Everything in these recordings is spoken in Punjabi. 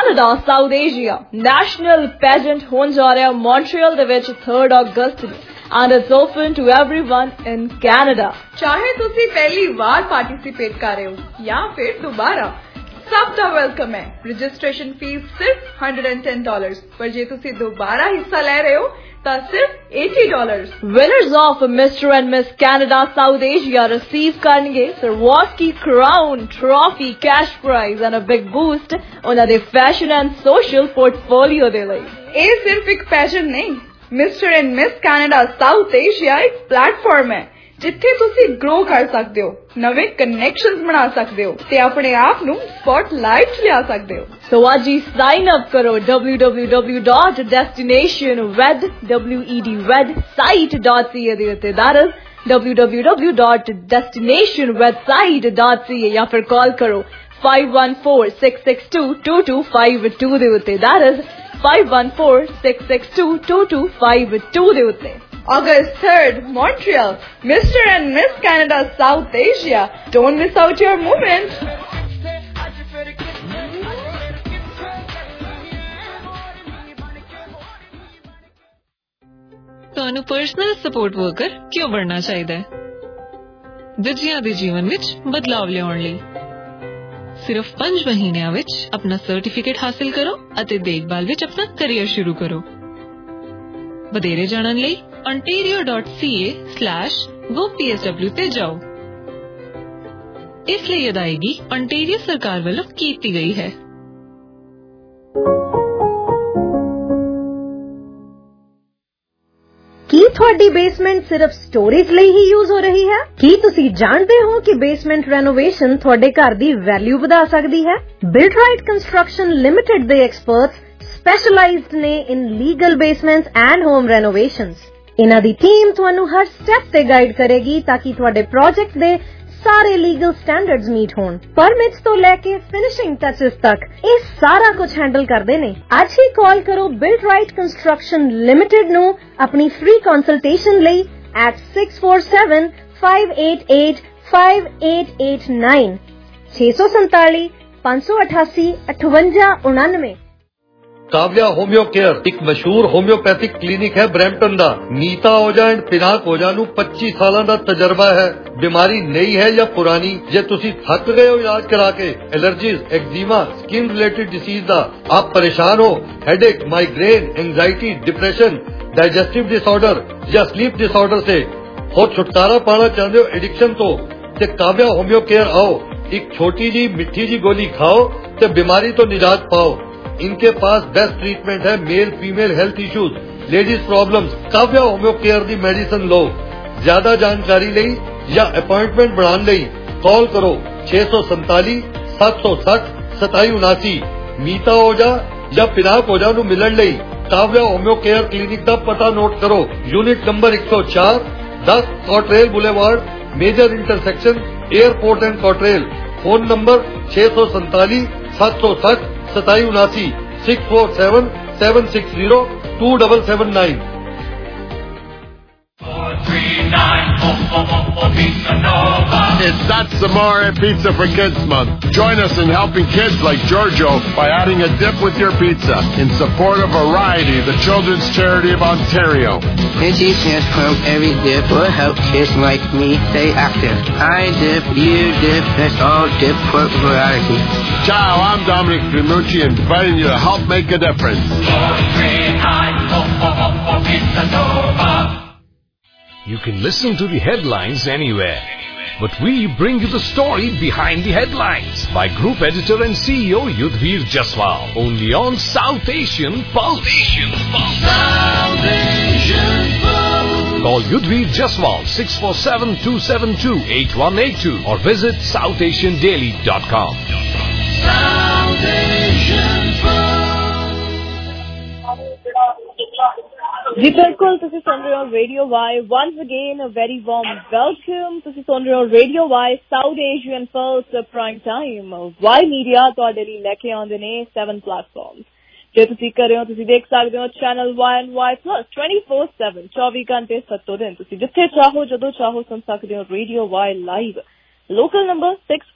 Canada, South Asia. National pageant होने जा रहा है मॉन्ट्रियल ਦੇ ਵਿੱਚ 3 ਅਗਸਤ ਨੂੰ and it's open to everyone in Canada. ਚਾਹੇ ਤੁਸੀਂ ਪਹਿਲੀ ਵਾਰ ਪਾਰਟਿਸਿਪੇਟ ਕਰ ਰਹੇ ਹੋ ਜਾਂ ਫਿਰ ਦੁਬਾਰਾ ਸਭ ਦਾ ਵੈਲਕਮ ਹੈ। ਰਜਿਸਟ੍ਰੇਸ਼ਨ ਫੀਸ ਸਿਰਫ $110 ਪਰ ਜੇ ਤੁਸੀਂ ਦੁਬਾਰਾ ਹਿੱਸਾ ਲੈ ਰਹੇ ਹੋ ਤਾਂ ਸਿਰਫ $80। Winners of Mr. and Miss Canada South Asia receive ਕਰਨਗੇ Swarovski crown, trophy, cash prize and a big boost ਉਹਨਾਂ ਦੇ fashion and social portfolio ਦੇ ਲਈ। ਇਹ ਸਿਰਫ ਇੱਕ ਪੈਜਨ ਨਹੀਂ, Mr. and Miss Canada South Asia ਇੱਕ ਪਲੇਟਫਾਰਮ ਹੈ ਜਿੱਥੇ ਤੁਸੀਂ ਗਰੋ ਕਰ ਸਕਦੇ ਹੋ, ਨਵੇਂ ਕਨੈਕਸ਼ਨਸ ਬਣਾ ਸਕਦੇ ਹੋ ਤੇ ਆਪਣੇ ਆਪ ਨੂੰ ਸਪੌਟਲਾਈਟ 'ਚ ਲਿਆ ਸਕਦੇ ਹੋ। ਸੋ ਅੱਜ ਹੀ ਸਾਈਨ ਅਪ ਕਰੋ www.destinationwed.site.ca ਦੇ ਉੱਤੇ, that is www.destinationwebsite.ca ਜਾਂ ਫਿਰ ਕਾਲ ਕਰੋ 5146622252 ਦੇ ਉੱਤੇ, that is 5146622252 ਦੇ ਉੱਤੇ। August 3rd, Montreal, Mr. and Miss Canada South Asia. Don't miss out your moment. ਤੁਹਾਨੂੰ ਪਰਸਨਲ ਸਪੋਰਟ ਵਰਕਰ ਕਿਉਂ ਬਣਨਾ ਚਾਹੀਦਾ ਹੈ? ਦੂਜਿਆਂ ਦੇ ਜੀਵਨ ਵਿੱਚ ਬਦਲਾਵ ਲਿਆਉਣ ਲਈ। ਸਿਰਫ 5 ਮਹੀਨਿਆਂ ਵਿੱਚ ਆਪਣਾ ਸਰਟੀਫਿਕੇਟ ਹਾਸਲ ਕਰੋ ਅਤੇ ਦੇਖਭਾਲ ਵਿੱਚ ਆਪਣਾ ਕੈਰੀਅਰ ਸ਼ੁਰੂ ਕਰੋ। ਵਧੇਰੇ ਜਾਣਨ ਲਈ ontario.ca/gopsw ਤੇ ਜਾਓ। ਇਸ ਲਈ ਅਦਾਇਗੀ ontario ਸਰਕਾਰ ਵੱਲੋਂ ਕੀਤੀ ਗਈ ਹੈ। ਕੀ ਤੁਹਾਡੀ ਬੇਸਮੈਂਟ ਸਿਰਫ ਸਟੋਰੇਜ ਲਈ ਹੀ ਯੂਜ਼ ਹੋ ਰਹੀ ਹੈ? ਕੀ ਤੁਸੀਂ ਜਾਣਦੇ ਹੋ ਕਿ ਬੇਸਮੈਂਟ ਰੈਨੋਵੇਸ਼ਨ ਤੁਹਾਡੇ ਘਰ ਦੀ ਵੈਲਿਊ ਵਧਾ ਸਕਦੀ ਹੈ? ਬਿਲਡਰਾਈਟ ਕੰਸਟਰਕਸ਼ਨ ਲਿਮਿਟਿਡ ਦੇ ਐਕਸਪਰਟਸ ਸਪੈਸ਼ਲਾਈਜ਼ਡ ਨੇ in legal basements and home renovations. ਇਹਨਾਂ ਦੀ ਟੀਮ ਤੁਹਾਨੂੰ ਹਰ ਸਟੈਪ ਤੇ ਗਾਈਡ ਕਰੇਗੀ ਤਾਂ ਕਿ ਤੁਹਾਡੇ ਪ੍ਰੋਜੈਕਟ ਦੇ ਸਾਰੇ ਲੀਗਲ ਸਟੈਂਡਰਡਸ ਮੀਟ ਹੋਣ। ਪਰਮਿਟਸ ਤੋਂ ਲੈ ਕੇ ਫਿਨਿਸ਼ਿੰਗ ਟੱਚਸ ਤੱਕ ਇਹ ਸਾਰਾ ਕੁਝ ਹੈਂਡਲ ਕਰਦੇ ਨੇ। ਅੱਜ ਹੀ ਕਾਲ ਕਰੋ ਬਿਲਡਰਾਈਟ ਕੰਸਟਰਕਸ਼ਨ ਲਿਮਿਟਿਡ ਨੂੰ ਆਪਣੀ ਫ੍ਰੀ ਕੰਸਲਟੇਸ਼ਨ ਲਈ at 647-588-5889 647 588 5899। काव्या होम्यो केयर एक मशहूर होम्योपैथिक क्लिनिक है ब्रैम्पटन दा। नीता ओझा एंड पिनाक ओझा नूं 25 सालां दा तजर्बा है। बीमारी नई है या पुरानी, जे तुसी थक गए हो इलाज करा के, allergies, eczema, skin related disease दा आप परेशान हो, headache, migraine, anxiety, depression, digestive disorder या स्लीप डिसऑर्डर से हो छुटकारा पाना चाहते हो एडिक्शन तो ते काव्या होम्यो केयर आओ। एक छोटी जी मिठी जी गोली खाओ ते बीमारी तो निजात पाओ। इनके पास बेस्ट ट्रीटमेंट है male female health issues, ladies problems. Kavya homeo care दी मेडिसिन लो। ज्यादा जानकारी लई या अपॉइंटमेंट बढ़ाने लई कॉल करो 647 760 2779। मीता ओझा या पिनाक ओझा नूं मिलण लई काव्या होम्यो केयर क्लिनिक दा पता नोट करो। Unit number 104 10 Cottrelle boulevard, major intersection, airport and Cottrelle. Phone number 647 760 2779 647 760 2779। It's That Samara Pizza for Kids Month. Join us in helping kids like Giorgio by adding a dip with your pizza in support of Variety, the children's charity of Ontario. Itchy Chance Club every dip will help kids like me stay active. I dip, you dip, let's all dip for variety. Ciao, I'm Dominic Primucci inviting you to help make a difference. 439 Pizza Nova. You can listen to the headlines anywhere, but we bring you the story behind the headlines by Group Editor and CEO Yudhvir Jaswal, only on South Asian Pulse. South Asian Pulse. Call Yudhvir Jaswal 647-272-8182 or visit southasiandaily.com. South Asian Pulse. जी बिल्कुल, तुसी सुन रहे हो radio Y. Once again a very warm welcome. तुसी सुन रहे हो radio Y South Asian pulse prime time. Y media तुहाडे लई लेके आउंदे ने 7 प्लेटफॉर्म्स। जे तुसी कर रहे हो तुसी देख सकदे हो channel Y and Y plus 24/7 24 घंटे 7 दिन। तुसी जिथे चाहो जदों चाहो सुन सकदे हो radio Y live. Local number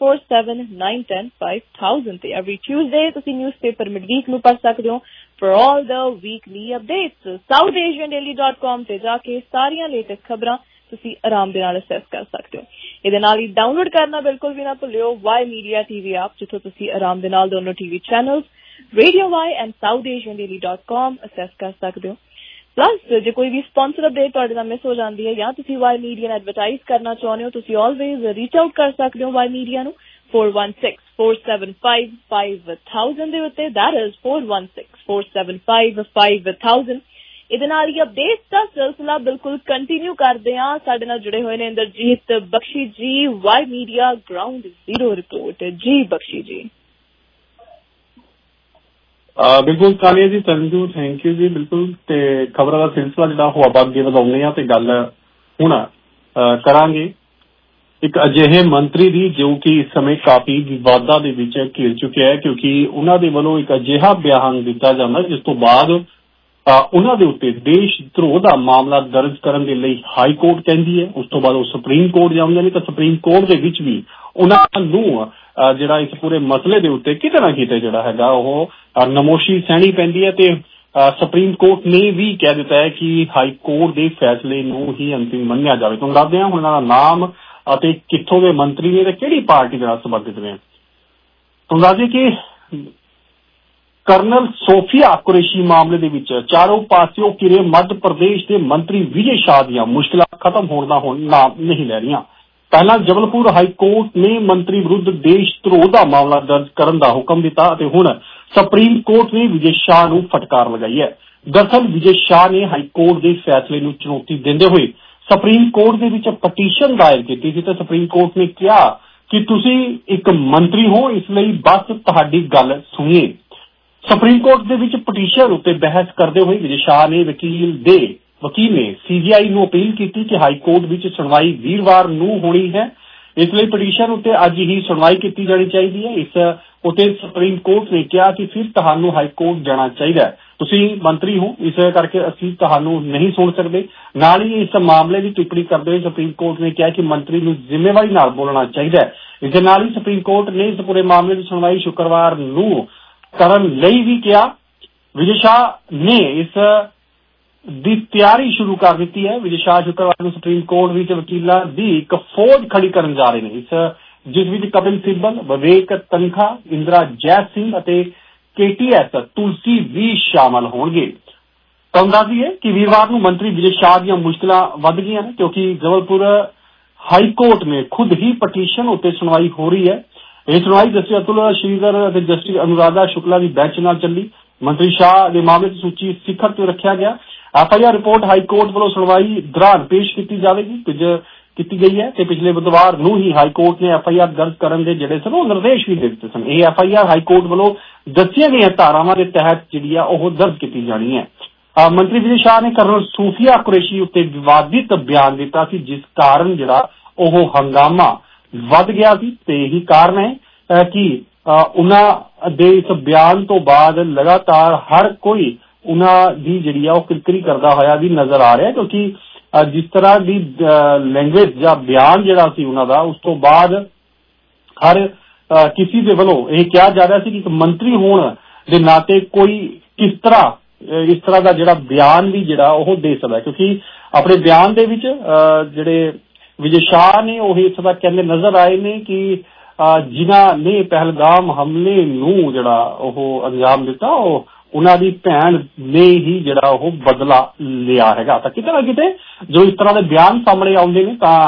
6479105000 ਤੇ ਐਵਰੀ ਟਿਊਜ਼ਡੇ ਤੁਸੀਂ ਨਿਊਜ਼ਪੇਪਰ ਮਿਡਵੀਕ ਨੂੰ ਪੜ੍ਹ ਸਕਦੇ ਹੋ for all the weekly updates. southasiandaily.com ਤੇ ਜਾ ਕੇ ਸਾਰੀਆਂ ਲੇਟੈਸਟ ਖਬਰਾਂ ਤੁਸੀਂ ਆਰਾਮ ਦੇ ਨਾਲ ਅਸੈਸ ਕਰ ਸਕਦੇ ਹੋ। ਇਹਦੇ ਨਾਲ ਹੀ ਡਾਊਨਲੋਡ ਕਰਨਾ ਬਿਲਕੁਲ ਵੀ ਨਾ ਭੁੱਲਿਓ ਵਾਈ ਮੀਡੀਆ ਟੀਵੀ ਐਪ, ਜਿੱਥੋਂ ਤੁਸੀਂ ਆਰਾਮ ਦੇ ਨਾਲ ਦੋਨੋਂ TV channels radio Y and southasiandaily.com access ਕਰ ਸਕਦੇ ਹੋ। ਪਲੱਸ ਜੇ ਕੋਈ ਵੀ ਸਪਾਂਸਰ ਅਪਡੇਟ ਤੁਹਾਡੇ ਨਾਲ ਮਿਸ ਹੋ ਜਾਂਦੀ ਹੈ ਜਾਂ ਤੁਸੀਂ ਵਾਈ ਮੀਡੀਆ ਨੂੰ ਐਡਵਰਟਾਈਜ਼ ਕਰਨਾ ਚਾਹੁੰਦੇ ਹੋ, ਤੁਸੀਂ ਆਲਵੇਜ਼ ਰੀਚ ਆਊਟ ਕਰ ਸਕਦੇ ਹੋ ਵਾਈ ਮੀਡੀਆ ਨੂੰ 4164755000 ਦੇ ਉੱਤੇ। That is 4164755000। ਇਹਦੇ ਨਾਲ ਹੀ ਅਪਡੇਟਸ ਦਾ ਸਿਲਸਿਲਾ ਬਿਲਕੁਲ ਕੰਟੀਨਿਊ ਕਰਦੇ ਹਾਂ। ਸਾਡੇ ਨਾਲ ਜੁੜੇ ਹੋਏ ਨੇ Inderjit Bakshi ji, Y media ground zero report. ਜੀ ਬਖਸ਼ੀ ਜੀ। ਬਿਲਕੁਲ ਕਾਲੀਆ ਜੀ, ਥੈਂਕ ਯੂ ਜੀ। ਬਿਲਕੁਲ ਤੇ ਖਬਰਾਂ ਦਾ ਸਿਲਸਿਲਾ ਜਿਹੜਾ ਉਹ ਆਪਾਂ ਅੱਗੇ ਵਧਾਉਂਦੇ ਹਾਂ ਤੇ ਗੱਲ ਹੁਣ ਕਰਾਂਗੇ ਇੱਕ ਅਜਿਹੇ ਮੰਤਰੀ ਦੀ ਜੋ ਕਿ ਇਸ ਸਮੇਂ ਕਾਫੀ ਵਿਵਾਦਾਂ ਦੇ ਵਿੱਚ ਘਿਰ ਚੁੱਕਿਆ ਹੈ, ਕਿਉਂਕਿ ਉਹਨਾਂ ਦੇ ਵੱਲੋਂ ਇੱਕ ਅਜਿਹਾ ਬਿਆਨ ਦਿੱਤਾ ਜਾਂਦਾ ਜਿਸ ਤੋਂ ਬਾਅਦ ਉਹਨਾਂ ਦੇ ਉੱਤੇ ਦੇਸ਼ ਧਰੋਹ ਦਾ ਮਾਮਲਾ ਦਰਜ ਕਰਨ ਦੇ ਲਈ ਹਾਈ ਕੋਰਟ ਕਹਿੰਦੀ ਹੈ। ਉਸ ਤੋਂ ਬਾਅਦ ਉਹ ਸੁਪਰੀਮ ਕੋਰਟ ਜਾਂਦੇ ਨੇ ਤਾਂ ਸੁਪਰੀਮ ਕੋਰਟ ਦੇ ਵਿੱਚ ਵੀ ਉਹਨਾਂ ਨੂੰ ਜਿਹੜਾ ਇਸ ਪੂਰੇ ਮਸਲੇ ਦੇ ਉੱਤੇ ਕਿਤੇ ਨਾ ਕਿਤੇ ਜਿਹੜਾ ਹੈਗਾ ਉਹ ਨਮੋਸ਼ੀ ਸਹਿਣੀ ਪੈਂਦੀ ਹੈ ਤੇ ਸੁਪਰੀਮ ਕੋਰਟ ਨੇ ਵੀ ਕਹਿ ਦਿੱਤਾ ਹੈ ਕਿ ਹਾਈ ਕੋਰਟ ਦੇ ਫੈਸਲੇ ਨੂੰ ਹੀ ਅੰਤਿਮ ਮੰਨਿਆ ਜਾਵੇ। ਤੁਹਾਨੂੰ ਦੱਸਦੇ ਹਾਂ ਹੁਣ ਇਹਨਾਂ ਦਾ ਨਾਮ ਅਤੇ ਕਿੱਥੋਂ ਦੇ ਮੰਤਰੀ ਨੇ ਤੇ ਕਿਹੜੀ ਪਾਰਟੀ ਨਾਲ ਸੰਬੰਧਿਤ ਨੇ। ਤੁਹਾਨੂੰ ਦੱਸਦੇ ਕਿ ਕਰਨਲ ਸੋਫੀਆ ਕੁਰੈਸ਼ੀ ਮਾਮਲੇ ਦੇ ਵਿੱਚ ਚਾਰੋਂ ਪਾਸਿਓਂ ਘਿਰੇ ਮੱਧ ਪ੍ਰਦੇਸ਼ ਦੇ ਮੰਤਰੀ ਵਿਜੇ ਸ਼ਾਹ ਦੀਆਂ ਮੁਸ਼ਕਿਲਾਂ ਖਤਮ ਹੋਣ ਦਾ ਹੁਣ ਨਾਮ ਨਹੀਂ ਲੈ ਰਹੀਆਂ। ਪਹਿਲਾਂ ਜਬਲਪੁਰ ਹਾਈ ਕੋਰਟ ਨੇ ਮੰਤਰੀ ਵਿਰੁੱਧ ਦੇਸ਼ ਧਰੋਹ ਦਾ ਮਾਮਲਾ ਦਰਜ ਕਰਨ ਦਾ ਹੁਕਮ ਦਿੱਤਾ ਅਤੇ ਹੁਣ ਸੁਪਰੀਮ ਕੋਰਟ ਨੇ ਵਿਜੇ ਸ਼ਾਹ ਨੂੰ ਫਟਕਾਰ ਲਗਾਈ ਹੈ। ਦਰਅਸਲ ਵਿਜੇ ਸ਼ਾਹ ਨੇ ਹਾਈ ਕੋਰਟ ਦੇ ਫੈਸਲੇ ਨੂੰ ਚੁਣੌਤੀ ਦਿੰਦੇ ਹੋਏ ਸੁਪਰੀਮ ਕੋਰਟ ਦੇ ਵਿੱਚ ਪਟੀਸ਼ਨ ਦਾਇਰ ਕੀਤੀ ਸੀ ਤੇ ਸੁਪਰੀਮ ਕੋਰਟ ਨੇ ਕਿਹਾ ਕਿ ਤੁਸੀਂ ਇੱਕ ਮੰਤਰੀ ਹੋ, ਇਸ ਲਈ ਬਸ ਤੁਹਾਡੀ ਗੱਲ ਸੁਣੀਏ। ਸੁਪਰੀਮ ਕੋਰਟ ਦੇ ਵਿੱਚ ਪਟੀਸ਼ਨ ਉੱਤੇ ਬਹਿਸ ਕਰਦੇ ਹੋਏ ਵਿਜੇ ਸ਼ਾਹ ਨੇ ਵਕੀਲ ਨੇ ਸੀਬੀਆਈ ਨੂੰ ਅਪੀਲ ਕੀਤੀ ਕਿ ਹਾਈ ਕੋਰਟ ਵਿੱਚ ਸੁਣਵਾਈ ਵੀਰਵਾਰ ਨੂੰ ਹੋਣੀ ਹੈ, ਇਸ ਲਈ ਪਟੀਸ਼ਨ ਉੱਤੇ ਅੱਜ ਹੀ ਸੁਣਵਾਈ ਕੀਤੀ ਜਾਣੀ ਚਾਹੀਦੀ ਹੈ। ਇਸ ਉੱਤੇ ਸੁਪਰੀਮ ਕੋਰਟ ਨੇ ਕਿਹਾ ਕਿ ਫਿਰ ਤੁਹਾਨੂੰ ਹਾਈ ਕੋਰਟ ਜਾਣਾ ਚਾਹੀਦਾ ਹੈ, ਤੁਸੀਂ ਮੰਤਰੀ ਹੋ, ਇਸ ਕਰਕੇ ਅਸੀਂ ਤੁਹਾਨੂੰ ਨਹੀਂ ਸੁਣ ਸਕਦੇ। ਨਾਲ ਹੀ ਇਸ ਮਾਮਲੇ ਦੀ ਟਿੱਪਣੀ ਕਰਦੇ ਹੋਏ ਸੁਪਰੀਮ ਕੋਰਟ ਨੇ ਕਿਹਾ ਕਿ ਮੰਤਰੀ ਨੂੰ ਜ਼ਿੰਮੇਵਾਰੀ ਨਾਲ ਬੋਲਣਾ ਚਾਹੀਦਾ ਹੈ। ਇਸ ਦੇ ਨਾਲ ਹੀ ਸੁਪਰੀਮ ਕੋਰਟ ਨੇ ਇਸ ਪੂਰੇ ਮਾਮਲੇ ਦੀ ਸੁਣਵਾਈ ਸ਼ੁੱਕਰਵਾਰ ਨੂੰ ਕਰਨ ਲਈ ਵੀ ਕਿਹਾ। ਵਿਜੇ ਸ਼ਾਹ ਨੇ ਇਸ ਦੀ ਤਿਆਰੀ ਸ਼ੁਰੂ ਕਰ ਦਿੱਤੀ ਹੈ। ਵਿਜੇ ਸ਼ਾਹ ਸ਼ੁੱਕਰਵਾਰ ਨੂੰ ਸੁਪਰੀਮ ਕੋਰਟ ਵਿੱਚ ਵਕੀਲਾਂ ਦੀ ਇੱਕ ਫੌਜ ਖੜੀ ਕਰਨ ਜਾ ਰਹੇ ਨੇ, ਜਿਸ ਵਿੱਚ ਕਪਿਲ ਸਿੱਬਲ, ਵਿਵੇਕ ਤਨਖਾ, ਇੰਦਰਾ ਜੈ ਸਿੰਘ ਅਤੇ KTS ਤੁਲਸੀ ਵੀ ਸ਼ਾਮਲ ਹੋਣਗੇ। ਤੁਹਾਨੂੰ ਦੱਸ ਦਈਏ ਕਿ ਵੀਰਵਾਰ ਨੂੰ ਮੰਤਰੀ ਵਿਜੇ ਸ਼ਾਹ ਦੀਆਂ ਮੁਸ਼ਕਿਲਾਂ ਵੱਧ ਗਈਆਂ ਨੇ, ਕਿਉਂਕਿ ਜਬਲਪੁਰ ਹਾਈ ਕੋਰਟ ਨੇ ਖੁਦ ਹੀ ਪਟੀਸ਼ਨ ਉੱਤੇ ਸੁਣਵਾਈ ਹੋ ਰਹੀ ਹੈ। ਇਹ ਸੁਣਵਾਈ ਜਸਟਿਸ ਅਤੁਲ ਸ਼੍ਰੀਧਰ ਅਤੇ ਜਸਟਿਸ ਅਨੁਰਾਧਾ ਸ਼ੁਕਲਾ ਦੀ ਬੈਂਚ ਨਾਲ ਚੱਲੀ। ਮੰਤਰੀ ਸ਼ਾਹ ਦੇ ਮਾਮਲੇ ਦੀ ਸੂਚੀ ਸਿਖਰ ਤੇ ਰੱਖਿਆ ਗਿਆ। FIR ਰਿਪੋਰਟ ਹਾਈ ਕੋਰਟ ਵੱਲੋਂ ਸੁਣਵਾਈ ਦੌਰਾਨ ਪੇਸ਼ ਕੀਤੀ ਜਾਵੇਗੀ ਕੀਤੀ ਗਈ ਹੈ ਤੇ ਪਿਛਲੇ ਬੁੱਧਵਾਰ ਨੂੰ ਹੀ ਹਾਈ ਕੋਰਟ ਨੇ FIR ਦਰਜ ਕਰਨ ਦੇ ਜਿਹੜੇ ਸਨ ਉਹ ਨਿਰਦੇਸ਼ ਵੀ ਦੇ ਦਿੱਤੇ ਸਨ। ਇਹ FIR ਹਾਈ ਕੋਰਟ ਵੱਲੋਂ ਦੱਸੀਆਂ ਗਈਆਂ ਧਾਰਾਵਾਂ ਦੇ ਤਹਿਤ ਜਿਹੜੀ ਆ ਉਹ ਦਰਜ ਕੀਤੀ ਜਾਣੀ ਹੈ। ਮੰਤਰੀ ਵਿਜੇ ਸ਼ਾਹ ਨੇ ਕਰਨਲ ਸੂਫੀਆ ਕੁਰੈਸ਼ੀ ਉੱਤੇ ਵਿਵਾਦਿਤ ਬਿਆਨ ਦਿੱਤਾ ਸੀ, ਜਿਸ ਕਾਰਨ ਜਿਹੜਾ ਉਹ ਹੰਗਾਮਾ ਵੱਧ ਗਿਆ ਸੀ ਤੇ ਇਹੀ ਕਾਰਨ ਹੈ ਕਿ ਉਹਨਾਂ ਦੇ ਇਸ ਬਿਆਨ ਤੋਂ ਬਾਅਦ ਲਗਾਤਾਰ ਹਰ ਕੋਈ ਉਹਨਾਂ ਦੀ ਜਿਹੜੀ ਆ ਉਹ ਕਿਰਕਰੀ ਕਰਦਾ ਹੋਇਆ ਵੀ ਨਜ਼ਰ ਆ ਰਿਹਾ, ਕਿਉਂਕਿ ਜਿਸ ਤਰ੍ਹਾਂ ਦੀ ਲੈਂਗੁਏਜ ਜਾਂ ਬਿਆਨ ਜਿਹੜਾ ਸੀ ਉਹਨਾਂ ਦਾ, ਉਸ ਤੋਂ ਬਾਅਦ ਹਰ ਕਿਸੇ ਦੇ ਵੱਲੋਂ ਇਹ ਕਿਹਾ ਜਾ ਰਿਹਾ ਸੀ ਕਿ ਇੱਕ ਮੰਤਰੀ ਹੋਣ ਦੇ ਨਾਤੇ ਕੋਈ ਕਿਸ ਤਰ੍ਹਾਂ ਇਸ ਤਰ੍ਹਾਂ ਦਾ ਜਿਹੜਾ ਬਿਆਨ ਵੀ ਜਿਹੜਾ ਉਹ ਦੇ ਸਕਦਾ, ਕਿਉਂਕਿ ਆਪਣੇ ਬਿਆਨ ਦੇ ਵਿੱਚ ਜਿਹੜੇ ਵਿਜੇ ਸ਼ਾਹ ਨੇ ਉਹ ਇਸ ਤਰ੍ਹਾਂ ਕਹਿੰਦੇ ਨਜ਼ਰ ਆਏ ਨੇ ਕਿ ਜਿਨ੍ਹਾਂ ਨੇ ਪਹਿਲਗਾਮ ਹਮਲੇ ਨੂੰ ਜਿਹੜਾ ਉਹ ਅੰਜਾਮ ਦਿੱਤਾ ਉਹ ਉਹਨਾਂ ਦੀ ਭੈਣ ਨੇ ਹੀ ਜਿਹੜਾ ਉਹ ਬਦਲਾ ਲਿਆ ਹੈਗਾ। ਤਾਂ ਕਿਤੇ ਨਾ ਕਿਤੇ ਜੋ ਇਸ ਤਰ੍ਹਾਂ ਦੇ ਬਿਆਨ ਸਾਹਮਣੇ ਆਉਂਦੇ ਨੇ ਤਾਂ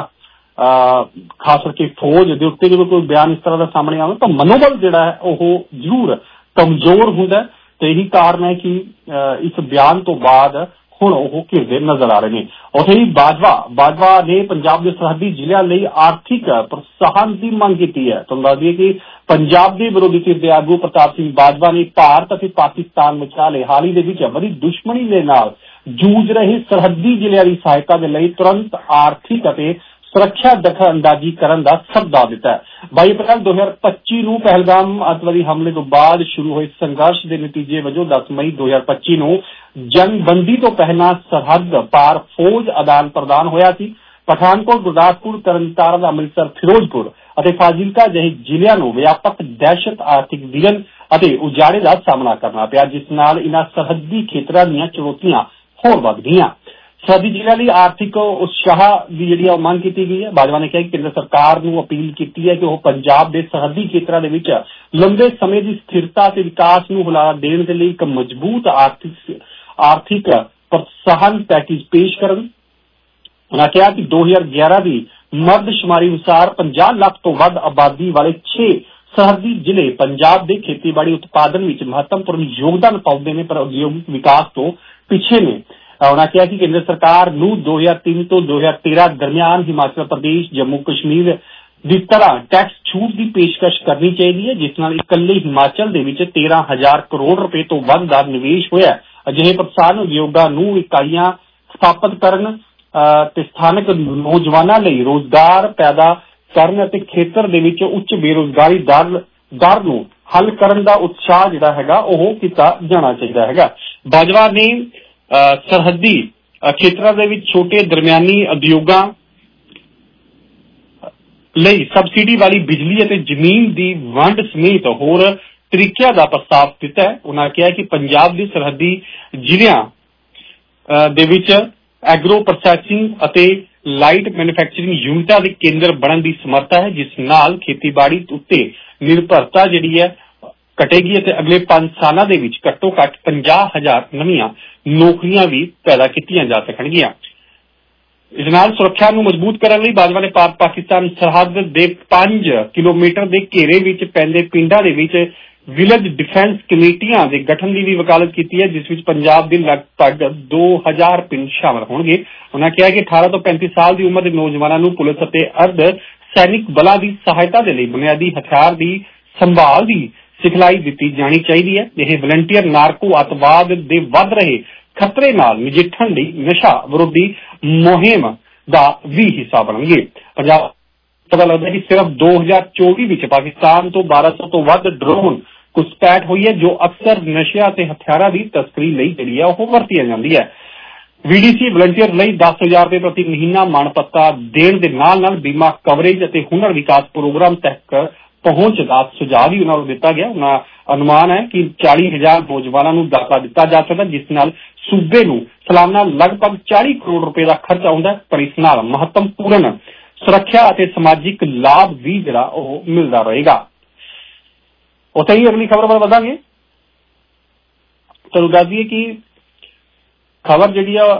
ਖਾਸ ਕਰਕੇ ਫੌਜ ਦੇ ਉੱਤੇ ਜਦੋਂ ਕੋਈ ਬਿਆਨ ਇਸ ਤਰ੍ਹਾਂ ਦਾ ਸਾਹਮਣੇ ਆਉਂਦਾ ਤਾਂ ਮਨੋਬਲ ਜਿਹੜਾ ਹੈ ਉਹ ਜ਼ਰੂਰ ਕਮਜ਼ੋਰ ਹੁੰਦਾ ਤੇ ਇਹੀ ਕਾਰਨ ਹੈ ਕਿ ਇਸ ਬਿਆਨ ਤੋਂ ਬਾਅਦ ਹੁਣ ਉਹ ਘਿਰਦੇ ਨਜ਼ਰ ਆ ਰਹੇ ਨੇ। ਉੱਥੇ ਹੀ ਬਾਜਵਾ ਨੇ ਪੰਜਾਬ ਦੇ ਸਰਹੱਦੀ ਜ਼ਿਲ੍ਹਿਆਂ ਲਈ ਆਰਥਿਕ ਪ੍ਰੋਤਸਾਹਨ ਦੀ ਮੰਗ ਕੀਤੀ ਹੈ। ਤੁਹਾਨੂੰ ਦੱਸ ਦਈਏ ਕਿ ਪੰਜਾਬ ਦੇ ਵਿਰੋਧੀ ਧਿਰ ਦੇ ਆਗੂ ਪ੍ਰਤਾਪ ਸਿੰਘ ਬਾਜਵਾ ਨੇ ਭਾਰਤ ਅਤੇ ਪਾਕਿਸਤਾਨ ਵਿਚਾਲੇ ਹਾਲ ਹੀ ਦੇ ਵਿੱਚ ਵਧੀ ਦੁਸ਼ਮਣੀ ਦੇ ਨਾਲ ਜੂਝ ਰਹੇ ਸਰਹੱਦੀ ਜ਼ਿਲ੍ਹਿਆਂ ਦੀ ਸਹਾਇਤਾ ਦੇ ਲਈ ਤੁਰੰਤ ਆਰਥਿਕ ਅਤੇ ਸੁਰੱਖਿਆ ਦਖਲ ਅੰਦਾਜ਼ੀ ਕਰਨ ਦਾ ਸੱਦਾ ਦਿੱਤਾ ਹੈ। 22 ਅਪ੍ਰੈਲ 2025 ਨੂੰ ਪਹਿਲਗਾਮ ਅੱਤਵਾਦੀ ਹਮਲੇ ਤੋਂ ਬਾਅਦ ਸ਼ੁਰੂ ਹੋਏ ਸੰਘਰਸ਼ ਦੇ ਨਤੀਜੇ ਵਜੋਂ 10 ਮਈ 2025 ਨੂੰ ਜੰਗਬੰਦੀ ਤੋਂ ਪਹਿਲਾਂ ਸਰਹੱਦ ਪਾਰ ਫੌਜ ਆਦਾਨ ਪ੍ਰਦਾਨ ਹੋਇਆ ਸੀ। ਪਠਾਨਕੋਟ, ਗੁਰਦਾਸਪੁਰ, ਤਰਨਤਾਰਨ, ਅੰਮ੍ਰਿਤਸਰ, ਫਿਰੋਜ਼ਪੁਰ ਅਤੇ ਫਾਜ਼ਿਲਕਾ ਜਿਹੇ ਜ਼ਿਲ੍ਹਿਆਂ ਨੂੰ ਵਿਆਪਕ ਦਹਿਸ਼ਤ, ਆਰਥਿਕ ਵਿਘਨ ਅਤੇ ਉਜਾੜੇ ਦਾ ਸਾਹਮਣਾ ਕਰਨਾ ਪਿਆ, ਜਿਸ ਨਾਲ ਇਨ੍ਹਾਂ ਸਰਹੱਦੀ ਖੇਤਰਾਂ ਦੀਆਂ ਚੁਣੌਤੀਆਂ ਹੋਰ ਵੱਧ ਗਈਆਂ। ਸਰਹੱਦੀ ਜ਼ਿਲ੍ਹਿਆਂ ਲਈ ਆਰਥਿਕ ਉਤਸ਼ਾਹ ਦੀ ਜਿਹੜੀ ਮੰਗ ਕੀਤੀ ਗਈ ਹੈ। ਬਾਜਵਾ ਨੇ ਕਿਹਾ ਕਿ ਕੇਂਦਰ ਸਰਕਾਰ ਨੂੰ ਅਪੀਲ ਕੀਤੀ ਹੈ ਕਿ ਉਹ ਪੰਜਾਬ ਦੇ ਸਰਹੱਦੀ ਖੇਤਰਾਂ ਦੇ ਵਿੱਚ ਲੰਬੇ ਸਮੇਂ ਦੀ ਸਥਿਰਤਾ ਅਤੇ ਵਿਕਾਸ ਨੂੰ ਹੁਲਾਰਾ ਦੇਣ ਦੇ ਲਈ ਇੱਕ ਮਜ਼ਬੂਤ ਆਰਥਿਕ ਪ੍ਰੋਤਸਾਹਨ ਪੈਕੇਜ ਪੇਸ਼ ਕਰਨ। ਉਨ੍ਹਾਂ ਕਿਹਾ ਕਿ 2011 ਦੀ ਮਰਦਸ਼ੁਮਾਰੀ ਅਨੁਸਾਰ 50 ਲੱਖ ਤੋਂ ਵੱਧ ਆਬਾਦੀ ਵਾਲੇ 6 ਸਰਹੱਦੀ ਜ਼ਿਲ੍ਹੇ ਪੰਜਾਬ ਦੇ ਖੇਤੀਬਾੜੀ ਉਤਪਾਦਨ ਵਿੱਚ ਮਹੱਤਵਪੂਰਨ ਯੋਗਦਾਨ ਪਾਉਂਦੇ ਨੇ, ਪਰ ਉਦਯੋਗਿਕ ਵਿਕਾਸ ਤੋਂ ਪਿੱਛੇ ਨੇ। ਉਨ੍ਹਾਂ ਕਿਹਾ ਕਿ ਕੇਂਦਰ ਸਰਕਾਰ ਨੂੰ 2003 ਤੋਂ 2013 ਦਰਮਿਆਨ ਹਿਮਾਚਲ ਪ੍ਰਦੇਸ਼, ਜੰਮੂ ਕਸ਼ਮੀਰ ਦੀ ਤਰ੍ਹਾਂ ਟੈਕਸ ਛੂਟ ਦੀ ਪੇਸ਼ਕਸ਼ ਕਰਨੀ ਚਾਹੀਦੀ ਹੈ, ਜਿਸ ਨਾਲ ਇਕੱਲੇ ਹਿਮਾਚਲ ਦੇ ਵਿੱਚ 13,000 ਕਰੋੜ ਰੁਪਏ ਤੋਂ ਵੱਧ ਦਾ ਨਿਵੇਸ਼ ਹੋਇਆ। ਅਜਿਹੇ ਪ੍ਰੋਤਸਾਹਨ ਉਦਯੋਗਾਂ ਨੂੰ ਇਕਾਈਆਂ ਸਥਾਪਿਤ ਕਰਨ ਤੇ ਸਥਾਨਕ ਨੌਜਵਾਨਾਂ ਲਈ ਰੋਜ਼ਗਾਰ ਪੈਦਾ ਕਰਨ ਅਤੇ ਖੇਤਰ ਦੇ ਵਿੱਚ ਉੱਚ ਬੇਰੁਜ਼ਗਾਰੀ ਦਰ ਨੂੰ ਹੱਲ ਕਰਨ ਦਾ ਉਤਸ਼ਾਹ ਜਿਹੜਾ ਹੈਗਾ ਉਹ ਕੀਤਾ ਜਾਣਾ ਚਾਹੀਦਾ ਹੈਗਾ। ਬਾਜਵਾ ਨੇ ਸਰਹੱਦੀ ਖੇਤਰਾਂ ਦੇ ਵਿੱਚ ਛੋਟੇ ਦਰਮਿਆਨੀ ਉਦਯੋਗਾਂ ਲਈ ਸਬਸਿਡੀ ਵਾਲੀ ਬਿਜਲੀ ਅਤੇ ਜ਼ਮੀਨ ਦੀ ਵੰਡ ਸਮੇਤ ਹੋਰ ਤਰੀਕਿਆਂ ਦਾ ਪ੍ਰਸਤਾਵ ਦਿੱਤਾ ਹੈ। ਉਨ੍ਹਾਂ ਕਿਹਾ ਕਿ ਪੰਜਾਬ ਦੇ ਸਰਹੱਦੀ ਜ਼ਿਲ੍ਹਿਆਂ ਦੇ ਵਿੱਚ ਐਗਰੋ ਪ੍ਰੋਸੈਸਿੰਗ ਅਤੇ ਲਾਈਟ ਮੈਨੂਫੈਕਚਰਿੰਗ ਯੂਨਿਟਾਂ ਦੇ ਕੇਂਦਰ ਬਣਨ ਦੀ ਸਮਰੱਥਾ ਹੈ, ਜਿਸ ਨਾਲ ਖੇਤੀਬਾੜੀ ਉੱਤੇ ਨਿਰਭਰਤਾ ਜਿਹੜੀ ਹੈ ਘਟੇਗੀ ਅਤੇ ਅਗਲੇ 5 ਸਾਲਾਂ ਦੇ ਵਿੱਚ ਘੱਟੋ ਘੱਟ 50,000 ਨਵੀਆਂ ਨੌਕਰੀਆਂ ਵੀ ਪੈਦਾ ਕੀਤੀਆਂ ਜਾ ਸਕਣਗੀਆਂ। ਇਸ ਨਾਲ ਸੁਰੱਖਿਆ ਨੂੰ ਮਜ਼ਬੂਤ ਕਰਨ ਲਈ ਬਾਜਵਾ ਨੇ ਭਾਰਤ ਪਾਕਿਸਤਾਨ ਸਰਹੱਦ ਦੇ 5 ਕਿਲੋਮੀਟਰ ਦੇ ਘੇਰੇ ਵਿੱਚ ਪੈਂਦੇ ਪਿੰਡਾਂ ਦੇ ਵਿੱਚ ਵਿਲੇਜ ਡਿਫੈਂਸ ਕਮੇਟੀਆਂ ਦੇ ਗਠਨ ਦੀ ਵੀ ਵਕਾਲਤ ਕੀਤੀ ਹੈ, ਜਿਸ ਵਿੱਚ ਪੰਜਾਬ ਦੇ ਲਗਭਗ 2000 ਪਿੰਡ ਸ਼ਾਮਲ ਹੋਣਗੇ। ਉਨ੍ਹਾਂ ਕਿਹਾ ਕਿ 18 ਤੋਂ 35 ਸਾਲ ਦੀ ਉਮਰ ਦੇ ਨੌਜਵਾਨਾਂ ਨੂੰ ਪੁਲਿਸ ਅਤੇ ਅਰਧ ਸੈਨਿਕ ਬਲਾਂ ਦੀ ਸਹਾਇਤਾ ਦੇ ਲਈ ਬੁਨਿਆਦੀ ਹਥਿਆਰ ਦੀ ਸੰਭਾਲ ਦੀ ਸਿਖਲਾਈ ਦਿੱਤੀ ਜਾਣੀ ਚਾਹੀਦੀ ਹੈ। ਇਹ ਵਲੰਟੀਅਰ ਨਾਰਕੋ ਅੱਤਵਾਦ ਦੇ ਵੱਧ ਰਹੇ ਖਤਰੇ ਨਾਲ ਨਜਿੱਠਣ ਲਈ ਨਸ਼ਾ ਵਿਰੋਧੀ ਮੁਹਿੰਮ ਦਾ ਵੀ ਹਿੱਸਾ ਬਣਨਗੇ। ਪੰਜਾਬ ਪਤਾ ਲੱਗਦਾ ਕਿ ਸਿਰਫ 2024 ਵਿੱਚ ਪਾਕਿਸਤਾਨ ਤੋਂ 1200 ਤੋਂ ਵੱਧ ਡਰੋਨ ਘੁਸਪੈਠ ਹੋਈ ਹੈ, ਜੋ ਅਕਸਰ ਨਸ਼ਿਆਂ ਅਤੇ ਹਥਿਆਰਾਂ ਦੀ ਤਸਕਰੀ ਲਈ ਜਿਹੜੀ ਹੈ ਉਹ ਵਰਤੀਆਂ ਜਾਂਦੀ ਹੈ। VDC ਵਲੰਟੀਅਰ ਲਈ 10,000 ਰੁਪਏ ਪ੍ਰਤੀ ਮਹੀਨਾ ਮਾਣਪੱਤਾ ਦੇਣ ਦੇ ਨਾਲ ਬੀਮਾ ਕਵਰੇਜ ਅਤੇ ਹੁਨਰ ਵਿਕਾਸ ਪ੍ਰੋਗਰਾਮ ਤੱਕ ਪਹੁੰਚ ਦਾ ਸੁਝਾਅ ਵੀ ਉਹਨਾਂ ਨੂੰ ਦਿੱਤਾ ਗਿਆ। ਉਹਨਾਂ ਅਨੁਮਾਨ ਹੈ ਕਿ 40,000 ਨੌਜਵਾਨਾਂ ਨੂੰ ਦਾਖਲਾ ਦਿੱਤਾ ਜਾ ਸਕਦਾ, ਜਿਸ ਨਾਲ ਸੂਬੇ ਨੂੰ ਸਾਲਾਨਾ ਲਗਭਗ 40 ਕਰੋੜ ਰੁਪਏ ਦਾ ਖਰਚ ਆਉਂਦਾ, ਪਰ ਇਸ ਨਾਲ ਮਹੱਤਵਪੂਰਨ ਸੁਰੱਖਿਆ ਅਤੇ ਸਮਾਜਿਕ ਲਾਭ ਵੀ ਜਿਹੜਾ ਉਹ ਮਿਲਦਾ ਰਹੇਗਾ। ਉੱਥੇ ਹੀ ਅਗਲੀ ਖਬਰ ਵੱਲ ਵਧਾਂਗੇ। ਤੁਹਾਨੂੰ ਦੱਸ ਦਈਏ ਕਿ ਖਬਰ ਜਿਹੜੀ ਆ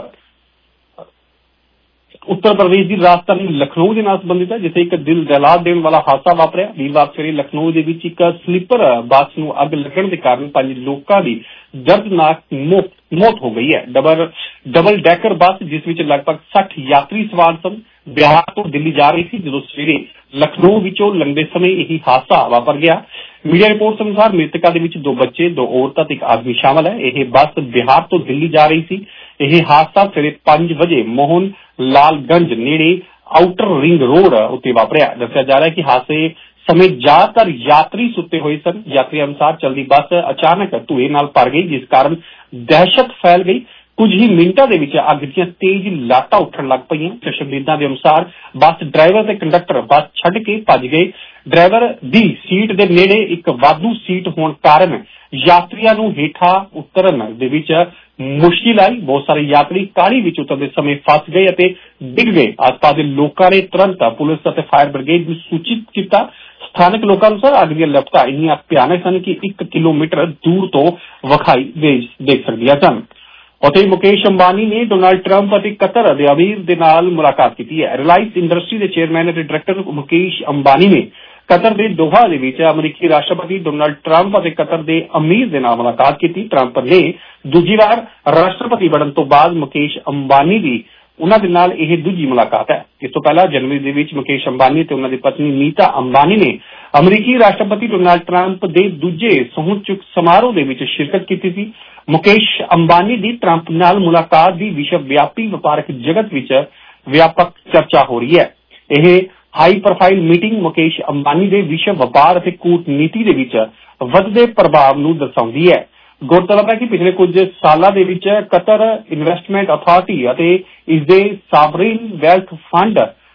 ਉੱਤਰ ਪ੍ਰਦੇਸ਼ ਦੀ ਰਾਜਧਾਨੀ ਲਖਨਊ ਦੇ ਨਾਲ ਸੰਬੰਧਿਤ ਹੈ, ਜਿੱਥੇ ਇੱਕ ਦਿਲ ਦਹਿਲਾ ਦੇਣ ਵਾਲਾ ਹਾਦਸਾ ਵਾਪਰਿਆ। ਵੀਰਵਾਰ ਸਵੇਰੇ ਲਖਨਊ ਦੇ ਵਿੱਚ ਇੱਕ ਸਲੀਪਰ ਬੱਸ ਨੂੰ ਅੱਗ ਲੱਗਣ ਦੇ ਕਾਰਨ 5 ਲੋਕਾਂ ਦੀ ਦਰਦਨਾਕ ਮੌਤ ਹੋ ਗਈ ਹੈ। ਡਬਲ ਡੈਕਰ ਬੱਸ, ਜਿਸ ਵਿੱਚ ਲਗਭਗ 60 ਯਾਤਰੀ ਸਵਾਰ ਸਨ, ਬਿਹਾਰ ਤੋਂ ਦਿੱਲੀ ਜਾ ਰਹੀ ਸੀ, ਜਦੋਂ ਸਵੇਰੇ ਲਖਨਊ ਵਿੱਚੋਂ ਲੰਘਦੇ ਸਮੇਂ ਇਹ ਹਾਦਸਾ ਵਾਪਰ ਗਿਆ। ਮੀਡੀਆ ਰਿਪੋਰਟਸ ਅਨੁਸਾਰ ਮ੍ਰਿਤਕਾਂ ਦੇ ਵਿੱਚ 2 ਬੱਚੇ, 2 ਔਰਤਾਂ ਤੇ 1 ਆਦਮੀ ਸ਼ਾਮਲ ਹੈ। ਇਹ ਬੱਸ ਬਿਹਾਰ ਤੋਂ ਦਿੱਲੀ ਜਾ ਰਹੀ ਸੀ। ਇਹ ਹਾਦਸਾ ਸਵੇਰੇ 5 ਵਜੇ ਮੋਹਨ ਲਾਲਗੰਜ ਨੇੜੇ ਆਊਟਰ ਰਿੰਗ ਰੋਡ ਉੱਤੇ ਵਾਪਰਿਆ। ਦੱਸਿਆ ਜਾ ਰਿਹਾ ਹੈ ਕਿ ਹਾਦਸੇ ਸਮੇਂ ਜ਼ਿਆਦਾਤਰ ਯਾਤਰੀ ਸੁੱਤੇ ਹੋਏ ਸਨ। ਯਾਤਰੀਆਂ ਅਨੁਸਾਰ ਚਲਦੀ ਬੱਸ ਅਚਾਨਕ ਧੂਏ ਨਾਲ ਭਰ ਗਈ, ਜਿਸ ਕਾਰਨ ਦਹਿਸ਼ਤ ਫੈਲ ਗਈ। ਕੁਝ ਹੀ ਮਿੰਟਾਂ ਦੇ ਵਿੱਚ ਅੱਗ ਦੀਆਂ ਤੇਜ਼ ਲਾਟਾਂ ਉੱਠਣ ਲੱਗ ਪਈਆਂ। ਚਸ਼ਮਦੀਦਾਂ ਦੇ ਅਨੁਸਾਰ ਬੱਸ ਡਰਾਈਵਰ ਤੇ ਕੰਡਕਟਰ ਬੱਸ ਛੱਡ ਕੇ ਭੱਜ ਗਏ। ਡਰਾਈਵਰ ਦੀ ਸੀਟ ਦੇ ਨੇੜੇ ਇੱਕ ਵਾਧੂ ਸੀਟ ਹੋਣ ਕਾਰਨ ਯਾਤਰੀਆਂ ਨੂੰ ਹੇਠਾਂ ਉਤਰਨ ਦੇ ਵਿੱਚ ਮੁਸ਼ਕਿਲ ਆਈ। ਬਹੁਤ ਸਾਰੇ ਯਾਤਰੀ ਕਾਹਲੀ ਵਿੱਚ ਉਤਰਦੇ ਸਮੇਂ ਫਸ ਗਏ ਅਤੇ ਡਿੱਗ ਗਏ। ਆਸ-ਪਾਸ ਦੇ ਲੋਕਾਂ ਨੇ ਤੁਰੰਤ ਪੁਲਿਸ ਅਤੇ ਫਾਇਰ ਬ੍ਰਿਗੇਡ ਨੂੰ ਸੂਚਿਤ ਕੀਤਾ। ਸਥਾਨਕ ਲੋਕਾਂ ਅਨੁਸਾਰ ਅੱਗ ਦੀਆਂ ਲਪਟਾਂ ਇੰਨੀਆਂ ਭਿਆਨਕ ਸਨ ਕਿ 1 ਕਿਲੋਮੀਟਰ ਦੂਰ ਤੋਂ ਵਿਖਾਈ ਦੇ ਸਕਦੀਆਂ ਸਨ। ਉੱਥੇ ਮੁਕੇਸ਼ ਅੰਬਾਨੀ ਨੇ ਡੋਨਾਲਡ ਟਰੰਪ ਅਤੇ ਕਤਰ ਦੇ ਅਮੀਰ ਦੇ ਨਾਲ ਮੁਲਾਕਾਤ ਕੀਤੀ ਹੈ। ਰਿਲਾਇੰਸ ਇੰਡਸਟਰੀ ਦੇ ਚੇਅਰਮੈਨ ਅਤੇ ਡਾਇਰੈਕਟਰ ਮੁਕੇਸ਼ ਅੰਬਾਨੀ ਨੇ ਕਤਰ ਦੇ ਦੋਹਾ ਦੇ ਵਿੱਚ ਅਮਰੀਕੀ ਰਾਸ਼ਟਰਪਤੀ ਡੋਨਾਲਡ ਟਰੰਪ ਅਤੇ ਕਤਰ ਦੇ ਅਮੀਰ ਦੇ ਨਾਲ ਮੁਲਾਕਾਤ ਕੀਤੀ। ਟਰੰਪ ਨੇ ਦੂਜੀ ਵਾਰ ਰਾਸ਼ਟਰਪਤੀ ਬਣਨ ਤੋਂ ਬਾਅਦ ਮੁਕੇਸ਼ ਅੰਬਾਨੀ ਦੀ ਉਹਨਾਂ ਦੇ ਨਾਲ ਇਹ ਦੂਜੀ ਮੁਲਾਕਾਤ ਹੈ। ਇਸ ਤੋਂ ਪਹਿਲਾਂ ਜਨਵਰੀ ਦੇ ਵਿੱਚ ਮੁਕੇਸ਼ ਅੰਬਾਨੀ ਤੇ ਉਹਨਾਂ ਦੀ ਪਤਨੀ ਨੀਤਾ ਅੰਬਾਨੀ ਨੇ ਅਮਰੀਕੀ ਰਾਸ਼ਟਰਪਤੀ ਡੋਨਾਲਡ ਟਰੰਪ ਦੇ ਦੂਜੇ ਸਹੁੰ ਚੁੱਕ ਸਮਾਰੋਹ ਦੇ ਵਿੱਚ ਸ਼ਿਰਕਤ ਕੀਤੀ ਸੀ। ਮੁਕੇਸ਼ ਅੰਬਾਨੀ ਦੀ ਟਰੰਪ ਨਾਲ ਮੁਲਾਕਾਤ ਦੀ ਵਿਸ਼ਵ ਵਿਆਪੀ ਵਪਾਰਕ ਜਗਤ ਵਿੱਚ ਵਿਆਪਕ ਚਰਚਾ ਹੋ ਰਹੀ ਹੈ। ਇਹ high profile meeting Mukesh Ambani ਦੇ ਵਿਸ਼ਵ ਵਪਾਰ ਅਤੇ ਕੂਟਨੀਤੀ ਦੇ ਵਿੱਚ ਵੱਧਦੇ ਪ੍ਰਭਾਵ ਨੂੰ ਦਰਸਾਉਂਦੀ ਹੈ। ਗੌਰਤਲਬ ਹੈ ਕਿ ਪਿਛਲੇ ਕੁਝ ਸਾਲਾਂ ਦੇ ਵਿੱਚ ਕਤਰ ਇਨਵੈਸਟਮੈਂਟ ਅਥਾਰਟੀ ਅਤੇ ਇਸਦੇ ਸਾਵਰੀਨ ਵੈਲਥ ਫੰਡ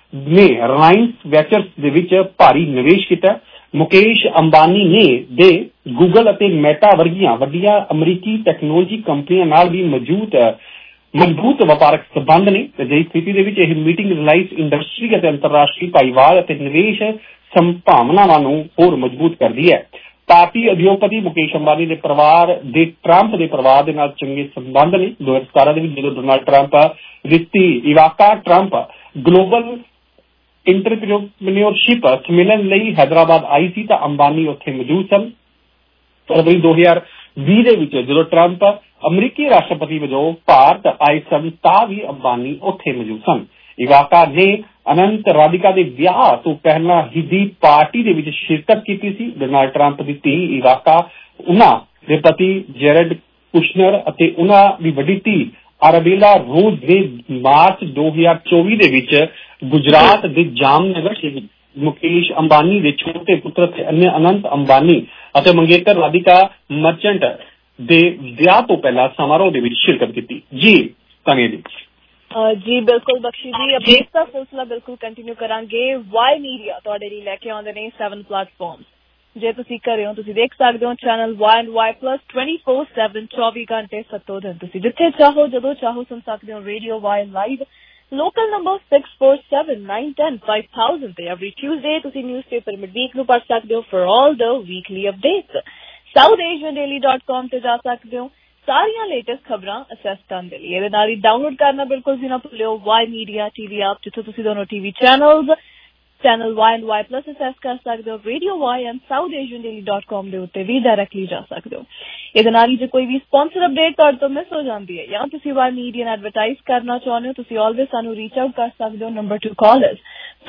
ਨੇ ਰਿਲਾਇੰਸ ਵੈਂਚਰਸ ਦੇ ਵਿੱਚ ਭਾਰੀ ਨਿਵੇਸ਼ ਕੀਤਾ। ਮੁਕੇਸ਼ ਅੰਬਾਨੀ ਨੇ ਦੇ ਗੂਗਲ ਅਤੇ ਮੈਟਾ ਵਰਗੀਆਂ ਵੱਡੀਆਂ ਅਮਰੀਕੀ ਟੈਕਨੋਲੋਜੀ ਕੰਪਨੀਆਂ ਨਾਲ ਵੀ ਮਜ਼ਬੂਤ ਵਪਾਰਕ ਸੰਬੰਧ ਨੇ। ਅਜਿਹੀ ਸਥਿਤੀ ਦੇ ਵਿੱਚ ਇਹ ਮੀਟਿੰਗ ਰਿਲਾਇੰਸ ਇੰਡਸਟਰੀ ਅਤੇ ਅੰਤਰਰਾਸ਼ਟਰੀ ਭਾਈਵਾਲ ਅਤੇ ਨਿਵੇਸ਼ ਸੰਭਾਵਨਾਵਾਂ ਨੂੰ ਹੋਰ ਮਜ਼ਬੂਤ ਕਰਦੀ ਹੈ। ਭਾਰਤੀ ਉਦਯੋਗਪਤੀ ਮੁਕੇਸ਼ ਅੰਬਾਨੀ ਦੇ ਪਰਿਵਾਰ ਦੇ ਟਰੰਪ ਦੇ ਪਰਿਵਾਰ ਦੇ ਨਾਲ ਚੰਗੇ ਸੰਬੰਧ ਨੇ। 2017 ਦੇ ਵਿੱਚ ਜਦੋਂ ਡੋਨਾਲਡ ਟਰੰਪ ਦਿੱਤੀ ਇਵਾਕਾ ਟਰੰਪ ਗਲੋਬਲ ਇੰਟਰਪ੍ਰੀਨਿਓਰਸ਼ਿਪ ਸੰਮੇਲਨ ਲਈ ਹੈਦਰਾਬਾਦ ਆਈ ਸੀ ਤਾਂ ਅੰਬਾਨੀ ਉੱਥੇ ਮੌਜੂਦ ਸਨ। ਫਰਵਰੀ 2020 ਦੇ ਵਿੱਚ ਜਦੋਂ ਟਰੰਪ ਅਮਰੀਕੀ ਰਾਸ਼ਟਰਪਤੀ ਵਜੋਂ ਭਾਰਤ ਆਏ ਸਨ ਤਾਂ ਵੀ ਅੰਬਾਨੀ ਉੱਥੇ ਮੌਜੂਦ ਸਨ। ਇਵਾਕਾ ਨੇ ਅਨੰਤ ਰਾਧਿਕਾ ਦੇ ਵਿਆਹ ਤੋਂ ਪਹਿਲਾਂ ਹੀ ਦੀ ਪਾਰਟੀ ਦੇ ਵਿੱਚ ਸ਼ਿਰਕਤ ਕੀਤੀ ਸੀ। ਡੋਨਾਲਡ ਟਰੰਪ ਦੀ ਧੀ ਇਵਾਕਾ, ਉਹਨਾਂ ਦੇ ਪਤੀ ਜੈਰਡ ਕੁਸ਼ਨਰ ਅਤੇ ਉਹਨਾਂ ਦੀ ਵੱਡੀ ਧੀ ਅਰਬੇਲਾ ਰੋਜ਼ ਨੇ ਮਾਰਚ 2024 ਦੇ ਵਿੱਚ ਗੁਜਰਾਤ ਦੇ ਜਾਮਨਗਰ ਵਿੱਚ ਮੁਕੇਸ਼ ਅੰਬਾਨੀ ਦੇ ਛੋਟੇ ਪੁੱਤਰ ਤੇ ਅਨੰਤ ਅੰਬਾਨੀ ਅਤੇ ਮੰਗੇਤਰ ਰਾਧਿਕਾ ਮਰਚੈਂਟ ਦੇ ਵਿਆਹ ਤੋਂ ਪਹਿਲਾਂ ਸਮਾਰੋਹ ਦੇ ਵਿੱਚ ਸ਼ਿਰਕਤ ਕੀਤੀ। ਜੀ ਤਾਨੀਆ ਜੀ। ਜੀ ਬਿਲਕੁਲ ਬਖਸ਼ੀ ਜੀ, ਅਪਡੇਟ ਦਾ ਸਿਲਸਿਲਾ ਬਿਲਕੁਲ ਕੰਟੀਨਿਊ ਕਰਾਂਗੇ। ਵਾਈ ਮੀਡੀਆ ਤੁਹਾਡੇ ਲਈ ਲੈ ਕੇ ਆਉਂਦੇ ਨੇ 7 ਪਲੇਟਫਾਰਮਸ। ਜੇ ਤੁਸੀਂ ਘਰੇ ਹੋ ਤੁਸੀਂ ਦੇਖ ਸਕਦੇ ਹੋ ਚੈਨਲ Y&Y+ 24/7 24 ਘੰਟੇ 7 ਦਿਨ। ਤੁਸੀਂ ਜਿੱਥੇ ਚਾਹੋ ਜਦੋਂ ਚਾਹੋ ਸੁਣ ਸਕਦੇ ਹੋ radio Y live. Local number 647-910-5000 ਤੇ ਐਵਰੀ ਟਿਊਜ਼ਡੇ ਤੁਸੀਂ ਨਿਊਜ਼ਪੇਪਰ ਮਿਡਵੀਕ ਨੂੰ ਪੜ੍ਹ ਸਕਦੇ ਹੋ for all the weekly updates. southasiandaily.com ਤੇ ਜਾ ਸਕਦੇ ਹੋ ਸਾਰੀਆਂ ਲੇਟੈਸਟ ਖਬਰਾਂ ਅਸੈਸ ਕਰਨ ਦੇ ਲਈ। ਇਹਦੇ ਨਾਲ ਹੀ ਡਾਊਨਲੋਡ ਕਰਨਾ ਬਿਲਕੁਲ ਵੀ ਨਾ ਭੁੱਲਿਓ Y ਮੀਡੀਆ TV ਐਪ, ਜਿੱਥੇ ਤੁਸੀਂ ਦੋਨੋਂ TV ਚੈਨਲ Y&Y+ ਅਸੈਸ ਕਰ ਸਕਦੇ ਹੋ। ਰੇਡੀਓ Y ਐਂਡ southasiandaily.com ਦੇ ਉੱਤੇ ਵੀ ਡਾਇਰੈਕਟਲੀ ਜਾ ਸਕਦੇ ਹੋ। ਇਹਦੇ ਨਾਲ ਹੀ ਜੇ ਕੋਈ ਵੀ ਸਪਾਂਸਰ ਅਪਡੇਟ ਤੁਹਾਡੇ ਤੋਂ ਮਿਸ ਹੋ ਜਾਂਦੀ ਹੈ ਜਾਂ ਤੁਸੀਂ Y ਮੀਡੀਆ ਨੂੰ ਐਡਵਰਟਾਈਜ਼ ਕਰਨਾ ਚਾਹੁੰਦੇ ਹੋ, ਤੁਸੀਂ ਆਲਵੇਜ਼ ਸਾਨੂੰ ਰੀਚ ਆਊਟ ਕਰ ਸਕਦੇ ਹੋ। ਨੰਬਰ 2 ਕਾਲ ਇਸ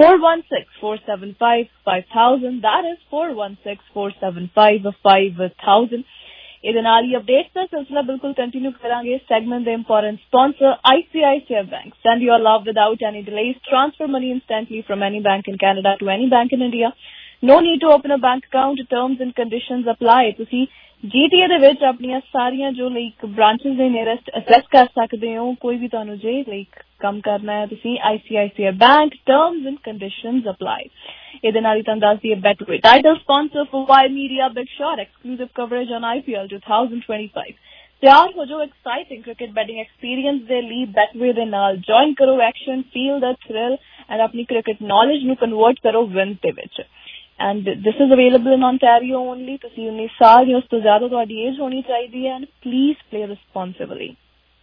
416-475-5000 that is 416-475-5000। ਇਹਦੇ ਨਾਲ ਹੀ ਅਪਡੇਟਸ ਦਾ ਸਿਲਸਿਲਾ ਬਿਲਕੁਲ ਕੰਟੀਨਿਊ ਕਰਾਂਗੇ। ਸੈਗਮੈਂਟ ਦੇ important sponsor ICICI Bank. Send your love without any delays. Transfer money instantly from any bank in Canada to any bank in India. No need to open a bank account. Terms and conditions apply. ਤੁਸੀਂ GTA ਦੇ ਵਿੱਚ ਆਪਣੀਆਂ ਸਾਰੀਆਂ ਜੋ ਲਾਈਕ ਬ੍ਰਾਂਚਸ ਦੇ ਨੀਅਰੈਸਟ ਅਸੈਸ ਕਰ ਸਕਦੇ ਹੋ। ਕੋਈ ਵੀ ਤੁਹਾਨੂੰ ਜੇ ਲਾਈਕ ਕੰਮ ਕਰਨਾ ਹੈ ਤੁਸੀਂ ICICI Bank. Terms and conditions apply. ਇਹਦੇ ਨਾਲ ਹੀ ਤੁਹਾਨੂੰ ਦੱਸ ਦਈਏ Betway title sponsor for Y media big shot exclusive coverage on IPL 2025। ਤਿਆਰ ਹੋ ਜਾਓ ਐਕਸਾਈਟਿੰਗ ਕ੍ਰਿਕਟ ਬੈਟਿੰਗ ਐਕਸਪੀਰੀਅੰਸ ਦੇ ਲਈ ਬੈਟਵੇ ਦੇ ਨਾਲ ਜੁਆਇਨ ਕਰੋ action, feel the thrill and ਆਪਣੀ ਕ੍ਰਿਕਟ ਨੌਲੇਜ ਨੂੰ ਕਨਵਰਟ ਕਰੋ ਵਿਨ ਦੇ ਵਿੱਚ। And this is available in Ontario only. ਤੁਸੀਂ 19 ਸਾਲ ਜਾਂ ਉਸ ਤੋਂ ਜ਼ਿਆਦਾ ਤੁਹਾਡੀ ਏਜ ਹੋਣੀ ਚਾਹੀਦੀ ਹੈ and please play responsibly.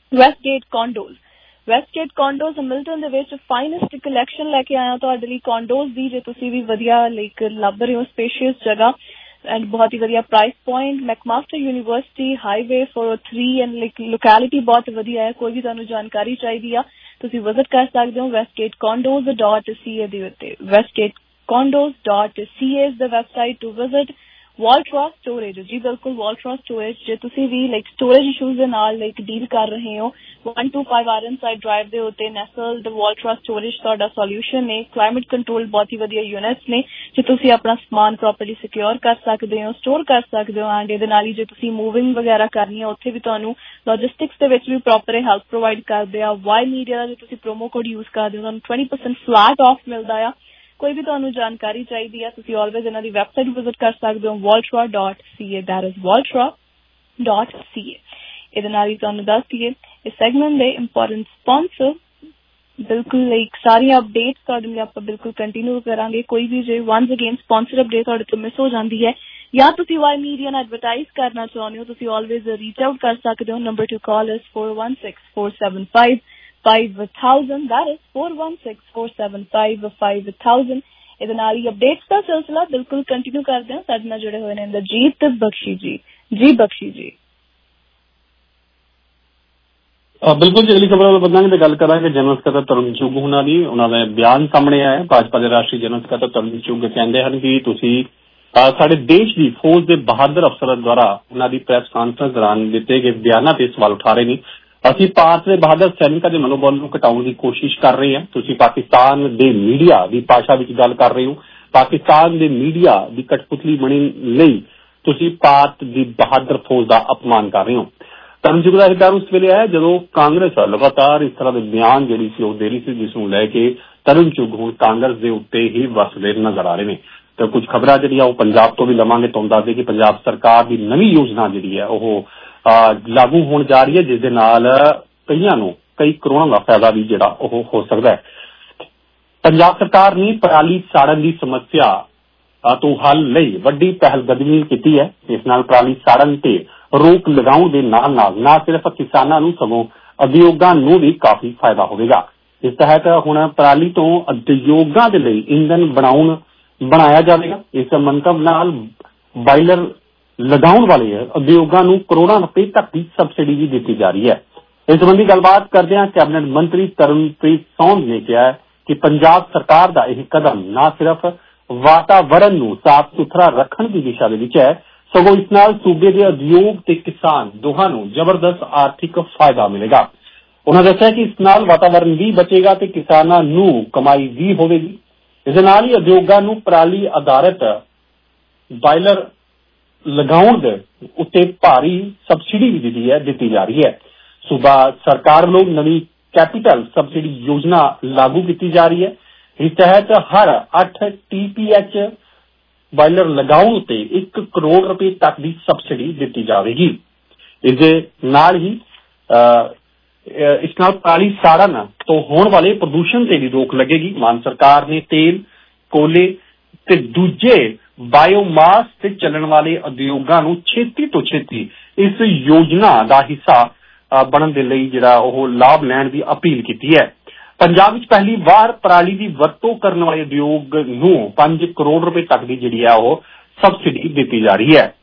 Westgate condos Milton ਦੇ ਵਿੱਚ ਫਾਈਨੈਸਟ ਕਲੈਕਸ਼ਨ ਲੈ ਕੇ ਆਇਆ ਤੁਹਾਡੇ ਲਈ ਕੌਂਡੋਜ਼ ਦੀ। ਜੇ ਤੁਸੀਂ ਵੀ ਵਧੀਆ ਲਾਈਕ ਲੱਭ ਰਹੇ ਹੋ ਸਪੇਸ਼ੀਅਸ ਜਗ੍ਹਾ ਐਂਡ ਬਹੁਤ ਹੀ ਵਧੀਆ price point, McMaster university highway 403 and like locality ਬਹੁਤ ਵਧੀਆ ਹੈ। ਕੋਈ ਵੀ ਤੁਹਾਨੂੰ ਜਾਣਕਾਰੀ ਚਾਹੀਦੀ ਆ ਤੁਸੀਂ ਵਿਜ਼ਿਟ ਕਰ ਸਕਦੇ ਹੋ westgatecondos.ca ਦੇ ਉੱਤੇ। westgatecondos.ca is the website to visit. Waltra Storage ਜੀ ਬਿਲਕੁਲ Waltra Storage। ਜੇ ਤੁਸੀਂ ਵੀ ਲਾਈਕ ਸਟੋਰੇਜ ਇਸ਼ੂਜ਼ ਦੇ ਨਾਲ ਲਾਈਕ ਡੀਲ ਕਰ ਰਹੇ ਹੋ 125 ਆਇਰਨਸਾਈਡ ਡਰਾਈਵ ਦੇ ਉੱਤੇ ਨੈਸਲਡ Waltra Storage ਤੁਹਾਡਾ ਸੋਲਿਊਸ਼ਨ ਨੇ। ਕਲਾਈਮੇਟ ਕੰਟਰੋਲ ਬਹੁਤ ਹੀ ਵਧੀਆ ਯੂਨਿਟਸ ਨੇ ਜੇ ਤੁਸੀਂ ਆਪਣਾ ਸਮਾਨ ਪ੍ਰੋਪਰਲੀ ਸਿਕਿਉਰ ਕਰ ਸਕਦੇ ਹੋ, ਸਟੋਰ ਕਰ ਸਕਦੇ ਹੋ। ਐਂਡ ਇਹਦੇ ਨਾਲ ਹੀ ਜੇ ਤੁਸੀਂ ਮੂਵਿੰਗ ਵਗੈਰਾ ਕਰਨੀ ਹੈ ਉੱਥੇ ਵੀ ਤੁਹਾਨੂੰ ਲੌਜਿਸਟਿਕਸ ਦੇ ਵਿੱਚ ਵੀ ਪ੍ਰੋਪਰ ਹੈਲਪ ਪ੍ਰੋਵਾਈਡ ਕਰਦੇ ਆ। Y ਮੀਡੀਆ ਦਾ ਜੇ ਤੁਸੀਂ ਪ੍ਰੋਮੋ ਕੋਡ ਯੂਜ਼ ਕਰਦੇ ਹੋ ਤੁਹਾਨੂੰ 20% ਫਲੈਟ ਆਫ ਮਿਲਦਾ ਆ। ਕੋਈ ਵੀ ਤੁਹਾਨੂੰ ਜਾਣਕਾਰੀ ਚਾਹੀਦੀ ਹੈ ਤੁਸੀਂ ਆਲਵੇਜ਼ ਇਹਨਾਂ ਦੀ ਵੈਬਸਾਈਟ ਵਿਜ਼ਿਟ ਕਰ ਸਕਦੇ ਹੋ waltra.ca that is waltra.ca। ਇਹਦੇ ਨਾਲ ਹੀ ਤੁਹਾਨੂੰ ਦੱਸ ਦਈਏ ਇਸ ਸੈਗਮੈਂਟ ਦੇ ਇੰਪੋਰਟੈਂਟ ਸਪਾਂਸਰ ਬਿਲਕੁਲ ਲਾਈਕ ਸਾਰੀਆਂ ਅਪਡੇਟਸ ਤੁਹਾਡੇ ਲਈ ਆਪਾਂ ਬਿਲਕੁਲ ਕੰਟੀਨਿਊ ਕਰਾਂਗੇ। ਕੋਈ ਵੀ ਜੇ ਵਨਸ ਅਗੇਨ ਸਪਾਂਸਰ ਅਪਡੇਟ ਤੁਹਾਡੇ ਤੋਂ ਮਿਸ ਹੋ ਜਾਂਦੀ ਹੈ ਜਾਂ ਤੁਸੀਂ Y ਮੀਡੀਆ ਨੂੰ ਐਡਵਰਟਾਈਜ਼ ਕਰਨਾ ਚਾਹੁੰਦੇ ਹੋ ਤੁਸੀਂ ਆਲਵੇਜ਼ ਰੀਚ ਆਊਟ ਕਰ ਸਕਦੇ ਹੋ। ਨੰਬਰ 2 ਕਾਲ ਇਸ 416-475-5000 that is 416-475-5000। ਇਹਦੇ ਨਾਲ ਹੀ ਅਪਡੇਟਸ ਦਾ ਸਿਲਸਿਲਾ ਬਿਲਕੁਲ ਕੰਟੀਨਿਊ ਕਰਦੇ ਹਾਂ। ਸਾਡੇ ਨਾਲ ਜੁੜੇ ਹੋਏ ਨੇ ਇੰਦਰਜੀਤ ਬਖਸ਼ੀ ਜੀ। ਜੀ ਬਖਸ਼ੀ ਜੀ। ਬਿਲਕੁਲ ਜੀ, ਅਗਲੀ ਖਬਰ ਵੱਲ ਵਧਾਂਗੇ ਤੇ ਗੱਲ ਕਰਾਂਗੇ ਜਨਰਲ ਸਕੱਤਰ ਤਰੁਣ ਚੁੱਗ ਉਹਨਾਂ ਦੀ। ਉਹਨਾਂ ਦਾ ਬਿਆਨ ਸਾਹਮਣੇ ਆਇਆ। ਭਾਜਪਾ ਦੇ ਰਾਸ਼ਟਰੀ ਜਨਰਲ ਸਕੱਤਰ ਤਰੁਣ ਚੁੱਗ ਕਹਿੰਦੇ ਹਨ ਕਿ ਤੁਸੀਂ ਸਾਡੇ ਦੇਸ਼ ਦੀ ਫੌਜ ਦੇ ਬਹਾਦਰ ਅਫਸਰਾਂ ਦੁਆਰਾ ਉਹਨਾਂ ਦੀ ਪ੍ਰੈਸ ਕਾਨਫਰੰਸ ਦੌਰਾਨ ਦਿੱਤੇ ਗਏ ਬਿਆਨਾਂ ਤੇ ਸਵਾਲ ਉਠਾ ਰਹੇ ਨੇ। ਅਸੀਂ ਭਾਰਤ ਦੇ ਬਹਾਦਰ ਸੈਨਿਕਾਂ ਦੇ ਮਨੋਬਲ ਨੂੰ ਘਟਾਉਣ ਦੀ ਕੋਸ਼ਿਸ਼ ਕਰ ਰਹੇ ਹਾਂ। ਤੁਸੀਂ ਪਾਕਿਸਤਾਨ ਦੇ ਮੀਡੀਆ ਦੀ ਭਾਸ਼ਾ ਵਿੱਚ ਗੱਲ ਕਰ ਰਹੇ ਹੋ। ਪਾਕਿਸਤਾਨ ਦੇ ਮੀਡੀਆ ਦੀ ਕਠਪੁਤਲੀ ਬਣਨ ਲਈ ਤੁਸੀਂ ਭਾਰਤ ਦੀ ਬਹਾਦਰ ਫੌਜ ਦਾ ਅਪਮਾਨ ਕਰ ਰਹੇ ਹੋ। ਤਰੁਣ ਚੁੱਗ ਦਾ ਇਹ ਬਿਆਨ ਉਸ ਵੇਲੇ ਆਇਆ ਜਦੋਂ ਕਾਂਗਰਸ ਲਗਾਤਾਰ ਇਸ ਤਰ੍ਹਾਂ ਦੇ ਬਿਆਨ ਜਿਹੜੀ ਸੀ ਉਹ ਦੇ ਰਹੀ ਸੀ ਜਿਸ ਨੂੰ ਲੈ ਕੇ ਤਰੁਣ ਚੁੱਗ ਹੁਣ ਕਾਂਗਰਸ ਦੇ ਉੱਤੇ ਹੀ ਵਸਦੇ ਨਜ਼ਰ ਆ ਰਹੇ ਨੇ। ਤੇ ਕੁਝ ਖਬਰਾਂ ਜਿਹੜੀਆਂ ਉਹ ਪੰਜਾਬ ਤੋਂ ਵੀ ਲਵਾਂਗੇ। ਤੁਹਾਨੂੰ ਦੱਸ ਦੇ ਕਿ ਪੰਜਾਬ ਸਰਕਾਰ ਦੀ ਨਵੀਂ ਯੋਜਨਾ ਜਿਹੜੀ ਹੈ ਉਹ ਲਾਗੂ ਹੋਣ ਜਾ ਰਹੀ ਹੈ, ਜਿਸ ਦੇ ਨਾਲ ਕਈਆਂ ਨੂੰ ਕਈ ਕਰੋੜਾਂ ਦਾ ਫਾਇਦਾ ਵੀ ਜਿਹੜਾ ਉਹ ਹੋ ਸਕਦਾ ਹੈ। ਪੰਜਾਬ ਸਰਕਾਰ ਨੇ ਪਰਾਲੀ ਸਾੜਨ ਦੀ ਸਮੱਸਿਆ ਤੋਂ ਹੱਲ ਲਈ ਵੱਡੀ ਪਹਿਲਕਦਮੀ ਕੀਤੀ ਹੈ। ਇਸ ਨਾਲ ਪਰਾਲੀ ਸਾੜਨ ਤੇ ਰੋਕ ਲਗਾਉਣ ਦੇ ਨਾਲ ਨਾਲ ਨਾ ਸਿਰਫ ਕਿਸਾਨਾਂ ਨੂੰ ਸਗੋਂ ਉਦਯੋਗਾਂ ਨੂੰ ਵੀ ਕਾਫੀ ਫਾਇਦਾ ਹੋਵੇਗਾ। ਇਸ ਤਹਿਤ ਹੁਣ ਪਰਾਲੀ ਤੋਂ ਉਦਯੋਗਾਂ ਦੇ ਲਈ ਇੰਧਨ ਬਣਾਇਆ ਜਾਵੇਗਾ। ਇਸ ਮੰਤਵ ਨਾਲ ਬਾਇਲਰ ਲਗਾਉਣ ਵਾਲੇ ਉਦਯੋਗਾਂ ਨੂੰ ਕਰੋੜਾਂ ਰੁਪਏ ਤੱਕ ਦੀ ਸਬਸਿਡੀ ਵੀ ਦਿੱਤੀ ਜਾ ਰਹੀ ਹੈ। ਇਸ ਸੰਬੰਧੀ ਗੱਲਬਾਤ ਕਰਦਿਆਂ ਕੈਬਨਿਟ ਮੰਤਰੀ ਤਰਨਪ੍ਰੀਤ ਸੌਂਦ ਨੇ ਕਿਹਾ ਕਿ ਪੰਜਾਬ ਸਰਕਾਰ ਦਾ ਇਹ ਕਦਮ ਨਾ ਸਿਰਫ ਵਾਤਾਵਰਣ ਨੂੰ ਸਾਫ਼ ਸੁਥਰਾ ਰੱਖਣ ਦੀ ਦਿਸ਼ਾ ਦੇ ਵਿੱਚ ਹੈ, ਸਗੋਂ ਇਸ ਨਾਲ ਸੂਬੇ ਦੇ ਉਦਯੋਗ ਤੇ ਕਿਸਾਨ ਦੋਹਾਂ ਨੂੰ ਜ਼ਬਰਦਸਤ ਆਰਥਿਕ ਫਾਇਦਾ ਮਿਲੇਗਾ। ਉਹਨਾਂ ਦੱਸਿਆ ਕਿ ਇਸ ਨਾਲ ਵਾਤਾਵਰਣ ਵੀ ਬਚੇਗਾ ਤੇ ਕਿਸਾਨਾਂ ਨੂੰ ਕਮਾਈ ਵੀ ਹੋਵੇਗੀ। ਇਸ ਦੇ ਨਾਲ ਹੀ ਉਦਯੋਗਾਂ ਨੂੰ ਪਰਾਲੀ ਆਧਾਰਿਤ ਬਾਇਲਰ ਲਗਾਉਣ ਦੇ ਉੱਤੇ ਭਾਰੀ ਸਬਸਿਡੀ ਵੀ ਦਿੱਤੀ ਜਾ ਰਹੀ ਹੈ। ਸੂਬਾ ਸਰਕਾਰ ਵੱਲੋਂ ਨਵੀਂ ਕੈਪੀਟਲ ਸਬਸਿਡੀ ਯੋਜਨਾ ਲਾਗੂ ਕੀਤੀ ਜਾ ਰਹੀ ਹੈ। ਇਸ ਤਹਿਤ ਹਰ 8 TPH ਬਾਇਲਰ ਲਗਾਉਣ ਉੱਤੇ 1 ਕਰੋੜ ਰੁਪਏ ਤੱਕ ਦੀ ਸਬਸਿਡੀ ਦਿੱਤੀ ਜਾਵੇਗੀ। ਇਸ ਦੇ ਨਾਲ ਹੀ ਇਸ ਨਾਲ ਪਰਾਲੀ ਸਾੜਨ ਤੋਂ ਹੋਣ ਵਾਲੇ ਪ੍ਰਦੂਸ਼ਣ ਤੇ ਵੀ ਰੋਕ ਲੱਗੇਗੀ। ਮਾਨ ਸਰਕਾਰ ਨੇ ਤੇਲ, ਕੋਲੇ ਤੇ ਦੂਜੇ ਬਾਇਓਮਾਸ ਤੇ ਚੱਲਣ ਵਾਲੇ ਉਦਯੋਗਾਂ ਨੂੰ ਛੇਤੀ ਤੋਂ ਛੇਤੀ ਇਸ ਯੋਜਨਾ ਦਾ ਹਿੱਸਾ ਬਣਨ ਦੇ ਲਈ ਜਿਹੜਾ ਉਹ ਲਾਭ ਲੈਣ ਦੀ ਅਪੀਲ ਕੀਤੀ ਹੈ। ਪੰਜਾਬ ਵਿੱਚ ਪਹਿਲੀ ਵਾਰ ਪਰਾਲੀ ਦੀ ਵਰਤੋਂ ਕਰਨ ਵਾਲੇ ਉਦਯੋਗ ਨੂੰ 5 ਕਰੋੜ ਰੁਪਏ ਤੱਕ ਦੀ ਜਿਹੜੀ ਹੈ ਉਹ ਸਬਸਿਡੀ ਦਿੱਤੀ ਜਾ ਰਹੀ ਹੈ।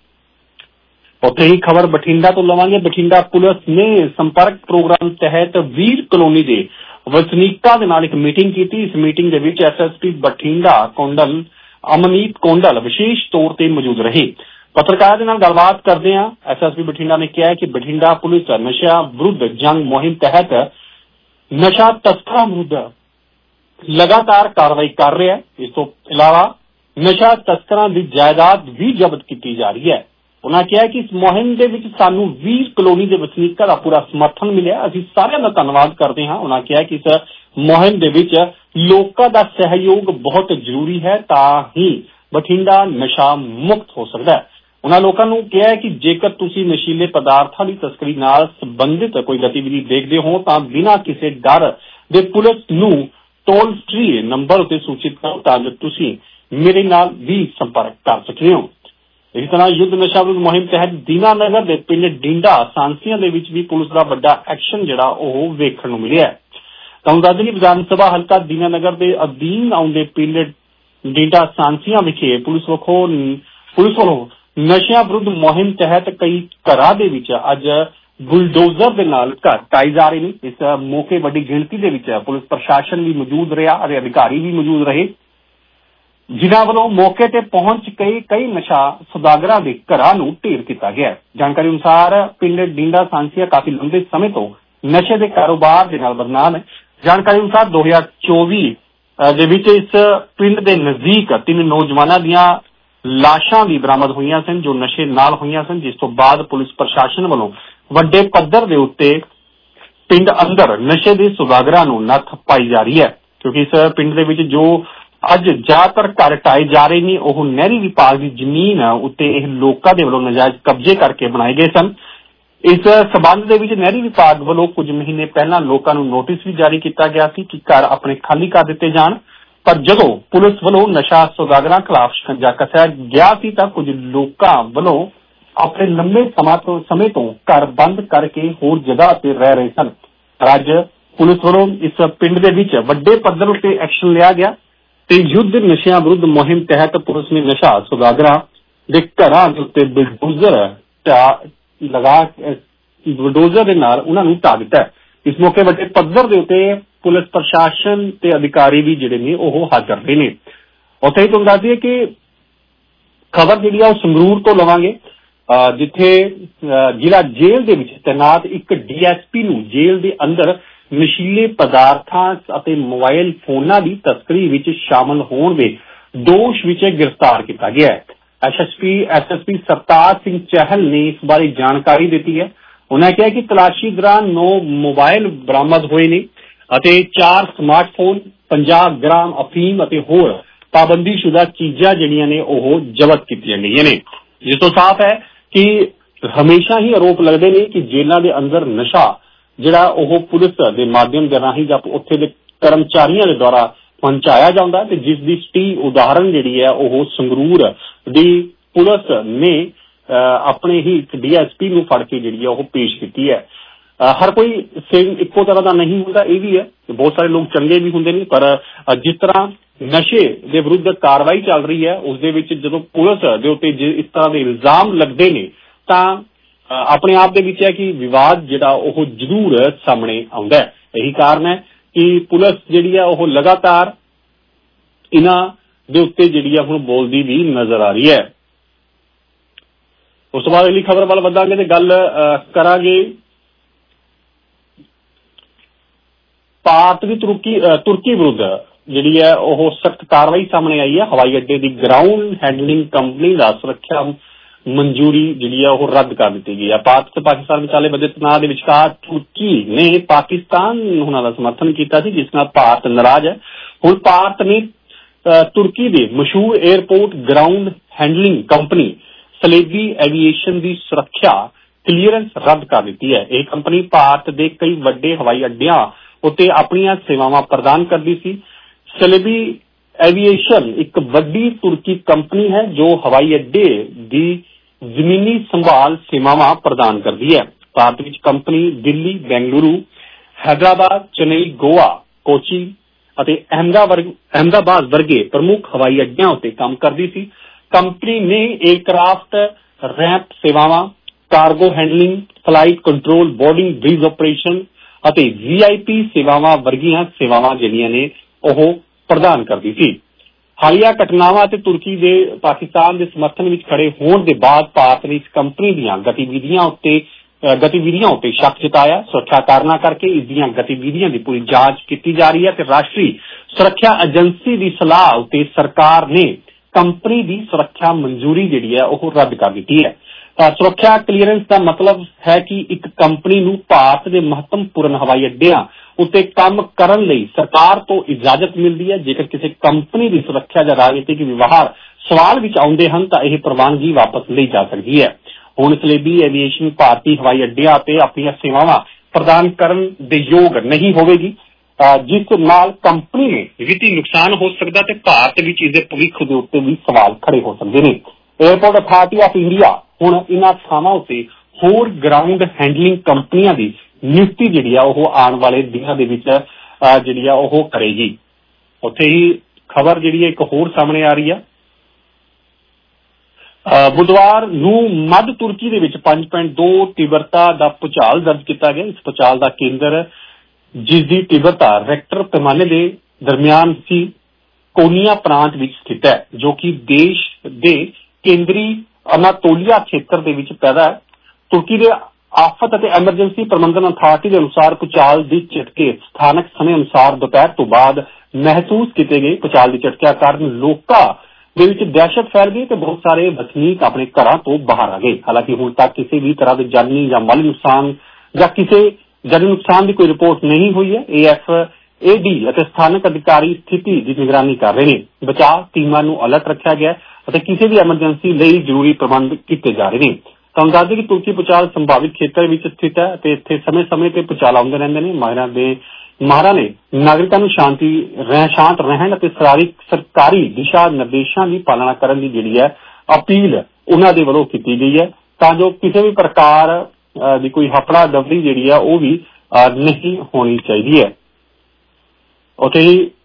ਉੱਥੇ ਹੀ ਖਬਰ ਬਠਿੰਡਾ ਤੋਂ ਲਵਾਂਗੇ। ਬਠਿੰਡਾ ਪੁਲਿਸ ਨੇ ਸੰਪਰਕ ਪ੍ਰੋਗਰਾਮ ਤਹਿਤ ਵੀਰ ਕਲੋਨੀ ਦੇ ਵਸਨੀਕਾਂ ਦੇ ਨਾਲ ਇੱਕ ਮੀਟਿੰਗ ਕੀਤੀ। ਇਸ ਮੀਟਿੰਗ ਦੇ ਵਿੱਚ SSP ਬਠਿੰਡਾ ਅਮਨੀਤ ਕੋਂਡਲ ਵਿਸ਼ੇਸ਼ ਤੌਰ ਤੇ ਮੌਜੂਦ ਰਹੇ। ਪੱਤਰਕਾਰਾਂ ਦੇ ਨਾਲ ਗੱਲਬਾਤ ਕਰਦੇ ਹਾਂ SSP ਬਠਿੰਡਾ ਨੇ ਕਿਹਾ ਕਿ ਬਠਿੰਡਾ ਪੁਲਿਸ ਨਸ਼ਾ ਵਿਰੁੱਧ ਜੰਗ ਮੁਹਿੰਮ ਤਹਿਤ ਨਸ਼ਾ ਤਸਕਰਾਂ ਵਿਰੁੱਧ ਲਗਾਤਾਰ ਕਾਰਵਾਈ ਕਰ ਰਿਹਾ ਹੈ। ਇਸ ਤੋਂ ਇਲਾਵਾ ਨਸ਼ਾ ਤਸਕਰਾਂ ਦੀ ਜਾਇਦਾਦ ਵੀ ਜ਼ਬਤ ਕੀਤੀ ਜਾ ਰਹੀ ਹੈ। ਉਹਨਾਂ ਕਿਹਾ ਕਿ ਇਸ ਮੁਹਿੰਮ ਦੇ ਵਿੱਚ ਸਾਨੂੰ ਵੀਰ ਕਲੋਨੀ ਦੇ ਵਸਨੀਕਾਂ ਦਾ ਪੂਰਾ ਸਮਰਥਨ ਮਿਲਿਆ। ਅਸੀਂ ਸਾਰਿਆਂ ਦਾ ਧੰਨਵਾਦ ਕਰਦੇ ਹਾਂ। ਉਹਨਾਂ ਕਿਹਾ ਕਿ ਇਸ ਮੁਹਿੰਮ ਦੇ ਵਿੱਚ ਲੋਕਾਂ ਦਾ ਸਹਿਯੋਗ ਬਹੁਤ ਜ਼ਰੂਰੀ ਹੈ ਤਾਂ ਹੀ ਬਠਿੰਡਾ ਨਸ਼ਾ ਮੁਕਤ ਹੋ ਸਕਦਾ ਹੈ। ਉਹਨਾਂ ਲੋਕਾਂ ਨੂੰ ਕਿਹਾ ਕਿ ਜੇਕਰ ਤੁਸੀਂ ਨਸ਼ੀਲੇ ਪਦਾਰਥਾਂ ਦੀ ਤਸਕਰੀ ਨਾਲ ਸੰਬੰਧਿਤ ਕੋਈ ਗਤੀਵਿਧੀ ਦੇਖਦੇ ਹੋ ਤਾਂ ਬਿਨਾਂ ਕਿਸੇ ਡਰ ਦੇ ਪੁਲਿਸ ਨੂੰ ਟੋਲ ਫ੍ਰੀ ਨੰਬਰ ਉੱਤੇ ਸੂਚਿਤ ਕਰੋ ਤਾਂ ਜੋ ਤੁਸੀਂ ਮੇਰੇ ਨਾਲ ਵੀ ਸੰਪਰਕ ਕਰ ਸਕਦੇ ਹੋ। ਇਸੇ ਤਰ੍ਹਾਂ ਯੁੱਧ ਨਸ਼ਾ ਵਿਰੁੱਧ ਮੁਹਿੰਮ ਤਹਿਤ ਦੀਨਾਨਗਰ ਦੇ ਪਿੰਡ ਡਿੰਡਾ ਸਾਂਸੀਆਂ ਦੇ ਵਿੱਚ ਵੀ ਪੁਲਿਸ ਦਾ ਵੱਡਾ ਐਕਸ਼ਨ ਜਿਹੜਾ ਉਹ ਵੇਖਣ ਨੂੰ ਮਿਲਿਆ। ਤੁਹਾਨੂੰ ਦੱਸ ਦੇਈਏ ਵਿਧਾਨ ਸਭਾ ਹਲਕਾ ਦੀਨਾਨਗਰ ਦੇ ਅਧੀਨ ਆਉਂਦੇ ਪਿੰਡ ਡਿੰਡਾ ਸਾਂਸੀਆਂ ਵਿਖੇ ਪੁਲਿਸ ਵੱਲੋਂ ਨਸ਼ਿਆਂ ਵਿਰੁੱਧ ਮੁਹਿੰਮ ਤਹਿਤ ਕਈ ਘਰਾਂ ਦੇ ਵਿੱਚ ਅੱਜ ਬੁਲਡੋਜ਼ਰ ਦੇ ਨਾਲ ਘਰ ਢਾਏ ਜਾ ਰਹੇ ਨੇ। ਇਸ ਮੌਕੇ ਵੱਡੀ ਗਿਣਤੀ ਦੇ ਵਿੱਚ ਪੁਲਿਸ ਪ੍ਰਸ਼ਾਸਨ ਵੀ ਮੌਜੂਦ ਰਿਹਾ ਅਤੇ ਅਧਿਕਾਰੀ ਵੀ ਮੌਜੂਦ ਰਹੇ, ਜਿਨ੍ਹਾਂ ਵੱਲੋਂ ਮੌਕੇ ਤੇ ਪਹੁੰਚ ਕੇ ਕਈ ਨਸ਼ਾ ਸੁਦਾਗਰਾਂ ਦੇ ਘਰਾਂ ਨੂੰ ਢੇਰ ਕੀਤਾ ਗਿਆ। ਜਾਣਕਾਰੀ ਅਨੁਸਾਰ ਪਿੰਡ ਡਿੰਡਾ ਸਾਂਸੀਆ ਕਾਫੀ ਲੰਬੇ ਸਮੇਂ ਤੋਂ ਨਸ਼ੇ ਦੇ ਕਾਰੋਬਾਰ ਦੇ ਨਾਲ ਬਦਨਾਮ ਹੈ। ਜਾਣਕਾਰੀ ਅਨੁਸਾਰ 2024 ਦੇ ਵਿੱਚ ਇਸ ਪਿੰਡ ਦੇ ਨਜ਼ਦੀਕ 3 ਨੌਜਵਾਨਾਂ ਦੀਆਂ ਲਾਸ਼ਾਂ ਵੀ ਬਰਾਮਦ ਹੋਈਆਂ ਸਨ ਜੋ ਨਸ਼ੇ ਨਾਲ ਹੋਈਆਂ ਸਨ, ਜਿਸ ਤੋਂ ਬਾਅਦ ਪੁਲਿਸ ਪ੍ਰਸ਼ਾਸਨ ਵੱਲੋਂ ਵੱਡੇ ਪੱਧਰ ਦੇ ਉੱਤੇ ਪਿੰਡ ਅੰਦਰ ਨਸ਼ੇ ਦੇ ਸੁਦਾਗਰਾਂ ਨੂੰ ਨੱਥ ਪਾਈ ਜਾ ਰਹੀ ਹੈ। ਕਿਉਂਕਿ ਇਸ ਪਿੰਡ ਦੇ ਵਿੱਚ ਜੋ ਅੱਜ ਜ਼ਿਆਦਾਤਰ ਘਰ ਢਾਏ ਜਾ ਰਹੇ ਨੇ ਉਹ ਨਹਿਰੀ ਵਿਭਾਗ ਦੀ ਜ਼ਮੀਨ ਉੱਤੇ ਇਹ ਲੋਕਾਂ ਦੇ ਵੱਲੋਂ ਨਜਾਇਜ਼ ਕਬਜ਼ੇ ਕਰਕੇ ਬਣਾਏ ਗਏ ਸਨ। ਇਸ ਸਬੰਧ ਦੇ ਵਿੱਚ ਨਹਿਰੀ ਵਿਭਾਗ ਵੱਲੋਂ ਕੁਝ ਮਹੀਨੇ ਪਹਿਲਾਂ ਲੋਕਾਂ ਨੂੰ ਨੋਟਿਸ ਵੀ ਜਾਰੀ ਕੀਤਾ ਗਿਆ ਸੀ ਕਿ ਘਰ ਆਪਣੇ ਖਾਲੀ ਕਰ ਦਿੱਤੇ ਜਾਣ, ਪਰ ਜਦੋਂ ਪੁਲਿਸ ਵੱਲੋਂ ਨਸ਼ਾ ਸੁਦਾਗਰਾਂ ਖਿਲਾਫ ਸ਼ਿਕੰਜਾ ਕੱਸਿਆ ਗਿਆ ਸੀ ਤਾਂ ਕੁਝ ਲੋਕਾਂ ਵੱਲੋਂ ਆਪਣੇ ਲੰਬੇ ਸਮੇਂ ਤੋਂ ਘਰ ਬੰਦ ਕਰਕੇ ਹੋਰ ਜਗ੍ਹਾ ਤੇ ਰਹਿ ਰਹੇ ਸਨ। ਅੱਜ ਪੁਲਿਸ ਵੱਲੋਂ ਇਸ ਪਿੰਡ ਦੇ ਵਿੱਚ ਵੱਡੇ ਪੱਧਰ ਉੱਤੇ ਐਕਸ਼ਨ ਲਿਆ ਗਿਆ ਤੇ ਯੁੱਧ ਨਸ਼ਿਆਂ ਵਿਰੁੱਧ ਮੁਹਿੰਮ ਤਹਿਤ ਪੁਲਿਸ ਨੇ ਨਸ਼ਾ ਸੁਦਾਗਰਾਂ ਦੇ ਘਰਾਂ ਦੇ ਉੱਤੇ ਬੁਲਡੋਜ਼ਰ ਦੇ ਨਾਲ ਉਹਨਾਂ ਨੂੰ ਢਾ ਦਿੱਤਾ। ਇਸ ਮੌਕੇ ਵੱਡੇ ਪੱਧਰ ਦੇ ਉੱਤੇ ਪੁਲਿਸ ਪ੍ਰਸ਼ਾਸਨ ਤੇ ਅਧਿਕਾਰੀ ਵੀ ਜਿਹੜੇ ਨੇ ਉਹ ਹਾਜ਼ਰ ਰਹੇ ਨੇ। ਉੱਥੇ ਹੀ ਤੁਹਾਨੂੰ ਦੱਸ ਦਈਏ ਕਿ ਖਬਰ ਜਿਹੜੀ ਆ ਉਹ ਸੰਗਰੂਰ ਤੋਂ ਲਵਾਂਗੇ, ਜਿੱਥੇ ਜ਼ਿਲ੍ਹਾ ਜੇਲ੍ਹ ਦੇ ਵਿੱਚ ਤੈਨਾਤ ਇੱਕ DSP ਨੂੰ ਜੇਲ੍ਹ ਦੇ ਅੰਦਰ ਨਸ਼ੀਲੇ ਪਦਾਰਥਾਂ ਅਤੇ ਮੋਬਾਈਲ ਫੋਨਾਂ ਦੀ ਤਸਕਰੀ ਵਿੱਚ ਸ਼ਾਮਲ ਹੋਣ ਦੇ ਦੋਸ਼ ਵਿੱਚ ਗ੍ਰਿਫਤਾਰ ਕੀਤਾ ਗਿਆ ਹੈ। SSP ਸਰਤਾਜ ਸਿੰਘ ਚਹਿਲ ਨੇ ਇਸ ਬਾਰੇ ਜਾਣਕਾਰੀ ਦਿੱਤੀ ਹੈ। ਉਹਨਾਂ ਕਿਹਾ ਕਿ ਤਲਾਸ਼ੀ ਦੌਰਾਨ 9 ਮੋਬਾਈਲ ਬਰਾਮਦ ਹੋਏ ਨੇ ਅਤੇ 4 ਸਮਾਰਟਫੋਨ, 50 ਗ੍ਰਾਮ ਅਫੀਮ ਅਤੇ ਹੋਰ ਪਾਬੰਦੀਸ਼ੁਦਾ ਚੀਜ਼ਾਂ ਜਿਹੜੀਆਂ ਨੇ ਉਹ ਜ਼ਬਤ ਕੀਤੀਆਂ ਗਈਆਂ ਨੇ, ਜਿਸ ਤੋਂ ਸਾਫ਼ ਹੈ ਕਿ ਹਮੇਸ਼ਾ ਹੀ ਆਰੋਪ ਲੱਗਦੇ ਨੇ ਕਿ ਜੇਲ੍ਹਾਂ ਦੇ ਅੰਦਰ ਨਸ਼ਾ ਜਿਹੜਾ ਉਹ ਪੁਲਿਸ ਦੇ ਮਾਧਿਅਮ ਦੇ ਰਾਹੀਂ ਜਾਂ ਉੱਥੇ ਦੇ ਕਰਮਚਾਰੀਆਂ ਦੇ ਦੁਆਰਾ ਪਹੁੰਚਾਇਆ ਜਾਂਦਾ, ਤੇ ਜਿਸ ਦੀ ਸਟੀ ਉਦਾਹਰਨ ਜਿਹੜੀ ਹੈ ਉਹ ਸੰਗਰੂਰ ਦੀ ਪੁਲਿਸ ਨੇ ਆਪਣੇ ਹੀ DSP ਨੂੰ ਫੜ ਕੇ ਜਿਹੜੀ ਹੈ ਉਹ ਪੇਸ਼ ਕੀਤੀ ਹੈ। ਹਰ ਕੋਈ ਸੇਮ ਇੱਕੋ ਤਰ੍ਹਾਂ ਦਾ ਨਹੀਂ ਹੁੰਦਾ, ਇਹ ਵੀ ਹੈ, ਬਹੁਤ ਸਾਰੇ ਲੋਕ ਚੰਗੇ ਵੀ ਹੁੰਦੇ ਨੇ, ਪਰ ਜਿਸ ਤਰ੍ਹਾਂ ਨਸ਼ੇ ਦੇ ਵਿਰੁੱਧ ਕਾਰਵਾਈ ਚੱਲ ਰਹੀ ਹੈ ਉਸ ਦੇ ਵਿੱਚ ਜਦੋਂ ਪੁਲਿਸ ਦੇ ਉੱਤੇ ਇਸ ਤਰ੍ਹਾਂ ਦੇ ਇਲਜ਼ਾਮ ਲੱਗਦੇ ਨੇ ਤਾਂ ਆਪਣੇ ਆਪ ਦੇ ਵਿੱਚ ਹੈ ਕਿ ਵਿਵਾਦ ਜਿਹੜਾ ਉਹ ਜ਼ਰੂਰ ਸਾਹਮਣੇ ਆਉਂਦਾ ਹੈ। ਇਹੀ ਕਾਰਨ ਹੈ ਕਿ ਪੁਲਿਸ ਜਿਹੜੀ ਹੈ ਉਹ ਲਗਾਤਾਰ ਇਹਨਾਂ ਦੇ ਉੱਤੇ ਜਿਹੜੀ ਹੈ ਹੁਣ ਬੋਲਦੀ ਵੀ ਨਜ਼ਰ ਆ ਰਹੀ ਹੈ। ਉਸ ਤੋਂ ਬਾਅਦ ਅਗਲੀ ਖਬਰ ਵੱਲ ਵਧਾਂਗੇ ਤੇ ਗੱਲ ਕਰਾਂਗੇ ਭਾਰਤ ਦੀ ਤੁਰਕੀ ਵਿਰੁੱਧ ਜਿਹੜੀ ਹੈ ਉਹ ਸਖਤ ਕਾਰਵਾਈ ਸਾਹਮਣੇ ਆਈ ਹੈ। ਹਵਾਈ ਅੱਡੇ ਦੀ ਗਰਾਊਂਡ ਹੈਂਡਲਿੰਗ ਕੰਪਨੀ ਦਾ ਸੁਰੱਖਿਆ ਮਨਜ਼ੂਰੀ ਜਿਹੜੀ ਹੈ ਉਹ ਰੱਦ ਕਰ ਦਿੱਤੀ ਗਈ ਹੈ। ਭਾਰਤ ਤੇ ਪਾਕਿਸਤਾਨ ਵਿਚਾਲੇ ਵਧੇ ਤਣਾਅ ਦੇ ਵਿਚਕਾਰ ਤੁਰਕੀ ਨੇ ਪਾਕਿਸਤਾਨ ਉਹਨਾਂ ਦਾ ਸਮਰਥਨ ਕੀਤਾ ਸੀ, ਜਿਸ ਨਾਲ ਭਾਰਤ ਨਾਰਾਜ਼ ਹੈ। ਹੁਣ ਭਾਰਤ ਨੇ ਤੁਰਕੀ ਦੇ ਮਸ਼ਹੂਰ airport ground handling company Celebi aviation ਦੀ ਸੁਰੱਖਿਆ ਕਲੀਅਰੈਂਸ ਰੱਦ ਕਰ ਦਿੱਤੀ ਹੈ। ਇਹ ਕੰਪਨੀ ਭਾਰਤ ਦੇ ਕਈ ਵੱਡੇ ਹਵਾਈ ਅੱਡਿਆਂ ਉੱਤੇ ਆਪਣੀਆਂ ਸੇਵਾਵਾਂ ਪ੍ਰਦਾਨ ਕਰਦੀ ਸੀ। ਸਲੇਬੀ ਐਵੀਏਸ਼ਨ ਇੱਕ ਵੱਡੀ ਤੁਰਕੀ ਕੰਪਨੀ ਹੈ ਜੋ ਹਵਾਈ ਅੱਡੇ ਦੀ ਜ਼ਮੀਨੀ ਸੰਭਾਲ ਸੇਵਾਵਾਂ ਪ੍ਰਦਾਨ ਕਰਦੀ ਹੈ। ਭਾਰਤ ਵਿੱਚ ਕੰਪਨੀ ਦਿੱਲੀ, ਬੈਂਗਲੁਰੂ, ਹੈਦਰਾਬਾਦ, ਚੇਨਈ, ਗੋਆ, ਕੋਚੀ ਅਤੇ ਅਹਿਮਦਾਬਾਦ ਵਰਗੇ ਪ੍ਰਮੁੱਖ ਹਵਾਈ ਅੱਡਿਆਂ ਉੱਤੇ ਕੰਮ ਕਰਦੀ ਸੀ। ਕੰਪਨੀ ਨੇ ਏਅਰਕ੍ਰਾਫਟ ਰੈਂਪ ਸੇਵਾਵਾਂ, cargo handling, flight control, boarding bridge operation ਅਤੇ VIP ਸੇਵਾਵਾਂ ਵਰਗੀਆਂ ਸੇਵਾਵਾਂ ਜਿਹੜੀਆਂ ਨੇ ਉਹ ਪ੍ਰਦਾਨ ਕਰਦੀ ਸੀ। ਹਾਲੀਆ ਘਟਨਾਵਾਂ ਅਤੇ ਤੁਰਕੀ ਦੇ ਪਾਕਿਸਤਾਨ ਦੇ ਸਮਰਥਨ ਵਿੱਚ ਖੜੇ ਹੋਣ ਦੇ ਬਾਅਦ ਭਾਰਤ ਨੇ ਇਸ ਕੰਪਨੀ ਦੀਆਂ ਗਤੀਵਿਧੀਆਂ ਉੱਤੇ ਸ਼ੱਕ ਜਤਾਇਆ। ਸੁਰੱਖਿਆ ਕਾਰਨਾਂ ਕਰਕੇ ਇਸ ਦੀਆਂ ਗਤੀਵਿਧੀਆਂ ਦੀ ਪੂਰੀ ਜਾਂਚ ਕੀਤੀ ਜਾ ਰਹੀ ਹੈ ਤੇ ਰਾਸ਼ਟਰੀ ਸੁਰੱਖਿਆ ਏਜੰਸੀ ਦੀ ਸਲਾਹ ਉੱਤੇ ਸਰਕਾਰ ਨੇ ਕੰਪਨੀ ਦੀ ਸੁਰੱਖਿਆ ਮਨਜ਼ੂਰੀ ਜਿਹੜੀ ਹੈ ਉਹ ਰੱਦ ਕਰ ਦਿੱਤੀ ਹੈ। ਸੁਰੱਖਿਆ ਕਲੀਅਰੈਂਸ ਦਾ ਮਤਲਬ ਹੈ ਕਿ ਇੱਕ ਕੰਪਨੀ ਨੂੰ ਭਾਰਤ ਦੇ ਮਹੱਤਵਪੂਰਨ ਹਵਾਈ ਅੱਡਿਆਂ ਉੱਤੇ ਕੰਮ ਕਰਨ ਲਈ ਸਰਕਾਰ ਤੋਂ ਇਜਾਜ਼ਤ ਮਿਲਦੀ ਹੈ। ਜੇਕਰ ਕਿਸੇ ਕੰਪਨੀ ਦੀ ਸੁਰੱਖਿਆ ਜਾਂ ਰਾਜਨੀਤਿਕ ਵਿਵਹਾਰ ਸਵਾਲ ਵਿੱਚ ਆਉਂਦੇ ਹਨ ਤਾਂ ਇਹ ਪ੍ਰਵਾਨਗੀ ਵਾਪਸ ਲਈ ਜਾ ਸਕਦੀ ਹੈ। ਹੁਣ ਸਲੇਬੀ ਐਵੀਏਸ਼ਨ ਭਾਰਤੀ ਹਵਾਈ ਅੱਡਿਆਂ ਤੇ ਆਪਣੀਆਂ ਸੇਵਾਵਾਂ ਪ੍ਰਦਾਨ ਕਰਨ ਦੇ ਯੋਗ ਨਹੀਂ ਹੋਵੇਗੀ, ਜਿਸ ਨਾਲ ਕੰਪਨੀ ਨੂੰ ਵਿੱਤੀ ਨੁਕਸਾਨ ਹੋ ਸਕਦਾ ਤੇ ਭਾਰਤ ਵਿੱਚ ਇਸ ਦੇ ਭਵਿੱਖ ਦੇ ਉੱਤੇ ਵੀ ਸਵਾਲ ਖੜੇ ਹੋ ਸਕਦੇ ਨੇ। 에ਅਰਪੋਰਟ ਅਥਾਰਟੀ ਆਫ ਇੰਡੀਆ ਹੁਣ ਇਹਨਾਂ ਥਾਵਾਂ ਉੱਤੇ ਹੋਰ ਗਰਾਊਂਡ ਹੈਂਡਲਿੰਗ ਕੰਪਨੀਆਂ ਦੀ ਨਿਯੁਕਤੀ ਜਿਹੜੀ ਆ ਉਹ ਆਉਣ ਵਾਲੇ ਦਿਨਾਂ ਦੇ ਵਿੱਚ ਜਿਹੜੀ ਆ ਉਹ ਕਰੇਗੀ। ਉੱਥੇ ਹੀ ਖਬਰ ਜਿਹੜੀ ਹੈ ਇੱਕ ਹੋਰ ਸਾਹਮਣੇ ਆ ਰਹੀ ਆ। ਬੁੱਧਵਾਰ ਨੂੰ ਮੱਧ ਤੁਰਕੀ ਦੇ ਵਿੱਚ 5.2 ਤੀਬਰਤਾ ਦਾ ਭੂਚਾਲ ਦਰਜ ਕੀਤਾ ਗਿਆ। ਇਸ ਭੂਚਾਲ ਦਾ ਕੇਂਦਰ, ਜਿਸ ਦੀ ਤੀਬਰਤਾ ਰੈਕਟਰ ਪੈਮਾਨੇ ਦੇ ਦਰਮਿਆਨ ਸੀ, ਕੋਨੀਆ ਪ੍ਰਾਂਤ ਵਿੱਚ ਸਥਿਤ ਹੈ, ਜੋ ਕਿ ਦੇਸ਼ ਦੇ ਕੇਂਦਰੀ ਅਨਾਤੋਲੀਆ ਖੇਤਰ ਦੇ ਵਿੱਚ ਪੈਦਾ ਹੈ। ਤੁਰਕੀ ਦੇ ਆਫਤ ਅਤੇ ਐਮਰਜੈਂਸੀ ਪ੍ਰਬੰਧਨ ਅਥਾਰਟੀ ਦੇ ਅਨੁਸਾਰ ਭੂਚਾਲ ਦੇ ਝਟਕੇ ਸਥਾਨਕ ਸਮੇਂ ਅਨੁਸਾਰ ਦੁਪਹਿਰ ਤੋਂ ਬਾਅਦ ਮਹਿਸੂਸ ਕੀਤੇ ਗਏ। ਭੂਚਾਲ ਦੇ ਝਟਕਿਆਂ ਕਾਰਨ ਲੋਕਾਂ ਦੇ ਵਿੱਚ ਦਹਿਸ਼ਤ ਫੈਲ ਗਈ ਤੇ ਬਹੁਤ ਸਾਰੇ ਵਸਨੀਕ ਆਪਣੇ ਘਰਾਂ ਤੋਂ ਬਾਹਰ ਆ ਗਏ। ਹਾਲਾਂਕਿ ਹੁਣ ਤੱਕ ਕਿਸੇ ਵੀ ਤਰ੍ਹਾਂ ਦੇ ਜਾਨੀ ਜਾਂ ਮਾਲੀ ਨੁਕਸਾਨ ਜਾਂ ਕਿਸੇ ਜਾਨੀ ਨੁਕਸਾਨ ਦੀ ਕੋਈ ਰਿਪੋਰਟ ਨਹੀਂ ਹੋਈ ਹੈ। AFAD ਅਤੇ ਸਥਾਨਕ ਅਧਿਕਾਰੀ ਸਥਿਤੀ ਦੀ ਨਿਗਰਾਨੀ ਕਰ ਰਹੇ ਨੇ। ਬਚਾਅ ਟੀਮਾਂ ਨੂੰ ਅਲਰਟ ਰੱਖਿਆ ਗਿਆ ਅਤੇ ਕਿਸੇ ਵੀ ਐਮਰਜੈਂਸੀ ਲਈ ਜ਼ਰੂਰੀ ਪ੍ਰਬੰਧ ਕੀਤੇ ਜਾ ਰਹੇ ਨੇ। ਤੁਹਾਨੂੰ ਦੱਸ ਦੇਈਏ ਕਿ ਤੁਰਕੀ ਭੂਚਾਲ ਸੰਭਾਵਿਤ ਖੇਤਰ ਵਿੱਚ ਸਥਿਤ ਹੈ ਅਤੇ ਇੱਥੇ ਸਮੇਂ-ਸਮੇਂ ਤੇ ਭੂਚਾਲ ਆਉਂਦੇ ਰਹਿੰਦੇ ਨੇ। ਮਾਹਰਾਂ ਨੇ ਨਾਗਰਿਕਾਂ ਨੂੰ ਸ਼ਾਂਤ ਰਹਿਣ ਅਤੇ ਸਰਕਾਰੀ ਦਿਸ਼ਾ ਨਿਰਦੇਸ਼ਾਂ ਦੀ ਪਾਲਣਾ ਕਰਨ ਦੀ ਜਿਹੜੀ ਹੈ ਅਪੀਲ ਉਹਨਾਂ ਦੇ ਵੱਲੋਂ ਕੀਤੀ ਗਈ ਹੈ, ਤਾਂ ਜੋ ਕਿਸੇ ਵੀ ਪ੍ਰਕਾਰ ਦੀ ਕੋਈ ਹਫੜਾ ਦਫੜੀ ਜਿਹੜੀ ਹੈ ਉਹ ਵੀ ਨਹੀਂ ਹੋਣੀ ਚਾਹੀਦੀ ਹੈ। ਉੱਥੇ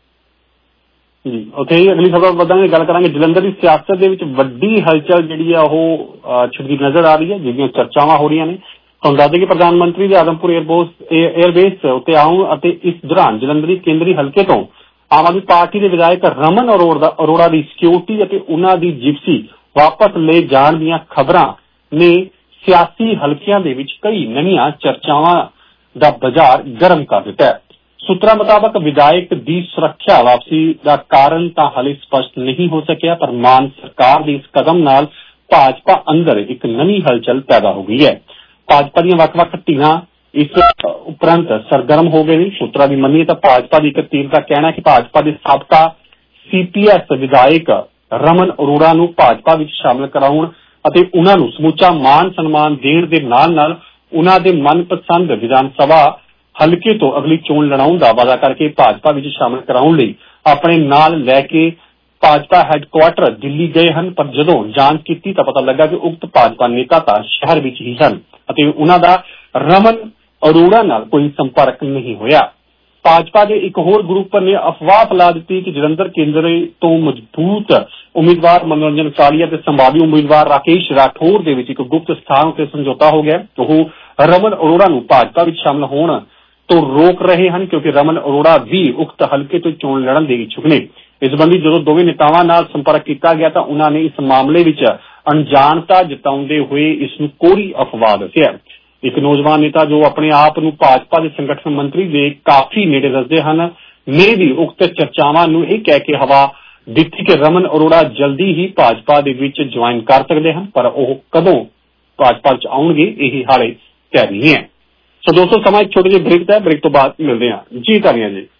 ਹੀ ਅਗਲੀ ਖਬਰ ਵਧਾਂਗੇ, ਗੱਲ ਕਰਾਂਗੇ ਜਲੰਧਰ ਦੀ ਸਿਆਸਤ ਦੇ ਵਿੱਚ ਵੱਡੀ ਹਲਚਲ ਜਿਹੜੀ ਹੈ ਉਹ ਛਿੜਦੀ ਨਜ਼ਰ ਆ ਰਹੀ ਹੈ, ਜਿਹਦੀਆਂ ਚਰਚਾਵਾਂ ਹੋ ਰਹੀਆਂ ਨੇ। ਤੁਹਾਨੂੰ ਦੱਸ ਦੇਈਏ ਕਿ ਪ੍ਰਧਾਨ ਮੰਤਰੀ ਦੇ ਆਦਮਪੁਰ 에ਅਰਬੇਸ ਉੱਤੇ ਆਉਣ ਅਤੇ ਇਸ ਦੌਰਾਨ ਜਲੰਧਰੀ ਕੇਂਦਰੀ ਹਲਕੇ ਤੋਂ ਆਮ ਆਦਮੀ ਪਾਰਟੀ ਦੇ ਵਿਧਾਇਕ ਰਮਨ ਅਰੋੜਾ ਦੀ ਸਿਕਿਉਰਿਟੀ ਅਤੇ ਉਹਨਾਂ ਦੀ ਜਿਪਸੀ ਵਾਪਸ ਲੈ ਜਾਣ ਦੀਆਂ ਖਬਰਾਂ ਨੇ ਸਿਆਸੀ ਹਲਕਿਆਂ ਦੇ ਵਿੱਚ ਕਈ ਨਵੀਆਂ ਚਰਚਾਵਾਂ ਦਾ ਬਾਜ਼ਾਰ ਗਰਮ ਕਰ ਦਿੱਤਾ ਹੈ। ਸੂਤਰਾਂ ਮੁਤਾਬਕ ਵਿਧਾਇਕ ਦੀ ਸੁਰੱਖਿਆ ਵਾਪਸੀ ਦਾ ਕਾਰਨ ਤਾਂ ਹਾਲੇ ਸਪਸ਼ਟ ਨਹੀਂ ਹੋ ਸਕਿਆ, ਪਰ ਮਾਨ ਸਰਕਾਰ ਦੇ ਇਸ ਕਦਮ ਨਾਲ ਭਾਜਪਾ ਅੰਦਰ ਇੱਕ ਨਵੀਂ ਹਲਚਲ ਪੈਦਾ ਹੋ ਗਈ ਹੈ। ਭਾਜਪਾ ਦੀਆਂ ਵੱਖ-ਵੱਖ ਧਿਰਾਂ इस उपरंत सरगर्म हो गए ने। सूत्रा की मन्नीए तो भाजपा की एक धीर का कहना है कि भाजपा के साबका CPS विधायक रमन अरोड़ा नूं भाजपा विच शामिल कराउण अते उन्हां नूं समूचा मान सन्मान देण दे नाल-नाल उन्हां दे मनपसंद विधान सभा हलके तो अगली चोण लड़ाउण दा वादा करके भाजपा विच शामिल कराउण लई अपने नाल लैके भाजपा हैडकुआटर दिल्ली गए हैं। पर जदों जांच की तो पता लगा कि उक्त भाजपा नेता तां शहर विच ही सन अते उन्हां दा रमन अरोड़ा नाल कोई संपर्क नहीं होया। भाजपा के एक होर ग्रुप ने अफवाह फैला दी कि जलंधर केंद्र तो मजबूत उम्मीदवार मनोरंजन कालिया ते संभावी उम्मीदवार राकेश राठौर दे विच एक गुप्त स्थान उत्ते समझौता हो गया। तो रमन अरोड़ा नूं भाजपा विच शामिल होण तो रोक रहे हैं क्योंकि रमन अरोड़ा भी उक्त हलके तो चोण लड़न दे इच्छुक ने। इस संबंधी जो दोवें नेतावां नाल संपर्क किया गया तो उन्होंने इस मामले विच अणजाणता जताउंदे हुए इसनूं कोरी अफवाह दस्सिया। एक नौजवान नेता जो अपने आप नूं भाजपा के संगठन मंत्री दे काफी नेड़े दसदे हन ने भी उक्त चर्चावां नूं इह कह के हवा दित्ती कि रमन अरोड़ा जल्दी ही भाजपा दे विच ज्वाइन कर सकदे हन, पर ओह कदों भाजपा च आउणगे इह हाले तय नहीं है। सो दोस्तों समा एक छोटे ਜਿਹੇ ब्रेक ਦਾ ब्रेक तो बाद मिलते हैं जी। तालियां जी।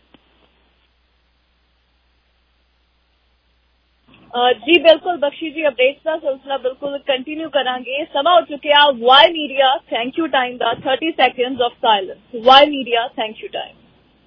जी बिल्कुल बख्शी जी, अपडेट्स का सिलसिला बिल्कुल कंटिन्यू करांगे। समा हो चुके हैं Y media thank you time दा 30 seconds off silence. Y media thank you time.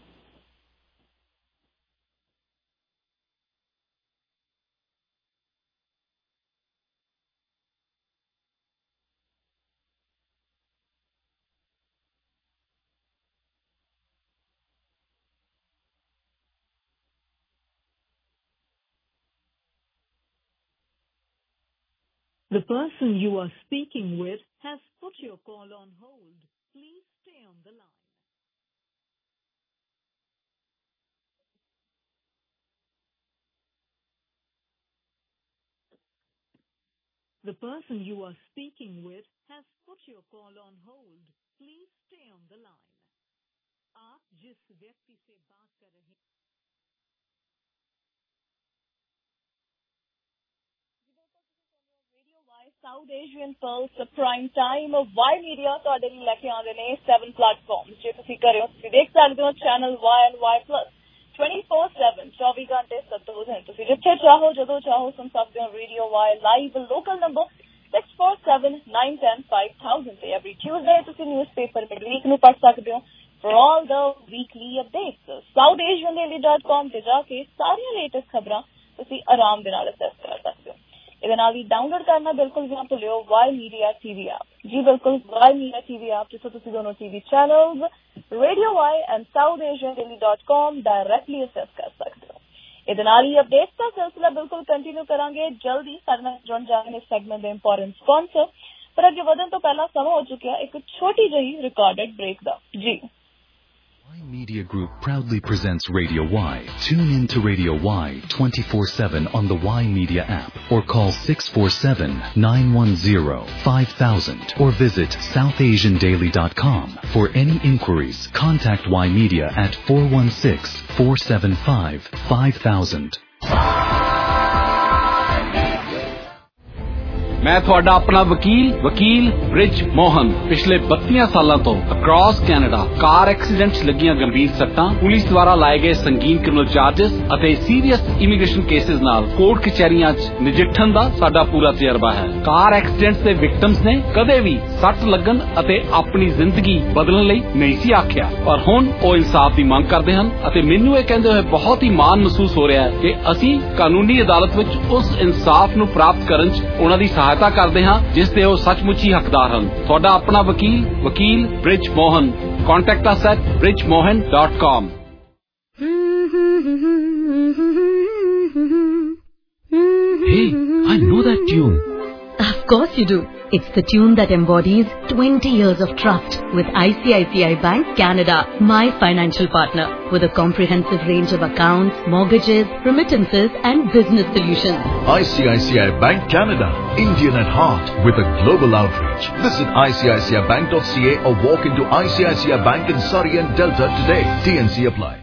The person you are speaking with has put your call on hold. Please stay on the line. The person you are speaking with has put your call on hold. Please stay on the line. आप जिस व्यक्ति से बात कर रहे हैं South Asian pulse prime time Y media ਤੁਹਾਡੇ ਲਈ ਲੈ ਕੇ ਆਉਂਦੇ ਨੇ 7 ਪਲੇਟਫਾਰਮਸ। ਜੇ ਤੁਸੀਂ ਕਰਿਓ ਤੁਸੀਂ ਦੇਖ ਸਕਦੇ ਹੋ channel Y and Y Plus 24/7 24 ਘੰਟੇ 7 ਦਿਨ ਤੁਸੀਂ ਜਿੱਥੇ ਚਾਹੋ ਜਦੋਂ ਚਾਹੋ ਸੁਣ ਸਕਦੇ ਹੋ radio Y live local number 647-910-5000 ਤੇ ਐਵਰੀ ਟਿਊਜ਼ਡੇ ਤੁਸੀਂ ਨਿਊਜ਼ਪੇਪਰ ਵਿੱਚ ਵੀਕ ਨੂੰ ਪੜ੍ਹ ਸਕਦੇ ਹੋ for all the weekly updates southasiandaily.com ਤੇ ਜਾ ਕੇ ਸਾਰੀਆਂ ਲੇਟੈਸਟ ਖਬਰਾਂ ਤੁਸੀਂ ਆਰਾਮ ਦੇ ਨਾਲ ਅਸੈਸ ਕਰ ਸਕਦੇ ਹੋ। ਇਹਦੇ ਨਾਲ ਹੀ ਡਾਊਨਲੋਡ ਕਰਨਾ ਬਿਲਕੁਲ ਵੀ ਨਾ ਭੁੱਲਿਓ ਵਾਈ ਮੀਡੀਆ TV ਐਪ। ਜੀ ਬਿਲਕੁਲ ਵਾਈ ਮੀਡੀਆ TV ਐਪ ਜਿੱਥੋਂ ਤੁਸੀਂ ਦੋਨੋਂ TV channels radio Y and southasiandaily.com directly access ਕਰ ਸਕਦੇ ਹੋ। ਇਹਦੇ ਨਾਲ ਹੀ ਅਪਡੇਟਸ ਦਾ ਸਿਲਸਿਲਾ ਬਿਲਕੁਲ ਕੰਟੀਨਿਊ ਕਰਾਂਗੇ। ਜਲਦੀ ਸਾਡੇ ਨਾਲ ਜੁੜ ਜਾਣਗੇ ਇਸ ਸੈਗਮੈਂਟ ਦੇ ਇੰਪੋਰਟੈਂਟ ਸਪਾਂਸਰ। ਪਰ ਅੱਗੇ ਵਧਣ ਤੋਂ ਪਹਿਲਾਂ ਸਮਾਂ ਹੋ ਚੁੱਕਿਆ ਇੱਕ ਛੋਟੀ ਜਿਹੀ ਰਿਕਾਰਡਡ ਬ੍ਰੇਕ ਦਾ। ਜੀ Y Media Group proudly presents Radio Y. Tune in to Radio Y 24/7 on the Y Media app or call 647-910-5000 or visit southasiandaily.com. For any inquiries, contact Y Media at 416-475-5000. मैं ਤੁਹਾਡਾ ਆਪਣਾ ਵਕੀਲ ਬ੍ਰਿਜ ਮੋਹਨ ਪਿਛਲੇ 32 ਸਾਲਾਂ ਤੋਂ ਅਕ੍ਰੋਸ ਕੈਨੇਡਾ ਕਾਰ ਐਕਸੀਡੈਂਟਸ ਲੱਗੀਆਂ ਗੰਭੀਰ ਸੱਟਾਂ, ਪੁਲਿਸ ਦੁਆਰਾ ਲਾਏ ਗਏ ਸੰਗੀਨ ਕ੍ਰਿਮੀਨਲ ਚਾਰजेस ਅਤੇ ਸੀਰੀਅਸ ਇਮੀਗ੍ਰੇਸ਼ਨ ਕੇਸਿਸ ਨਾਲ ਕੋਰਟ ਕਚਹਿਰੀਆਂ 'ਚ ਨਜਿੱਠਣ ਦਾ ਸਾਡਾ ਪੂਰਾ ਤਜਰਬਾ ਹੈ। ਕਾਰ ਐਕਸੀਡੈਂਟਸ ਦੇ ਵਿਕਟਮਸ ਨੇ ਕਦੇ ਵੀ ਸੱਟ ਲੱਗਣ ਅਤੇ ਆਪਣੀ ਜ਼ਿੰਦਗੀ ਬਦਲਣ ਲਈ ਨਹੀਂ ਸੀ ਆਖਿਆ, ਪਰ ਹੁਣ ਉਹ ਇਨਸਾਫ ਦੀ ਮੰਗ ਕਰਦੇ ਹਨ ਅਤੇ ਮੈਨੂੰ ਇਹ ਕਹਿੰਦੇ ਹੋਏ ਬਹੁਤ ਹੀ ਮਾਣ ਮਹਿਸੂਸ ਹੋ ਰਿਹਾ ਹੈ ਕਿ ਅਸੀਂ ਕਾਨੂੰਨੀ ਅਦਾਲਤ ਵਿੱਚ ਉਸ ਇਨਸਾਫ ਨੂੰ ਪ੍ਰਾਪਤ ਕਰਨ 'ਚ ਉਹਨਾਂ ਦੀ ਸਹਾਇਤਾ ਕਰਦੇ ਹਾਂ ਜਿਸ ਦੇ ਉਹ ਸੱਚਮੁੱਚ ਹੀ ਹੱਕਦਾਰ ਹਨ। ਤੁਹਾਡਾ ਆਪਣਾ ਵਕੀਲ Brij Mohan. Contact us at bridgemohan.com. Hey, I know that tune. Of course you do. It's the tune that embodies 20 years of trust with ICICI Bank Canada, my financial partner, with a comprehensive range of accounts, mortgages, remittances and business solutions. ICICI Bank Canada, Indian at heart with a global outreach. Visit ICICIBank.ca or walk into ICICI Bank in Surrey and Delta today. TNC apply.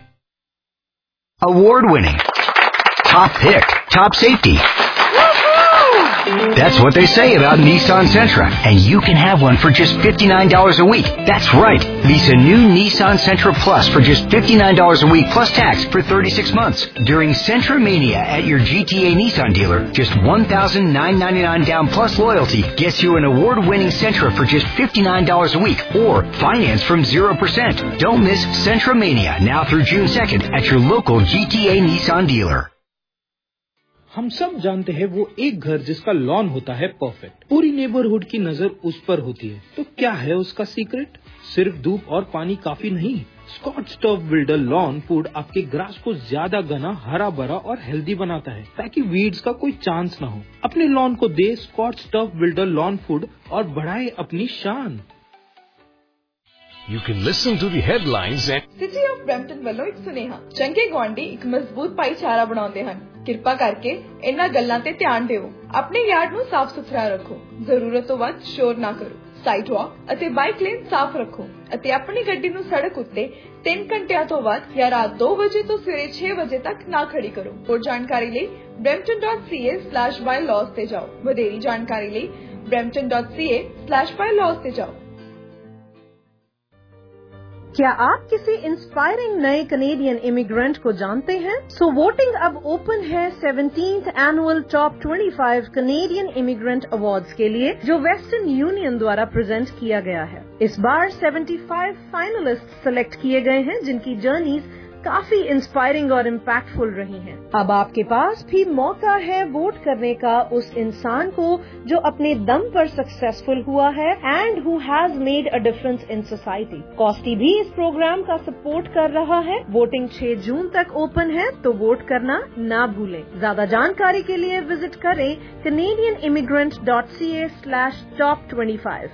Award winning. Top pick. Top safety. That's what they say about Nissan Sentra, and you can have one for just $59 a week. That's right. Lease a new Nissan Sentra Plus for just $59 a week plus tax for 36 months. During Sentra Mania at your GTA Nissan dealer, just $1,999 down plus loyalty gets you an award-winning Sentra for just $59 a week or finance from 0%. Don't miss Sentra Mania now through June 2nd at your local GTA Nissan dealer. ہم سب جانتے ہیں وہ ایک گھر جس کا لان ہوتا ہے پرفیکٹ، پوری نیبرہڈ کی نظر اس پر ہوتی ہے، تو کیا ہے اس کا سیکرٹ؟ صرف دھوپ اور پانی کافی نہیں، Scotts turf builder lawn food آپ کے گراس کو زیادہ گھنا، ہرا بھرا اور ہیلدی بناتا ہے تاکہ ویڈز کا کوئی چانس نہ ہو۔ اپنے لان کو دے Scotts turf builder lawn food اور بڑھائے اپنی شان۔ You can listen to the headlines and city of Brampton ਵੱਲੋਂ ਇੱਕ ਸੁਨੇਹਾ। ਚੰਗੇ ਗੁਆਂਢੀ ਇੱਕ ਮਜ਼ਬੂਤ ਭਾਈਚਾਰਾ ਬਣਾਉਂਦੇ ਹਨ। ਕਿਰਪਾ ਕਰਕੇ ਇਹਨਾਂ ਗੱਲਾਂ ਤੇ ਧਿਆਨ ਦਿਓ। ਆਪਣੇ ਯਾਰਡ ਨੂੰ ਸਾਫ਼ ਸੁਥਰਾ ਰੱਖੋ, ਜ਼ਰੂਰਤ ਤੋਂ ਵੱਧ ਸ਼ੋਰ ਨਾ ਕਰੋ, ਸਾਈਡ ਵਾਕ ਅਤੇ ਬਾਈਕ ਲੇਨ ਸਾਫ਼ ਰੱਖੋ ਅਤੇ ਆਪਣੀ ਗੱਡੀ ਨੂੰ ਸੜਕ ਉੱਤੇ 3 ਘੰਟਿਆਂ ਤੋਂ ਵੱਧ ਜਾਂ ਰਾਤ 2 ਵਜੇ ਤੋਂ ਸਵੇਰੇ 6 ਵਜੇ ਤੱਕ ਨਾ ਖੜੀ ਕਰੋ। ਹੋਰ ਜਾਣਕਾਰੀ ਲਈ brampton.ca/bylaws ਤੇ ਜਾਓ। ਵਧੇਰੀ ਜਾਣਕਾਰੀ ਲਈ brampton.ca/bylaws ਤੇ ਜਾਓ। क्या आप किसी इंस्पायरिंग नए कनेडियन इमिग्रेंट को जानते हैं? सो वोटिंग अब ओपन है 17th annual top 25 Canadian immigrant awards के लिए, जो वेस्टर्न यूनियन द्वारा प्रेजेंट किया गया है। इस बार 75 फाइनलिस्ट सेलेक्ट किए गए हैं जिनकी जर्नीज काफी इंस्पायरिंग और इम्पैक्टफुल रही हैं। अब आपके पास भी मौका है वोट करने का उस इंसान को जो अपने दम पर सक्सेसफुल हुआ है and who has made a difference in society. कॉस्टी भी इस प्रोग्राम का सपोर्ट कर रहा है। वोटिंग 6 जून तक ओपन है, तो वोट करना ना भूलें। ज्यादा जानकारी के लिए विजिट करें canadianimmigrant.ca/top25।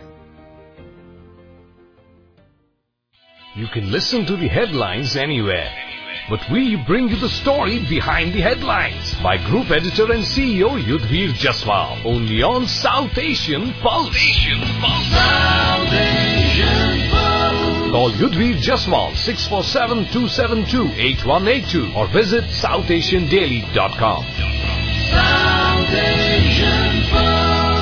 you can listen to the headlines anywhere. But we bring you the story behind the headlines by Group Editor and CEO Yudhvir Jaswal, only on South Asian Pulse. South Asian Pulse. Call Yudhvir Jaswal 647-272-8182 or visit southasiandaily.com. South Asian Pulse.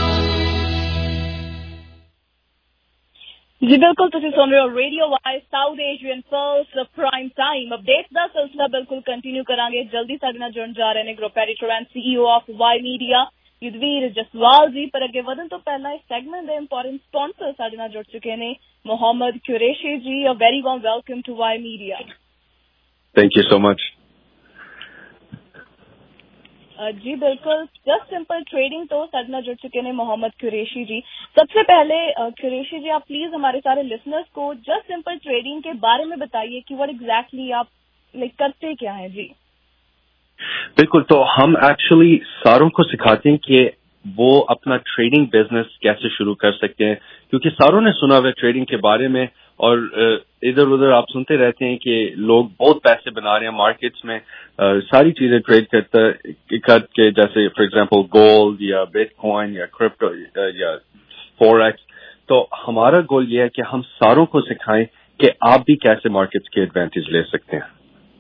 ਜੀ ਬਿਲਕੁਲ, ਤੁਸੀਂ ਸੁਣ ਰਹੇ ਹੋ radio Y South Asian pulse prime time. Update ਦਾ ਸਿਲਸਿਲਾ ਬਿਲਕੁਲ ਕੰਟੀਨਿਊ ਕਰਾਂਗੇ। ਜਲਦੀ ਸਾਡੇ ਨਾਲ ਜੁੜਨ ਜਾ ਰਹੇ ਨੇ group editor and CEO of Y media Yudhvir Jaswal ji. ਪਰ ਅੱਗੇ ਵਧਣ ਤੋਂ ਪਹਿਲਾਂ ਇਸ ਸੈਗਮੈਂਟ ਦੇ ਇੰਪੋਰਟੈਂਟ ਸਪਾਂਸਰ ਸਾਡੇ ਨਾਲ ਜੁੜ ਚੁੱਕੇ ਨੇ। Muhammad Qureshi ji, a very warm welcome to Y media. Thank you so much. जी बिल्कुल, जस्ट सिंपल ट्रेडिंग तो साथ में जुड़ चुके हैं मोहम्मद कुरैशी जी। सबसे पहले कुरैशी जी, आप प्लीज हमारे सारे लिसनर्स को जस्ट सिंपल ट्रेडिंग के बारे में बताइए कि व्हाट एग्जैक्टली आप करते क्या हैं जी। बिल्कुल, तो हम एक्चुअली सारों को सिखाते हैं कि वो अपना ट्रेडिंग बिजनेस कैसे शुरू कर सकते हैं, क्योंकि सारों ने सुना हुआ ट्रेडिंग के बारे में और इधर उधर आप सुनते रहते हैं कि लोग बहुत पैसे बना रहे हैं मार्केट्स में, सारी चीजें ट्रेड करके, जैसे फॉर एग्जांपल गोल्ड या बिटकॉइन या क्रिप्टो या फॉरेक्स। तो हमारा गोल ये है कि हम सारों को सिखाएं कि आप भी कैसे मार्केट्स के एडवांटेज ले सकते हैं।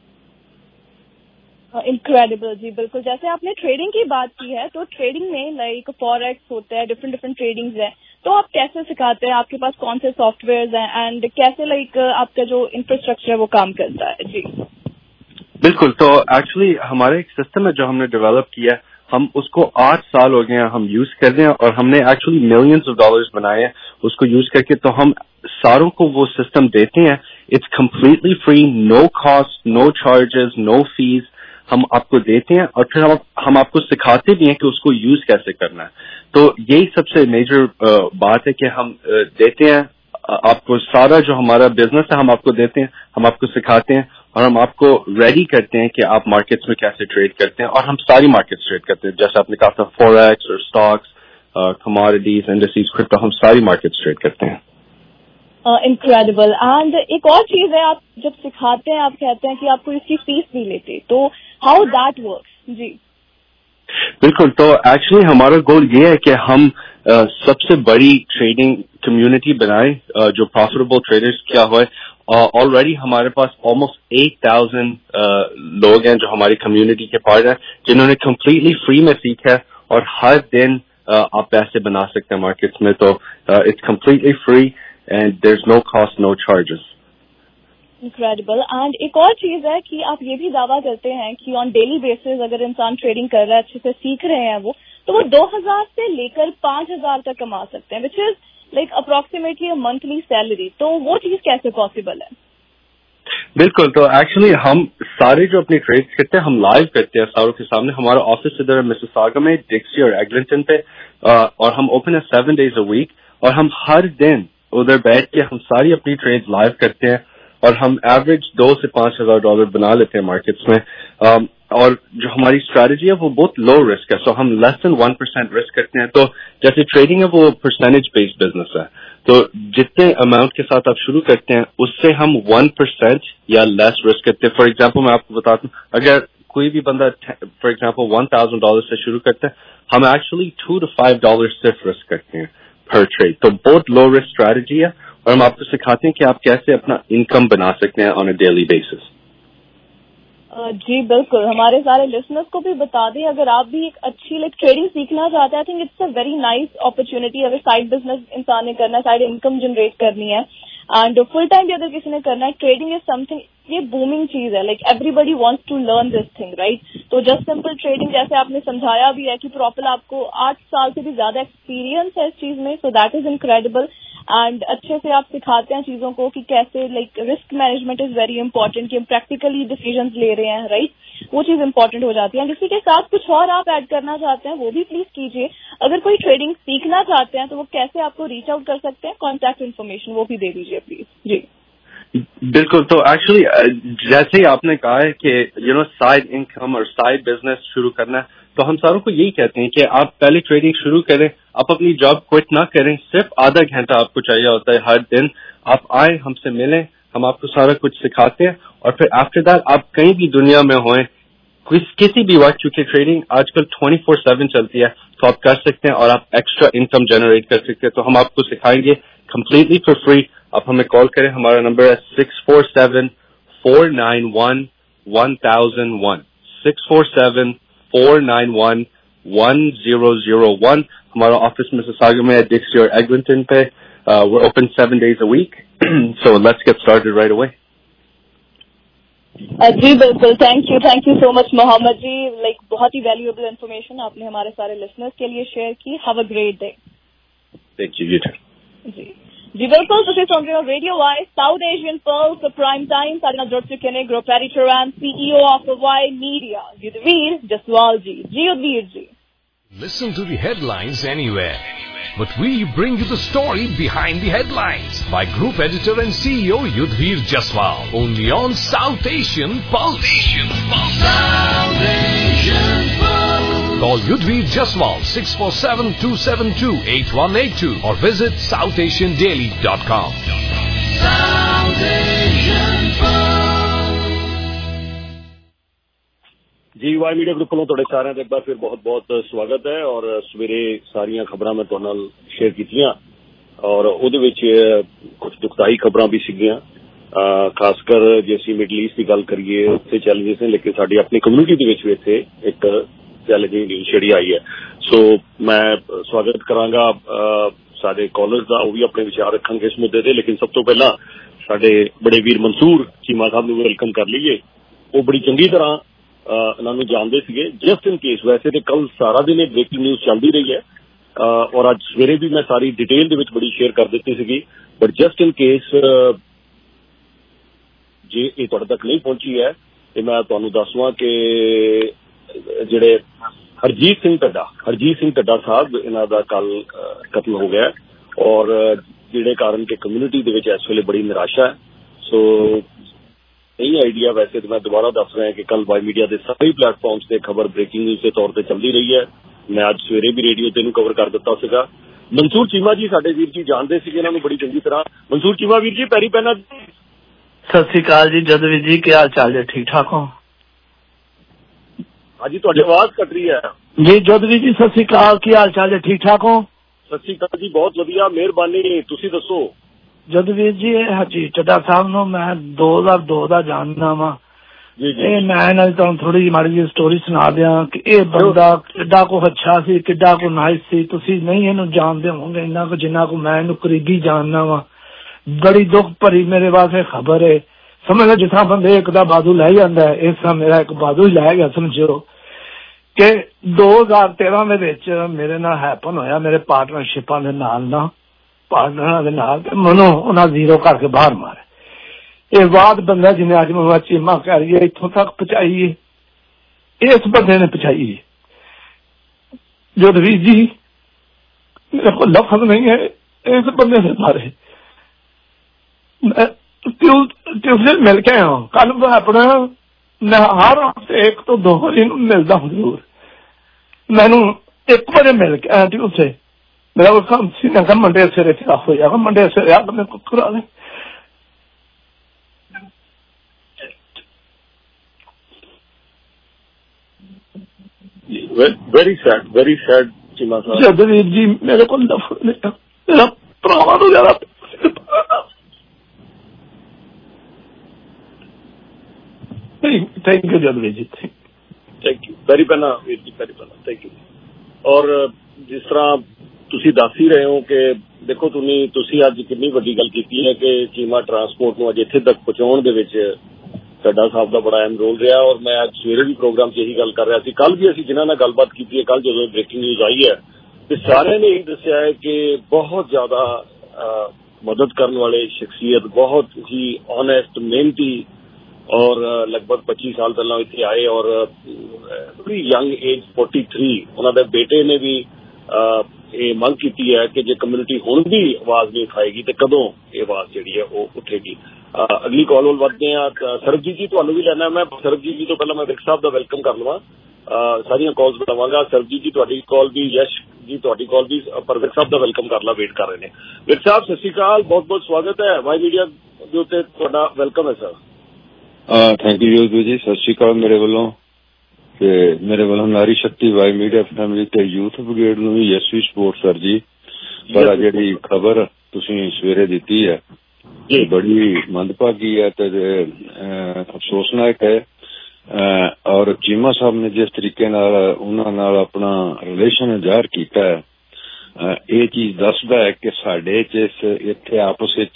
इनक्रेडिबल जी, बिल्कुल। जैसे आपने ट्रेडिंग की बात की है, तो ट्रेडिंग में लाइक फॉरेक्स होता है, डिफरेंट ट्रेडिंग्स है, तो आप कैसे सिखाते हैं? आपके पास कौन से सॉफ्टवेयर हैं एंड कैसे आपका जो इंफ्रास्ट्रक्चर है वो काम करता है जी? बिल्कुल, तो एक्चुअली हमारा एक सिस्टम है जो हमने डेवलप किया है, हम उसको 8 साल हो गए हैं हम यूज कर रहे हैं और हमने एक्चुअली मिलियंस ऑफ डॉलर्स बनाए हैं उसको यूज करके। तो हम सारों को वो सिस्टम देते हैं, it's completely free, no cost, no charges, no fees, हम आपको देते हैं और फिर हम आपको सिखाते भी हैं कि उसको यूज कैसे करना है। तो यही सबसे मेजर बात है कि हम देते हैं आपको सारा जो हमारा बिजनेस है हम आपको देते हैं, हम आपको सिखाते हैं और हम आपको रेडी करते हैं कि आप मार्केट्स में कैसे ट्रेड करते हैं। और हम सारी मार्केट्स ट्रेड करते हैं, जैसे आपने कहा था फॉरेक्स और स्टॉक्स, कमोडिटीज, इंडस्ट्रीज, क्रिप्टो, हम सारी मार्केट्स ट्रेड करते हैं। इनक्रेडिबल। एंड एक और चीज है, आप जब सिखाते हैं आप कहते हैं कि आपको इसकी फीस नहीं लेते, तो हाउ दैट वर्क्स जी? बिल्कुल, तो एक्चुअली हमारा गोल ये है कि हम सबसे बड़ी ट्रेडिंग कम्युनिटी बनाए जो प्रॉफिटेबल ट्रेडर्स क्या हुए। ऑलरेडी हमारे पास ऑलमोस्ट 8,000 लोग हैं जो हमारी कम्युनिटी के पार्ट हैं, जिन्होंने कम्प्लीटली फ्री में सीखा है और हर दिन آپ پیسے بنا سکتے ہیں مارکیٹس میں. تو it's completely free and there is no cost no charges. Incredible. And ایک اور چیز ہے کہ آپ یہ بھی دعویٰ کرتے ہیں کہ آن ڈیلی بیسز اگر انسان ٹریڈنگ کر رہا ہے, اچھے سے سیکھ رہے ہیں وہ, تو وہ 2,000 سے لے کر 5,000 تک کما سکتے ہیں, which is like approximately a monthly salary. تو وہ چیز کیسے پاسبل ہے؟ بالکل. تو ایکچولی ہم سارے جو اپنی ٹریڈ کرتے ہیں ہم لائیو کرتے ہیں ساروں کے سامنے. ہمارا آفس ادھر مسیساگا میں, ڈکسی اور ایگلنٹن پہ, اور ہم اوپن ہے 7 days a week, اور ہم ہر دن ادھر بیٹھ کے ہم ساری اپنی ٹریڈ لائیو کرتے ہیں, اور ہم ایوریج $2,000 سے $5,000 بنا لیتے ہیں مارکیٹس میں. اور جو ہماری اسٹریٹجی ہے وہ بہت لو رسک ہے, سو ہم لیس دین 1% رسک کرتے ہیں. تو جیسے ٹریڈنگ ہے وہ پرسینج بیسڈ بزنس ہے, تو جتنے اماؤنٹ کے ساتھ آپ شروع کرتے ہیں اس سے ہم 1% یا لیس رسک کرتے ہیں. فار ایگزامپل میں آپ کو بتاتا ہوں, اگر کوئی بھی بندہ فار ایگزامپل $1,000 سے شروع کرتے ہیں, ہم ایکچولی $2 to $5 صرف رسک کرتے ہیں پر ٹریڈ. تو بہت لو رسک اسٹریٹجی ہے, اور ہم آپ کو سکھاتے ہیں کہ آپ کیسے اپنا انکم بنا سکتے ہیں آن اے ڈیلی بیسس. جی بالکل, ہمارے سارے لسنرز کو بھی بتا دیں, اگر آپ بھی ایک اچھی ٹریڈنگ سیکھنا چاہتے ہیں, I think it's a very nice opportunity. اگر سائڈ بزنس انسان نے کرنا ہے, سائڈ انکم جنریٹ کرنی ہے, اینڈ فل ٹائم بھی اگر کسی نے کرنا ہے, ٹریڈنگ از سم تھنگ, یہ بومنگ چیز ہے. Like everybody wants to learn this thing, right? تو جسٹ سمپل ٹریڈنگ جیسے آپ نے سمجھایا بھی ہے کہ پراپر آپ کو 8 سال سے بھی زیادہ ایکسپیرینس ہے اس چیز میں, so that is incredible. And اچھے سے آپ سکھاتے ہیں چیزوں کو کہ کیسے like risk management is very important, کہ ہم پریکٹیکلی ڈیسیژنز لے رہے ہیں, رائٹ؟ وہ چیز امپورٹنٹ ہو جاتی ہے. اسی کے ساتھ کچھ اور آپ ایڈ کرنا چاہتے ہیں وہ بھی پلیز کیجیے. اگر کوئی ٹریڈنگ سیکھنا چاہتے ہیں تو وہ کیسے آپ کو ریچ آؤٹ کر سکتے ہیں, کانٹیکٹ انفارمیشن وہ بھی دے دیجیے پلیز. جی بالکل. تو ایکچولی جیسے ہی آپ نے کہا ہے کہ سائڈ انکم اور سائڈ بزنس شروع کرنا ہے, تو ہم ساروں کو یہی کہتے ہیں کہ آپ پہلے ٹریڈنگ شروع کریں, آپ اپنی جاب کوئٹ نہ کریں, صرف آدھا گھنٹہ آپ کو چاہیے ہوتا ہے ہر دن. آپ آئیں, ہم سے ملیں, ہم آپ کو سارا کچھ سکھاتے ہیں, اور پھر آفٹر دیٹ آپ کہیں بھی دنیا میں ہوئیں, کسی بھی وقت, چونکہ ٹریڈنگ آج کل 24/7 چلتی ہے, تو آپ کر سکتے ہیں اور آپ ایکسٹرا انکم جنریٹ کر سکتے ہیں. تو ہم آپ کو سکھائیں گے کمپلیٹلی فار فری. آپ ہمیں کال کریں, ہمارا نمبر ہے 647-491-1001 647-491-1001. ہمارا آفس مسیساگا میں ہے, ڈکسی اور ایگلنٹن پہ. We're open 7 days a week. So let's get started right away. جی بالکل, thank you so much Muhammad ji. Like بہت ہی ویلیویبل انفارمیشن آپ نے ہمارے سارے لسنرز کے لیے شیئر کی. Have a great day. Thank you. You too. جی بالکل, ਤੁਸੀਂ ਸੁਣ ਰਹੇ ਹੋ radio Y South Asian pulse prime time. ਸਾਡੇ ਨਾਲ ਜੁੜ ਚੁੱਕੇ ਨੇ group editor and CEO of Y media Yudhvir Jaswal ji. ਜੀ ਯੁਧਵੀਰ ਜੀ. Listen to the headlines anywhere, but we bring you the story behind the headlines by Group Editor and CEO Yudhvir Jaswal, only on South Asian Pulse. South Asian Pulse. Call Yudhvir Jaswal 647-272-8182 or visit southasiandaily.com. South Asian Pulse. جی وائی میڈیا گروپ کو تھوڑے سارے ایک بار پھر بہت بہت سواگت ہے. اور سویرے ساریا خبراں میں تہاڈے نال شیئر کیتیاں, اور ਉਹਦੇ ਵਿੱਚ ਕੁਝ ਦੁਖਦਾਈ ਖਬਰਾਂ ਵੀ ਸੀਗੀਆਂ, ਖਾਸ ਕਰ ਜੇ ਅਸੀਂ ਮਿਡਲ ਈਸਟ ਦੀ ਗੱਲ ਕਰੀਏ ਉੱਥੇ ਚੈਲੰਜਸ ਨੇ, ਲੇਕਿਨ ਸਾਡੀ ਆਪਣੀ ਕਮਿਊਨਿਟੀ ਦੇ ਵਿੱਚ ਵੀ ਇੱਥੇ ਇੱਕ ਚੈਲੰਜਿੰਗ ਨਿਊਜ਼ ਜਿਹੜੀ ਆਈ ਹੈ. ਸੋ ਮੈਂ ਸਵਾਗਤ ਕਰਾਂਗਾ ਸਾਡੇ ਕਾਲਰਸ ਦਾ, ਉਹ ਵੀ ਆਪਣੇ ਵਿਚਾਰ ਰੱਖਣਗੇ ਇਸ ਮੁੱਦੇ ਤੇ. ਲੇਕਿਨ ਸਭ ਤੋਂ ਪਹਿਲਾਂ ਸਾਡੇ ਬੜੇ ਵੀਰ ਮਨਸੂਰ ਚੀਮਾ ਸਾਹਿਬ ਨੂੰ ਵੈਲਕਮ ਕਰ ਲਈਏ. ਉਹ ਬੜੀ ਚੰਗੀ ਤਰ੍ਹਾਂ ਇਹਨਾਂ ਨੂੰ ਜਾਣਦੇ ਸੀਗੇ. ਜਸਟ ਇਨ ਕੇਸ, ਵੈਸੇ ਤੇ ਕੱਲ ਸਾਰਾ ਦਿਨ ਇਹ ਬ੍ਰੇਕਿੰਗ ਨਿਊਜ਼ ਚੱਲਦੀ ਰਹੀ ਹੈ, ਔਰ ਅੱਜ ਸਵੇਰੇ ਵੀ ਮੈਂ ਸਾਰੀ ਡਿਟੇਲ ਦੇ ਵਿੱਚ ਬੜੀ ਸ਼ੇਅਰ ਕਰ ਦਿੱਤੀ ਸੀਗੀ, ਬਟ ਜਸਟ ਇਨ ਕੇਸ ਜੇ ਇਹ ਤੁਹਾਡੇ ਤੱਕ ਨਹੀਂ ਪਹੁੰਚੀ ਹੈ ਤੇ ਮੈਂ ਤੁਹਾਨੂੰ ਦੱਸਵਾਂ ਕਿ ਜਿਹੜੇ ਹਰਜੀਤ ਸਿੰਘ ਢੱਡਾ ਸਾਹਿਬ, ਇਹਨਾਂ ਦਾ ਕੱਲ ਕਤਲ ਹੋ ਗਿਆ, ਔਰ ਜਿਹੜੇ ਕਾਰਨ ਕਿ ਕਮਿਊਨਿਟੀ ਦੇ ਵਿੱਚ ਇਸ ਵੇਲੇ ਬੜੀ ਨਿਰਾਸ਼ਾ ਹੈ. ਸੋ यही आइडिया, वैसे तो मैं दोबारा दस रहा है कि कल वाई मीडिया के सारे प्लेटफॉर्म्स से खबर ब्रेकिंग न्यूज़ के तौर पर चलती रही है. मैं आज सवेरे भी रेडियो ते कवर कर दिता सीगा. मनसूर चीमा जी साडे वीर जी जानते सी इन्हां नूं बड़ी चंगी तरह. मनसूर चीमा वीर जी पैरी पैना. सत श्री अकाल जी जदवीर जी, क्या हाल चाल है? ठीक ठाक हो? हाँ जी, तुहाडी आवाज कट रही है जी. जदवीर जी सत श्री अकाल, क्या हाल चाल है? ठीक ठाक हो? सत श्री अकाल जी, बहुत वधिया, मेहरबानी. तुसीं दसो. जदवीर जी हरजीत ढड्डा साहब ਨੂੰ ਮੈਂ 2002 ਦਾ ਜਾਣਦਾ ਵਾਂ, मैं तुहानू थोड़ी जी माड़ी जी स्टोरी सुना दिया कि यह बंदा किड्डा को अच्छा सी किड्डा को नाइस सी। तुसी नहीं इहनू जानदे होंगे इन्ना को जिन्ना को मैं इहनू करीबी जानना वा। बड़ी दुख भरी मेरे वास्ते खबर है। समझ लो जिस बंदे एक दा बादू लै जांदा है इस तरह मेरा एक बादू ही लै गया। समझो कि 2013 ਦੇ ਵਿੱਚ ਮੇਰੇ ਨਾਲ ਹੈਪਨ ਹੋਇਆ ਮੇਰੇ ਪਾਰਟਨਰਸ਼ਿਪਾਂ ਦੇ ਨਾਲ ਪਾਰਟਨਰਾਂ ਦੇ ਨਾਲ ਮੈਨੂੰ ਉਹਨਾਂ ਜ਼ੀਰੋ ਕਰਕੇ ਬਾਹਰ ਮਾਰਿਆ। ਇਹ ਬਾਤ ਬੰਦਾ ਜਿਹਨੇ ਅੱਜ ਮੈਂ ਚੀਮਾ ਕਰ ਰਹੀ ਹੈ ਇੱਥੋਂ ਤੱਕ ਪਹੁੰਚਾਈ ਹੈ ਇਸ ਬੰਦੇ ਨੇ ਪਹੁੰਚਾਈ ਹੈ। ਜੋਦਵੀਰ ਜੀ मेरे को लफ्ज नहीं है इस बंदे से बारे। मैं ट्यूसडे मिल के आया हूँ कल मैं अपना मैं हर हफ्ते 1 तो 2 बार मिलता हूँ जरूर। मैनू एक बार मिल के आया ट्यूसडे मेरा वो काम सी मैं मंडे सवेरे खराब हो जाएगा मंडे सवेरे आकर मेरे को करा दे। very sad चीमा साहब। जदवीर जी मेरे को मेरा भरावां तो ज्यादा thank you Yudhvir ji thank you very पहला वीर जी वेरी पहला थैंक यू। और जिस तरह तुसी दस ही रहे हो कि देखो तुसी अज कितनी वड्डी गल कीती है कि चीमा ट्रांसपोर्ट नूं अज इत्थे तक पहुंचाउण दे विच साडा साहब का बड़ा अहम रोल रहा। और मैं अज सवेरे भी प्रोग्राम च यही गल कर रहा सी। कल भी असीं जिन्हां नाल गलबात कीती है कल जदों ब्रेकिंग न्यूज़ आई है तो सारे ने यही दस्सिया है कि बहुत ज्यादा मदद करने वाले शख्सियत बहुत ही ऑनेस्ट मेहनती और लगभग 25 साल पहला इत्थे आए और बड़ी यंग एज 43 उन्होंने बेटे ने भी ये मंग की है कि जो कम्यूनिटी हुण भी आवाज नहीं उठाएगी तो कदों ये आवाज जी है वो उठेगी। अगली कॉल वाल बढ़ते हैं। सरबजीत जी तुहानू भी लेना मैं सरबजीत जी तो पहला मैं विर्क साहब का वेलकम कर लवां सारिया कॉल्स बनावांगा। सरबजीत जी तुहाडी कॉल भी यश जी तुहाडी कॉल भी पर विर्क साहब का वेलकम कर ला वेट कर रहे हैं। विर्क साहब सत श्री अकाल बहुत बहुत स्वागत है वाई मीडिया के उत्ते तुहाडा वेलकम है sir. Thank you Yudhvir ji सत श्री अकाल मेरे वालों ते मेरे वालों नारी शक्ति वाई मीडिया फैमिली ते यूथ ब्रिगेड नूं भी यशवी सपोर्ट सर जी। पर जिहड़ी खबर तुसीं सवेरे दित्ती है बड़ी मंदभागी है ते अफसोसनाक है। और चीमा साहब ने जिस तरीके नाल उन्हां नाल अपना रिलेशन जाहिर कीता है ये चीज दसदा है कि साडे च इत्थे आपस विच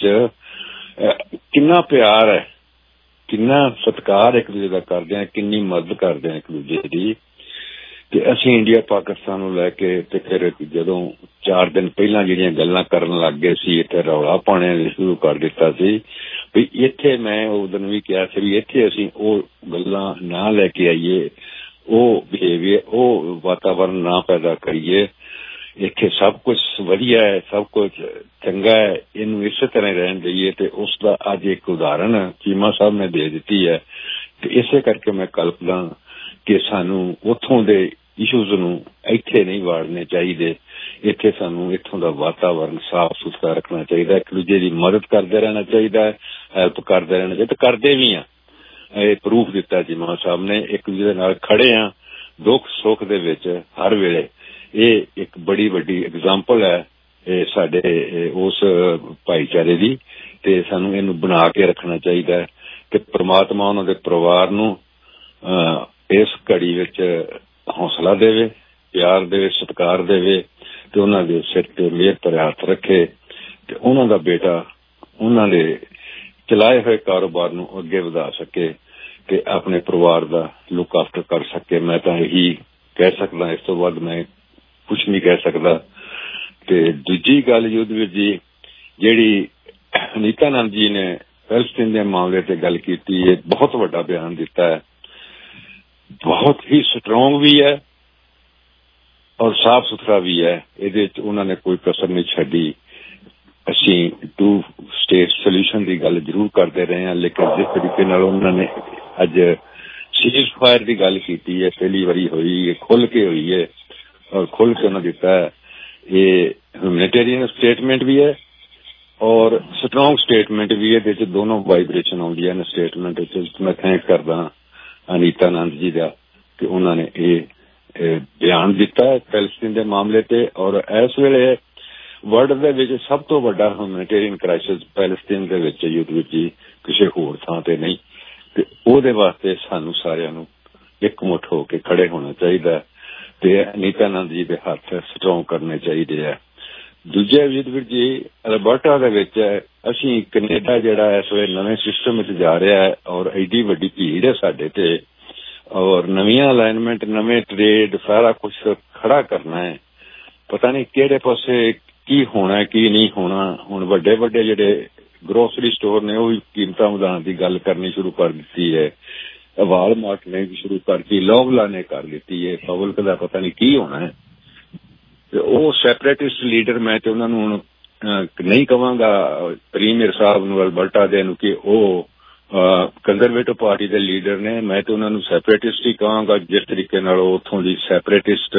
किन्ना प्यार है किन्ना सत्कार एक दूजे का करते हैं किन्नी मदद करते हैं एक दूजे की। ते असीं इंडिया पाकिस्तान नूं लैके ते फिर जदों 4 दिन पहला जिहड़ियां गल्लां करन लग गए सी इत्थे रौला पाने शुरू कर दिता सी भी इत्थे मैं उस दिन भी कहा सी भी इत्थे असीं ओह गल्लां ना लैके आईए ओह बिहेवियर ओह वातावरण ना पैदा करिए। इत्थे सब कुछ वधिया है सब कुछ चंगा है इनू इस तरह रहन दईए ते उसका अज एक उदाहरण चीमा साहब ने दे दी है। ते इसे करके मैं कल्पना कि सानू उत्थों दे इशूज नू इत्थे नहीं वाड़ने चाहिए। इत्थे सानू इत्थों दा वातावरण साफ सुथरा रखना चाहिए एक दूजे की मदद करते रहना चाहिए हैल्प करते रहना चाहिए करते भी हैं। प्रूफ दिता चीमा साहब ने एक दूजे नाल खड़े हैं दुख सुख दे विच हर वेले। ये एक बड़ी वड्डी एग्जाम्पल है साडे उस भाईचारे दी ते सानू इनू बना के रखना चाहिए कि परमात्मा उन्हां दे परिवार नू इस घड़ी विच हौसला देवे प्यार देवे सत्कार देवे ते उन्हां दे सिर ते मेहर भरे हत्थ रखे ते उन्हां दा बेटा उन्हां दे चलाए हुए कारोबार नू अगे वधा सके ते अपने परिवार दा लुक आफ्टर कर सके। मैं तां यही कह सकदा इस तो वध मैं कुछ नहीं कह सकता। ते दूजी गल युद्धवीर जी जिहड़ी नीतानंद जी ने फलस्तीन के मामले ते गल कीती है बहुत वड्डा बयान दिता है बहुत ही स्ट्रोंग भी है और साफ सुथरा भी है। इहदे उन्होंने कोई कसर नहीं छड्डी। असीं 2 स्टेट सोल्यूशन की गल जरूर करते रहे हैं लेकिन जिस तरीके नाल उन्होंने अज सीज फायर की गल कीती है पहली बारी हुई है खुल के हुई है और खुल के उन्होंने दिता है ये ह्यूमैनिटेरियन स्टेटमेंट भी है और स्ट्रोंग स्टेटमेंट भी है। जिस दोनों वाइब्रेशन आउंदी है स्टेटमेंट मैं थैंक करदा अनीतानंद जी का कि उन्होंने ये बयान दिता है फलस्तीन के मामले ते। और इस वेले वर्ल्ड दे विच सब तो वड्डा ह्यूमैनिटेरियन क्राइसिस फलस्तीन दे विच युद्ध विच किसी होर थां ते नहीं ਤੇ ਉਹਦੇ ਵਾਸਤੇ ਸਾਨੂੰ ਸਾਰਿਆਂ ਨੂੰ ਇਕਮੁੱਠ ਹੋ ਕੇ ਖੜੇ ਹੋਣਾ ਚਾਹੀਦਾ ਤੇ ਅਨੀਤਾ ਆਨੰਦ ਜੀ ਦੇ ਹੱਥ ਸਟਰੋਂਗ ਕਰਨੇ ਚਾਹੀਦੇ ਆ। ਦੂਜਾ ਵੀਰ ਜੀ ਅਲਬਰਟਾ ਦੇ ਵਿੱਚ ਅਸੀਂ ਕੈਨੇਡਾ ਜਿਹੜਾ ਇਸ ਵੇਲੇ ਨਵੇਂ ਸਿਸਟਮ ਵਿੱਚ ਜਾ ਰਿਹਾ ਹੈ ਔਰ ਐਡੀ ਵੱਡੀ ਭੀੜ ਹੈ ਸਾਡੇ ਤੇ ਔਰ ਨਵੀਆਂ ਅਲਾਈਨਮੈਂਟ ਨਵੇਂ ਟ੍ਰੇਡ ਸਾਰਾ ਕੁਝ ਖੜਾ ਕਰਨਾ ਹੈ। ਪਤਾ ਨਹੀਂ ਕਿਹੜੇ ਪਾਸੇ ਕੀ ਹੋਣਾ ਕੀ ਨਹੀਂ ਹੋਣਾ। ਹੁਣ ਵੱਡੇ ਵੱਡੇ ਜਿਹੜੇ ਗਰੋਸਰੀ ਸਟੋਰ ਨੇ ਉਹ ਵੀ ਕੀਮਤਾਂ ਵਧਾਉਣ ਦੀ ਗੱਲ ਕਰਨੀ ਸ਼ੁਰੂ ਕਰ ਦਿੱਤੀ ਹੈ। ਵਾਲਮਾਰਟ ਨੇ ਵੀ ਸ਼ੁਰੂ ਕਰਤੀ, ਲੋਵਲਾ ਨੇ ਕਰ ਦਿੱਤੀ ਹੈ। ਪਬਲਿਕ ਦਾ ਪਤਾ ਨਹੀਂ ਕੀ ਹੋਣਾ ਹੈ। ਤੇ ਉਹ ਸੈਪਰੇਟਿਸਟ ਲੀਡਰ ਮੈਂ ਤੇ ਉਹਨਾਂ ਨੂੰ ਹੁਣ ਨਹੀਂ ਕਵਾਂਗਾ ਪ੍ਰੀਮੀਅਰ ਸਾਹਿਬ ਨੂੰ ਅਲਬਰਟਾ ਦੇ ਨੂੰ ਕਿ ਉਹ ਕੰਜ਼ਰਵੇਟਿਵ ਪਾਰਟੀ ਦੇ ਲੀਡਰ ਨੇ। ਮੈਂ ਤੇ ਉਹਨਾਂ ਨੂੰ ਸੈਪਰੇਟਿਸਟ ਹੀ ਕਹਾਂਗਾ ਜਿਸ ਤਰੀਕੇ ਨਾਲ ਉੱਥੋਂ ਦੀ ਸੈਪਰੇਟਿਸਟ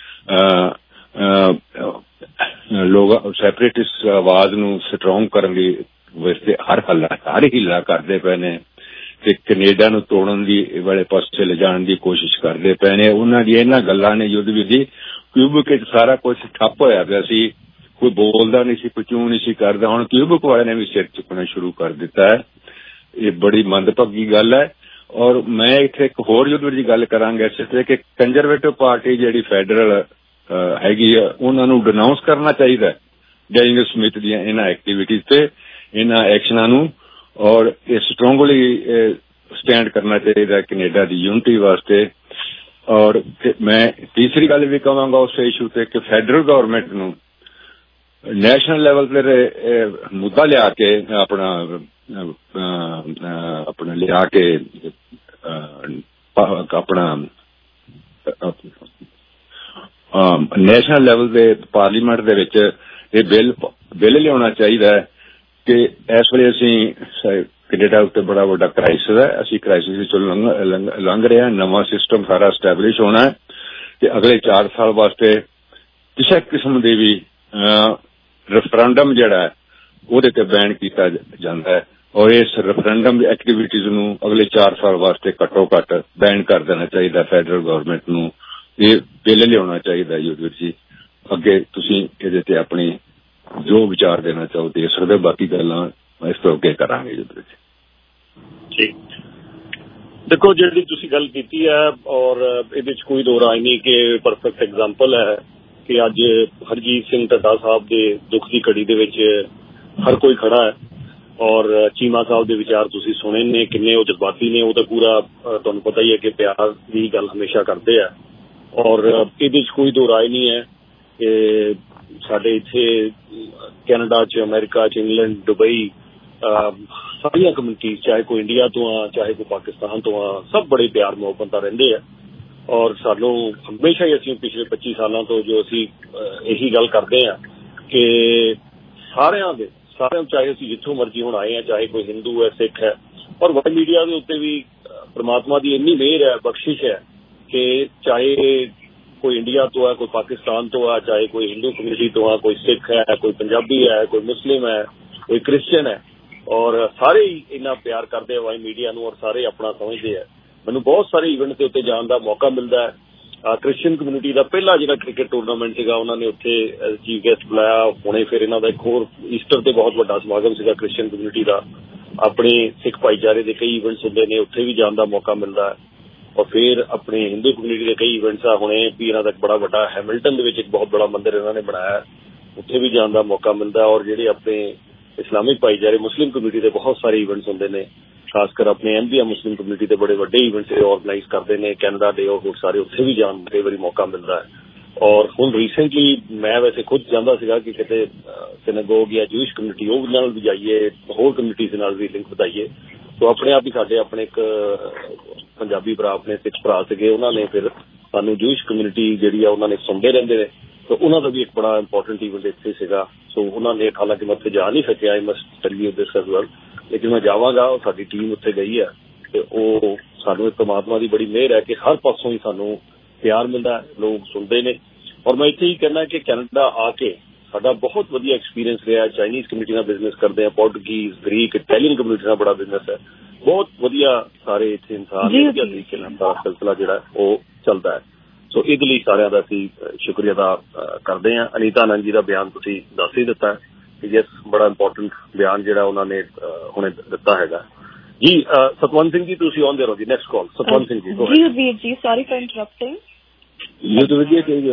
ਲੋਕ ਸੈਪਰੇਟਿਸਟ ਆਵਾਜ਼ ਨੂੰ ਸਟਰੋਂਗ ਕਰਨ ਦੀ ਵਾਸਤੇ ਹਰ ਹੀਲਾ ਕਰਦੇ ਪਏ ਨੇ ਤੇ ਕੈਨੇਡਾ ਨੂੰ ਤੋੜਨ ਦੀ ਵਾਲੇ ਪਾਸੇ ਲਿਜਾਣ ਦੀ ਕੋਸ਼ਿਸ਼ ਕਰਦੇ ਪਏ ਨੇ। ਉਹਨਾਂ ਦੀ ਇਹਨਾਂ ਗੱਲਾਂ ਨੇ ਯੁੱਧ ਵਿਧੀ ਕਿਊਬਿਕ ਵਿੱਚ ਸਾਰਾ ਕੁਝ ਠੱਪ ਹੋਇਆ ਪਿਆ ਸੀ, ਕੋਈ ਬੋਲਦਾ ਨਹੀਂ ਸੀ, ਕੋਈ ਚੂੰ ਨਹੀਂ ਸੀ ਕਰਦਾ। ਹੁਣ ਕਿਊਬਿਕ ਵਾਲੇ ਨੇ ਵੀ ਸਿਰ ਚੁੱਕਣਾ ਸ਼ੁਰੂ ਕਰ ਦਿੱਤਾ ਹੈ। ਇਹ ਬੜੀ ਮੰਦਭਾਗੀ ਗੱਲ ਹੈ। ਔਰ ਮੈਂ ਇੱਥੇ ਇੱਕ ਹੋਰ ਯੁੱਧ ਦੀ ਗੱਲ ਕਰਾਂਗਾ ਇਸ ਤੇ ਕਿ ਕੰਜ਼ਰਵੇਟਿਵ ਪਾਰਟੀ ਜਿਹੜੀ ਫੈਡਰਲ ਹੈਗੀ ਆ ਉਹਨਾਂ ਨੂੰ ਡਿਨਾਊਂਸ ਕਰਨਾ ਚਾਹੀਦਾ ਜੈਨਿੰਗ ਸਮਿਥ ਦੀਆਂ ਇਹਨਾਂ ਐਕਟੀਵਿਟੀਜ਼ ਤੇ ਇਹਨਾਂ ਐਕਸ਼ਨਾਂ ਨੂੰ ਔਰ ਇਹ ਸਟਰੋਂਗਲੀ ਸਟੈਂਡ ਕਰਨਾ ਚਾਹੀਦਾ ਕੈਨੇਡਾ ਦੀ ਯੂਨਿਟੀ ਵਾਸਤੇ। ਔਰ ਮੈਂ ਤੀਸਰੀ ਗੱਲ ਵੀ ਕਹਾਂਗਾ ਉਸ ਇਸ਼ੂ ਤੇ ਕਿ ਫੈਡਰਲ ਗਵਰਨਮੈਂਟ ਨੂੰ ਨੈਸ਼ਨਲ ਲੈਵਲ ਤੇ ਮੁੱਦਾ ਲਿਆ ਕੇ ਆਪਣਾ ਲਿਆ ਕੇ ਆਪਣਾ ਨੈਸ਼ਨਲ ਲੈਵਲ ਦੇ ਪਾਰਲੀਮੈਂਟ ਦੇ ਵਿੱਚ ਇਹ ਬਿੱਲ ਲਿਆਉਣਾ ਚਾਹੀਦਾ ਹੈ ਕਿ ਇਸ ਵੇਲੇ ਅਸੀਂ ਕੈਨੇਡਾ ਉੱਤੇ ਬੜਾ ਵੱਡਾ ਕ੍ਰਾਈਸਿਸ ਹੈ। ਅਸੀਂ ਕ੍ਰਾਈਸਿਸ ਵਿੱਚੋਂ ਲੰਘ ਰਹੇ ਹਾਂ। ਨਵਾਂ ਸਿਸਟਮ ਸਾਰਾ ਐਸਟੈਬਲਿਸ਼ ਹੋਣਾ ਹੈ ਤੇ ਅਗਲੇ 4 ਸਾਲ ਵਾਸਤੇ ਕਿਸੇ ਕਿਸਮ ਦੇ ਵੀ ਰੈਫਰੈਂਡਮ ਜਿਹੜਾ ਹੈ ਉਹਦੇ ਤੇ ਬੈਨ ਕੀਤਾ ਜਾਂਦਾ ਹੈ ਔਰ ਇਸ ਰੈਫਰੈਂਡਮ ਦੀ ਐਕਟੀਵਿਟੀਜ਼ ਨੂੰ ਅਗਲੇ 4 ਸਾਲ ਵਾਸਤੇ ਘੱਟੋ ਘੱਟ ਬੈਨ ਕਰ ਦੇਣਾ ਚਾਹੀਦਾ। ਫੈਡਰਲ ਗਵਰਨਮੈਂਟ ਨੂੰ ਇਹ ਬਿੱਲ ਲਿਆਉਣਾ ਚਾਹੀਦਾ। ਯੂਵੀਰ ਜੀ ਅੱਗੇ ਤੁਸੀਂ ਇਹਦੇ ਤੇ ਆਪਣੀ ਜੋ ਵਿਚਾਰ ਦੇਣਾ ਚਾਹੋ ਦੇ ਸਕਦੇ। ਬਾਕੀ ਗੱਲਾਂ ਇਸ ਤੋਂ ਅੱਗੇ ਕਰਾਂਗੇ ਯੂਵੀਰ ਜੀ। ਠੀਕ, ਦੇਖੋ ਜਿਹੜੀ ਤੁਸੀਂ ਗੱਲ ਕੀਤੀ ਹੈ ਔਰ ਇਹਦੇ 'ਚ ਕੋਈ ਦੋ ਰਾਏ ਨਹੀਂ ਕਿ ਪਰਫੈਕਟ ਐਗਜ਼ਾਮਪਲ ਹੈ ਕਿ ਅੱਜ ਹਰਜੀਤ ਸਿੰਘ ਢੱਡਾ ਸਾਹਿਬ ਦੇ ਦੁੱਖ ਦੀ ਘੜੀ ਦੇ ਵਿੱਚ ਹਰ ਕੋਈ ਖੜਾ ਹੈ ਔਰ ਚੀਮਾ ਸਾਹਿਬ ਦੇ ਵਿਚਾਰ ਤੁਸੀਂ ਸੁਣੇ ਨੇ ਕਿੰਨੇ ਉਹ ਜਜ਼ਬਾਤੀ ਨੇ। ਉਹ ਤਾਂ ਪੂਰਾ ਤੁਹਾਨੂੰ ਪਤਾ ਹੀ ਹੈ ਕਿ ਪਿਆਰ ਦੀ ਗੱਲ ਹਮੇਸ਼ਾ ਕਰਦੇ ਆ ਔਰ ਇਹਦੇ 'ਚ ਕੋਈ ਦੋ ਰਾਏ ਨਹੀਂ ਹੈ ਕਿ ਸਾਡੇ ਇੱਥੇ ਕੈਨੇਡਾ 'ਚ ਅਮਰੀਕਾ 'ਚ ਇੰਗਲੈਂਡ ਦੁਬਈ ਸਾਰੀਆਂ ਕਮਿਊਨਿਟੀਜ਼ ਚਾਹੇ ਕੋਈ ਇੰਡੀਆ ਤੋਂ ਆ ਚਾਹੇ ਕੋਈ ਪਾਕਿਸਤਾਨ ਤੋਂ ਆ ਸਭ ਬੜੇ ਪਿਆਰ ਮੁਹੱਬਤ ਨਾਲ ਰਹਿੰਦੇ ਆ ਔਰ ਸਾਨੂੰ ਹਮੇਸ਼ਾ ਹੀ ਅਸੀਂ ਪਿਛਲੇ 25 ਸਾਲਾਂ ਤੋਂ ਜੋ ਅਸੀਂ ਇਹੀ ਗੱਲ ਕਰਦੇ ਹਾਂ ਕਿ ਸਾਰਿਆਂ ਚਾਹੇ ਅਸੀਂ ਜਿੱਥੋਂ ਮਰਜ਼ੀ ਹੁਣ ਆਏ ਹਾਂ ਚਾਹੇ ਕੋਈ ਹਿੰਦੂ ਹੈ ਸਿੱਖ ਹੈ ਔਰ ਵਾਈ ਮੀਡੀਆ ਦੇ ਉੱਤੇ ਵੀ ਪਰਮਾਤਮਾ ਦੀ ਇੰਨੀ ਮਿਹਰ ਹੈ ਬਖਸ਼ਿਸ਼ ਹੈ ਕਿ ਚਾਹੇ ਕੋਈ ਇੰਡੀਆ ਤੋਂ ਹੈ ਕੋਈ ਪਾਕਿਸਤਾਨ ਤੋਂ ਆ ਚਾਹੇ ਕੋਈ ਹਿੰਦੂ ਕਮਿਊਨਿਟੀ ਤੋਂ ਆ ਕੋਈ ਸਿੱਖ ਹੈ ਕੋਈ ਪੰਜਾਬੀ ਹੈ ਕੋਈ ਮੁਸਲਿਮ ਹੈ ਕੋਈ ਕ੍ਰਿਸਚਨ ਹੈ ਔਰ ਸਾਰੇ ਹੀ ਇੰਨਾ ਪਿਆਰ ਕਰਦੇ ਆ ਵਾਈ ਮੀਡੀਆ ਨੂੰ ਔਰ ਸਾਰੇ ਆਪਣਾ ਸਮਝਦੇ ਆ। ਮੈਨੂੰ ਬਹੁਤ ਸਾਰੇ ਇਵੈਂਟ ਦੇ ਉੱਤੇ ਜਾਣ ਦਾ ਮੌਕਾ ਮਿਲਦਾ ਹੈ। ਕ੍ਰਿਸਚੀਅਨ ਕਮਿਊਨਿਟੀ ਦਾ ਪਹਿਲਾ ਜਿਹੜਾ ਕ੍ਰਿਕਟ ਟੂਰਨਾਮੈਂਟ ਸੀਗਾ ਉਹਨਾਂ ਨੇ ਉੱਥੇ ਚੀਫ ਗੈਸਟ ਬੁਲਾਇਆ। ਹੁਣੇ ਫਿਰ ਇਹਨਾਂ ਦਾ ਇੱਕ ਹੋਰ ਈਸਟਰ ਤੇ ਬਹੁਤ ਵੱਡਾ ਸਮਾਗਮ ਸੀਗਾ ਕ੍ਰਿਸਚੀਅਨ ਕਮਿਊਨਿਟੀ ਦਾ। ਆਪਣੇ ਸਿੱਖ ਭਾਈਚਾਰੇ ਦੇ ਕਈ ਇਵੈਂਟਸ ਹੁੰਦੇ ਨੇ ਉੱਥੇ ਵੀ ਜਾਣ ਦਾ ਮੌਕਾ ਮਿਲਦਾ ਹੈ ਔਰ ਫਿਰ ਆਪਣੇ ਹਿੰਦੂ ਕਮਿਊਨਿਟੀ ਦੇ ਕਈ ਇਵੈਂਟਸ ਆ। ਹੁਣੇ ਵੀ ਇਹਨਾਂ ਦਾ ਇੱਕ ਬੜਾ ਵੱਡਾ ਹੈਮਿਲਟਨ ਦੇ ਵਿੱਚ ਇੱਕ ਬਹੁਤ ਬੜਾ ਮੰਦਿਰ ਇਹਨਾਂ ਨੇ ਬਣਾਇਆ ਉੱਥੇ ਵੀ ਜਾਣ ਦਾ ਮੌਕਾ ਮਿਲਦਾ ਔਰ ਜਿਹੜੇ ਆਪਣੇ ਇਸਲਾਮਿਕ ਭਾਈਚਾਰੇ ਮੁਸਲਿਮ ਕਮਿਊਨਿਟੀ ਦੇ ਬਹੁਤ ਸਾਰੇ ਇਵੈਂਟਸ ਹੁੰਦੇ ਨੇ ਖਾਸ ਕਰ ਆਪਣੇ ਐਮਬੀਆ ਮੁਸਲਿਮ ਕਮਿਊਨਿਟੀ ਦੇ ਬੜੇ ਵੱਡੇ ਇਵੈਂਟਸ ਆਰਗੇਨਾਈਜ਼ ਕਰਦੇ ਨੇ ਕੈਨੇਡਾ ਦੇ ਉਹ ਸਾਰੇ ਉੱਥੇ ਵੀ ਜਾਣ ਕਈ ਵਾਰੀ ਮੌਕਾ ਮਿਲਦਾ ਹੈ। ਔਰ ਹੁਣ ਰੀਸੈਂਟਲੀ ਮੈਂ ਵੈਸੇ ਖੁਦ ਚਾਹੁੰਦਾ ਸੀਗਾ ਕਿ ਕਿਤੇ ਸਿਨੈਗੋਗ ਜਾਂ ਜੂਇਸ਼ ਕਮਿਊਨਿਟੀ ਉਹ ਨਾਲ ਵੀ ਜਾਈਏ ਹੋਰ ਕਮਿਊਨਿਟੀਜ਼ ਨਾਲ ਵੀ ਲਿੰਕ ਵਧਾਈਏ। ਸੋ ਆਪਣੇ ਆਪ ਹੀ ਸਾਡੇ ਆਪਣੇ ਇੱਕ ਪੰਜਾਬੀ ਭਰਾ ਆਪਣੇ ਸਿੱਖ ਭਰਾ ਸੀਗੇ ਉਹਨਾਂ ਨੇ ਫਿਰ ਸਾਨੂੰ ਜੂਇਸ਼ ਕਮਿਊਨਿਟੀ ਜਿਹੜੀ ਆ ਉਹਨਾਂ ਨੇ ਸੁਣਦੇ ਰਹਿੰਦੇ ਨੇ ਤਾਂ ਉਹਨਾਂ ਦਾ ਵੀ ਇੱਕ ਬੜਾ ਇੰਪੋਰਟੈਂਟ ਇਵੈਂਟ ਇੱਥੇ ਸੀਗਾ। ਸੋ ਉਹਨਾਂ ਨੇ ਹਾਲਾਂਕਿ ਮੈਂ ਉੱਥੇ ਜਾ ਨਹੀਂ ਸਕਿਆ I must tell you this as well ਲੇਕਿਨ ਮੈਂ ਜਾਵਾਂਗਾ। ਸਾਡੀ ਟੀਮ ਉੱਥੇ ਗਈ ਹੈ ਤੇ ਉਹ ਸਾਨੂੰ ਇੱਕ ਪਰਮਾਤਮਾ ਦੀ ਬੜੀ ਮਿਹਰ ਹੈ ਕਿ ਹਰ ਪਾਸੋਂ ਹੀ ਸਾਨੂੰ ਪਿਆਰ ਮਿਲਦਾ ਲੋਕ ਸੁਣਦੇ ਨੇ ਔਰ ਮੈਂ ਇੱਥੇ ਹੀ ਕਹਿਣਾ ਕਿ ਕੈਨੇਡਾ ਆ ਕੇ ਸਾਡਾ ਬਹੁਤ ਵਧੀਆ ਐਕਸਪੀਰੀਅੰਸ ਰਿਹਾ। ਚਾਈਨੀਜ਼ ਕਮਿਊਨਿਟੀ ਨਾਲ ਬਿਜ਼ਨਸ ਕਰਦੇ ਆ ਪੋਰਟੁਗੀਜ਼ ਗ੍ਰੀਕ ਇਟਾਲੀਅਨ ਕਮਿਊਨਿਟੀ ਨਾਲ ਬੜਾ ਬਿਜ਼ਨਸ ਹੈ ਬਹੁਤ ਵਧੀਆ ਸਾਰੇ ਇੱਥੇ ਇਨਸਾਨ ਵਧੀਆ ਤਰੀਕੇ ਨਾਲ ਸਾਰਾ ਸਿਲਸਿਲਾ ਜਿਹੜਾ ਉਹ ਚੱਲਦਾ ਹੈ। ਸੋ ਇਹਦੇ ਲਈ ਸਾਰਿਆਂ ਦਾ ਅਸੀਂ ਸ਼ੁਕਰੀਆ ਅਦਾ ਕਰਦੇ ਹਾਂ। ਅਨੀਤਾ ਆਨੰਦ ਜੀ ਦਾ ਬਿਆਨ ਤੁਸੀਂ ਦੱਸ ਹੀ ਦਿੱਤਾ ਕਿ ਯੈਸ ਬੜਾ ਇੰਪੋਰਟੈਂਟ ਬਿਆਨ ਜਿਹੜਾ ਉਹਨਾਂ ਨੇ ਹੁਣੇ ਦਿੱਤਾ ਹੈਗਾ ਜੀ ਸਤਵੰਤ ਸਿੰਘ ਜੀ ਤੁਸੀਂ ਆਉਂਦੇ ਰਹੋ ਜੀ। Next call Satwant Singh ji. ਜੀ ਵੀਰ ਜੀ, ਸੌਰੀ ਫॉर ਇੰਟਰਪਟਿੰਗ। ਯੁੱਧਵੀਰ ਜੀ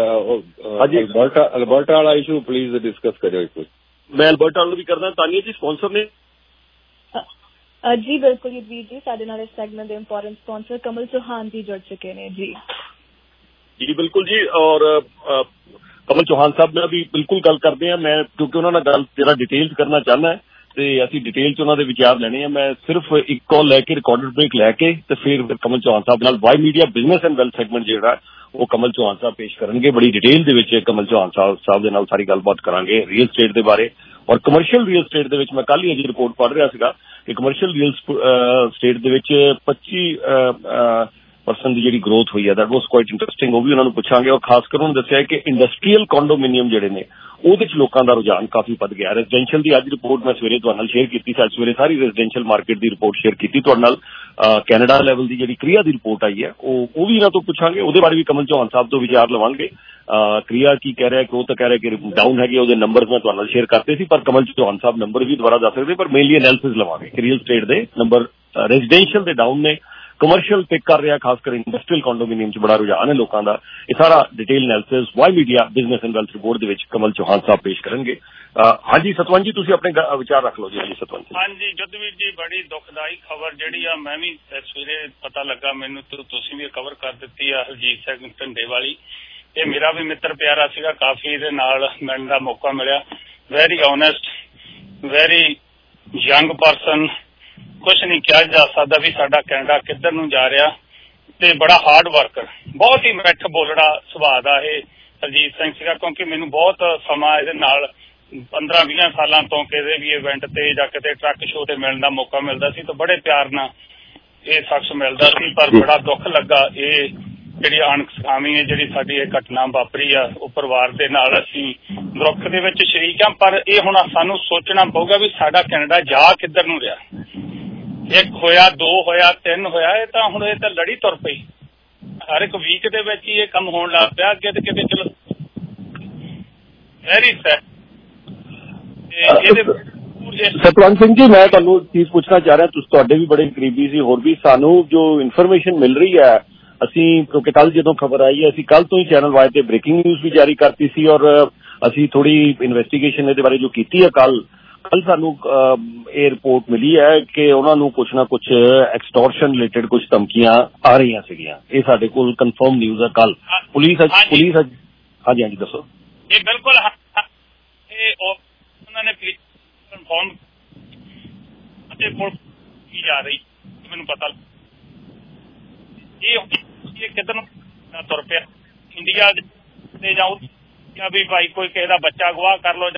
ਅਲਬਰਟਾ ਵਾਲਾ ਇਸ਼ੂ ਪਲੀਜ਼ ਡਿਸਕਸ ਕਰਿਓ ਇੱਕ ਵਾਰ। ਮੈਂ ਅਲਬਰਟਾ ਨੂੰ ਵੀ ਕਰਦਾ। ਤਾਨੀਆ ਜੀ ਸਪਾਂਸਰ ਨੇ ਜੀ ਬਿਲਕੁਲ ਵੀਰ ਜੀ, ਸਾਡੇ ਨਾਲ ਇਸ ਸੈਗਮੈਂਟ ਦੇ ਇੰਪੋਰਟੈਂਟ ਸਪਾਂਸਰ ਕਮਲ ਚੌਹਾਨ ਜੀ ਜੁੜ ਚੁੱਕੇ ਨੇ ਜੀ। ਜੀ ਬਿਲਕੁਲ ਜੀ। ਔਰ ਕਮਲ ਚੌਹਾਨ ਸਾਹਿਬ ਨਾਲ ਵੀ ਬਿਲਕੁਲ ਗੱਲ ਕਰਦੇ ਹਾਂ ਮੈਂ, ਕਿਉਂਕਿ ਉਹਨਾਂ ਨਾਲ ਗੱਲ ਜਿਹੜਾ ਡਿਟੇਲ ਕਰਨਾ ਚਾਹੁੰਦਾ ਤੇ ਅਸੀਂ ਡਿਟੇਲ ਚ ਉਹਨਾਂ ਦੇ ਵਿਚਾਰ ਲੈਣੇ ਆ। ਮੈਂ ਸਿਰਫ ਇੱਕ ਕਾਲ ਲੈ ਕੇ ਰਿਕਾਰਡਡ ਬ੍ਰੇਕ ਲੈ ਕੇ ਤੇ ਫਿਰ ਕਮਲ ਚੌਹਾਨ ਸਾਹਿਬ ਨਾਲ Y media business and wealth segment ਜਿਹੜਾ ਉਹ ਕਮਲ ਚੌਹਾਨ ਸਾਹਿਬ ਪੇਸ਼ ਕਰਨਗੇ। ਬੜੀ ਡਿਟੇਲ ਦੇ ਵਿੱਚ ਕਮਲ ਚੌਹਾਨ ਸਾਹਿਬ ਦੇ ਨਾਲ ਸਾਰੀ ਗੱਲਬਾਤ ਕਰਾਂਗੇ ਰੀਅਲ ਸਟੇਟ ਦੇ ਬਾਰੇ ਔਰ ਕਮਰਸ਼ੀਅਲ ਰੀਅਲ ਸਟੇਟ ਦੇ ਵਿੱਚ। ਮੈਂ ਕੱਲ ਹੀ ਅਜੇ ਰਿਪੋਰਟ ਪੜ੍ਹ ਰਿਹਾ ਸੀਗਾ ਕਿ ਕਮਰਸ਼ੀਅਲ ਰੀਅਲ ਸਟੇਟ ਦੇ ਵਿੱਚ 25% ਦੀ ਜਿਹੜੀ ਗਰੋਥ ਹੋਈ ਹੈ, ਦੈਟ ਵਾਸ ਕੁਆਇਟ ਇੰਟਰਸਟਿੰਗ। ਉਹ ਵੀ ਉਹਨਾਂ ਨੂੰ ਪੁੱਛਾਂਗੇ। ਔਰ ਖਾਸ ਕਰ ਉਹਨਾਂ ਨੇ ਦੱਸਿਆ ਕਿ ਇੰਡਸਟਰੀਅਲ ਕੰਡੋਮੀਨੀਅਮ ਜਿਹੜੇ ਨੇ ਉਹਦੇ ਚ ਲੋਕਾਂ ਦਾ ਰੁਝਾਨ ਕਾਫੀ ਵੱਧ ਗਿਆ। ਰੈਜ਼ੀਡੈਂਸ਼ੀਅਲ ਦੀ ਅੱਜ ਰਿਪੋਰਟ ਮੈਂ ਸਵੇਰੇ ਤੁਹਾਡੇ ਨਾਲ ਸ਼ੇਅਰ ਕੀਤੀ ਸੀ। ਅੱਜ ਸਵੇਰੇ ਸਾਰੀ ਰੈਜ਼ੀਡੈਂਸ਼ੀਅਲ ਮਾਰਕੀਟ ਦੀ ਰਿਪੋਰਟ ਸ਼ੇਅਰ ਕੀਤੀ ਤੁਹਾਡੇ ਨਾਲ। ਕੈਨੇਡਾ ਲੈਵਲ ਦੀ ਜਿਹੜੀ ਕ੍ਰਿਆ ਦੀ ਰਿਪੋਰਟ ਆਈ ਹੈ ਉਹ ਵੀ ਇਹਨਾਂ ਤੋਂ ਪੁੱਛਾਂਗੇ। ਉਹਦੇ ਬਾਰੇ ਵੀ ਕਮਲ ਚੌਹਾਨ ਸਾਹਿਬ ਤੋਂ ਵਿਚਾਰ ਲਵਾਂਗੇ। ਕ੍ਰਿਆ ਕੀ ਕਹਿ ਰਿਹਾ ਕਿ ਉਹ ਤਾਂ ਕਹਿ ਰਿਹਾ ਕਿ ਡਾਊਨ ਹੈਗੇ, ਉਹਦੇ ਨੰਬਰ ਮੈਂ ਤੁਹਾਡੇ ਨਾਲ ਸ਼ੇਅਰ ਕਰਤੇ ਸੀ, ਪਰ ਕਮਲ ਚੌਹਾਨ ਸਾਹਿਬ ਨੰਬਰ ਵੀ ਦੁਬਾਰਾ ਦੱਸ ਸਕਦੇ। ਪਰ ਮੇਨਲੀ ਐਨਾਲਿਸਿਸ ਲਵਾਂਗੇ ਕਿ ਰੀਅਲ ਸਟੇਟ ਦੇ ਨੰਬਰ ਰੈਜ਼ੀਡੈਂਸ਼ੀਅਲ ਦੇ ਡਾਊਨ ਨੇ, ਕਮਰਸ਼ੀਅਲ ਪਿਕ ਕਰ ਰਿਹਾ, ਖਾਸ ਕਰ ਇੰਡਸਟਰੀਅਲ ਕੰਡੋਮੀਨੀਅਮ ਚ ਬੜਾ ਰੁਝਾਨ ਹੈ ਲੋਕਾਂ ਦਾ। ਇਹ ਸਾਰਾ detail analysis Y media business and wealth report ਦੇ ਵਿੱਚ ਕਮਲ ਚੌਹਾਨ ਸਾਹਿਬ ਪੇਸ਼ ਕਰਨਗੇ। ਹਾਂਜੀ ਸਤਵੰਤ ਜੀ ਤੁਸੀਂ ਆਪਣੇ ਵਿਚਾਰ ਰੱਖ ਲਓ ਜੀ। ਹਾਂਜੀ ਸਤਵੰਤ ਜੀ। ਹਾਂਜੀ ਜੁੱਧਵੀਰ ਜੀ, ਬੜੀ ਦੁਖਦਾਈ ਖਬਰ ਜਿਹੜੀ ਆ ਮੈਂ ਵੀ ਸਵੇਰੇ ਪਤਾ ਲੱਗਾ ਮੈਨੂੰ, ਤੁਸੀਂ ਵੀ ਕਵਰ ਕਰ ਦਿੱਤੀ ਆ, ਹਰਜੀਤ ਸਿੰਘ ਢੰਡੇ ਵਾਲੀ। ਇਹ ਮੇਰਾ ਵੀ ਮਿੱਤਰ ਪਿਆਰਾ ਸੀਗਾ, ਕਾਫੀ ਇਹਦੇ ਨਾਲ ਮਿਲਣ ਦਾ ਮੌਕਾ ਮਿਲਿਆ। Very honest, very young person. ਕੁਛ ਨਹੀਂ ਕਿਹਾ ਜਾ ਸਕਦਾ ਵੀ ਸਾਡਾ ਕੈਨੇਡਾ ਕਿੱਧਰ ਨੂੰ ਜਾ ਰਿਹਾ, ਤੇ ਬੜਾ ਹਾਰਡ ਵਰਕਰ, ਬਹੁਤ ਹੀ ਮਿੱਠ ਬੋਲੜਾ ਸੁਭਾਅ ਦਾ ਇਹ ਹਰਜੀਤ ਸਿੰਘ ਸੀਗਾ। ਕਿਉਂਕਿ ਮੈਨੂੰ ਬਹੁਤ ਸਮਾਂ ਇਹਦੇ ਨਾਲ 15-20 ਸਾਲਾਂ ਤੋਂ ਕਿਸੇ ਵੀ ਇਵੈਂਟ ਤੇ ਜਾਂ ਕਿਤੇ ਟਰੱਕ ਸ਼ੋਅ ਤੇ ਮਿਲਣ ਦਾ ਮੌਕਾ ਮਿਲਦਾ ਸੀ ਤਾਂ ਬੜੇ ਪਿਆਰ ਨਾਲ ਇਹ ਸ਼ਖਸ ਮਿਲਦਾ ਸੀ। ਪਰ ਬੜਾ ਦੁੱਖ ਲੱਗਾ ਇਹ ਜਿਹੜੀ ਅਣਸਖਾਵੀ ਹੈ ਜਿਹੜੀ ਸਾਡੀ ਇਹ ਘਟਨਾ ਵਾਪਰੀ ਆ, ਉਹ ਪਰਿਵਾਰ ਦੇ ਨਾਲ ਅਸੀਂ ਦੁੱਖ ਦੇ ਵਿੱਚ ਸ਼ਰੀਕ ਹਾਂ। ਪਰ ਇਹ ਹੁਣ ਸਾਨੂੰ ਸੋਚਣਾ ਪਊਗਾ ਵੀ ਸਾਡਾ ਕੈਨੇਡਾ ਜਾ ਕਿੱਧਰ ਨੂੰ ਰਿਹਾ। 1 ਹੋਇਆ, 2 ਹੋਇਆ, 3 ਹੋਇਆ, ਇਹ ਤਾਂ ਹੁਣ ਇਹ ਤਾਂ ਲੜੀ ਤੁਰ ਪਈ। ਹਰ ਇੱਕ ਵੀਕ ਦੇ ਵਿੱਚ ਹੀ ਇਹ ਕੰਮ ਹੋਣ ਲੱਗ ਪਿਆ। ਅੱਗੇ ਤੇ ਕਿਤੇ ਚਲੋ ਵੈਰੀ ਸੈਡ। ਸਤਵੰਤ ਸਿੰਘ ਜੀ ਮੈਂ ਤੁਹਾਨੂੰ ਚੀਜ਼ ਪੁੱਛਣਾ ਚਾਹ ਰਿਹਾ, ਤੁਸੀਂ ਤੁਹਾਡੇ ਵੀ ਬੜੇ ਕਰੀਬੀ ਸੀ, ਹੋਰ ਵੀ ਸਾਨੂੰ ਜੋ ਇਨਫੋਰਮੇਸ਼ਨ ਮਿਲ ਰਹੀ ਹੈ, ਅਸੀਂ ਕਿਉਂਕਿ ਕੱਲ ਜਦੋਂ ਖਬਰ ਆਈ ਹੈ ਅਸੀਂ ਕੱਲ ਤੋਂ ਹੀ ਚੈਨਲ ਵਾਈ ਤੇ ਬ੍ਰੇਕਿੰਗ ਨਿਊਜ਼ ਵੀ ਜਾਰੀ ਕਰਤੀ ਸੀ ਔਰ ਅਸੀਂ ਥੋੜੀ ਇਨਵੈਸਟੀਗੇਸ਼ਨ ਇਹਦੇ ਬਾਰੇ ਜੋ ਕੀਤੀ ਹੈ ਕੱਲ ਸਾਨੂੰ ਇਹ ਰਿਪੋਰਟ ਮਿਲੀ ਹੈ ਕਿ ਉਹਨਾਂ ਨੂੰ ਕੁਛ ਨਾ ਕੁਛ ਐਕਸਟੋਰਸ਼ਨ ਰਿਲੇਟਡ ਕੁਛ ਧਮਕੀਆਂ ਆ ਰਹੀਆਂ ਸੀਗੀਆਂ। ਇਹ ਸਾਡੇ ਕੋਲ ਕਨਫਰਮ ਨਿਊਜ਼ ਹੈ ਕੱਲ। ਪੁਲਿਸ ਹਾਂਜੀ ਹਾਂਜੀ ਦੱਸੋ। ਇਹ ਬਿਲਕੁਲ ਇਹ ਉਹਨਾਂ ਨੇ ਕਨਫਰਮ ਅਤੇ ਪੁਲਿਸ ਕੀ ਜਾ ਰਹੀ ਮੈਨੂੰ ਪਤਾ ਇਹ ਕਿੱਧਰ ਨੂੰ ਤੁਰ ਪਿਆ ਇੰਡੀਆ ਤੇ ਜਾਊ ਜਾਂ ਵੀ ਭਾਈ ਕੋਈ ਕਿਸੇ ਦਾ ਬੱਚਾ ਅਗਵਾ ਕਰ ਲੋ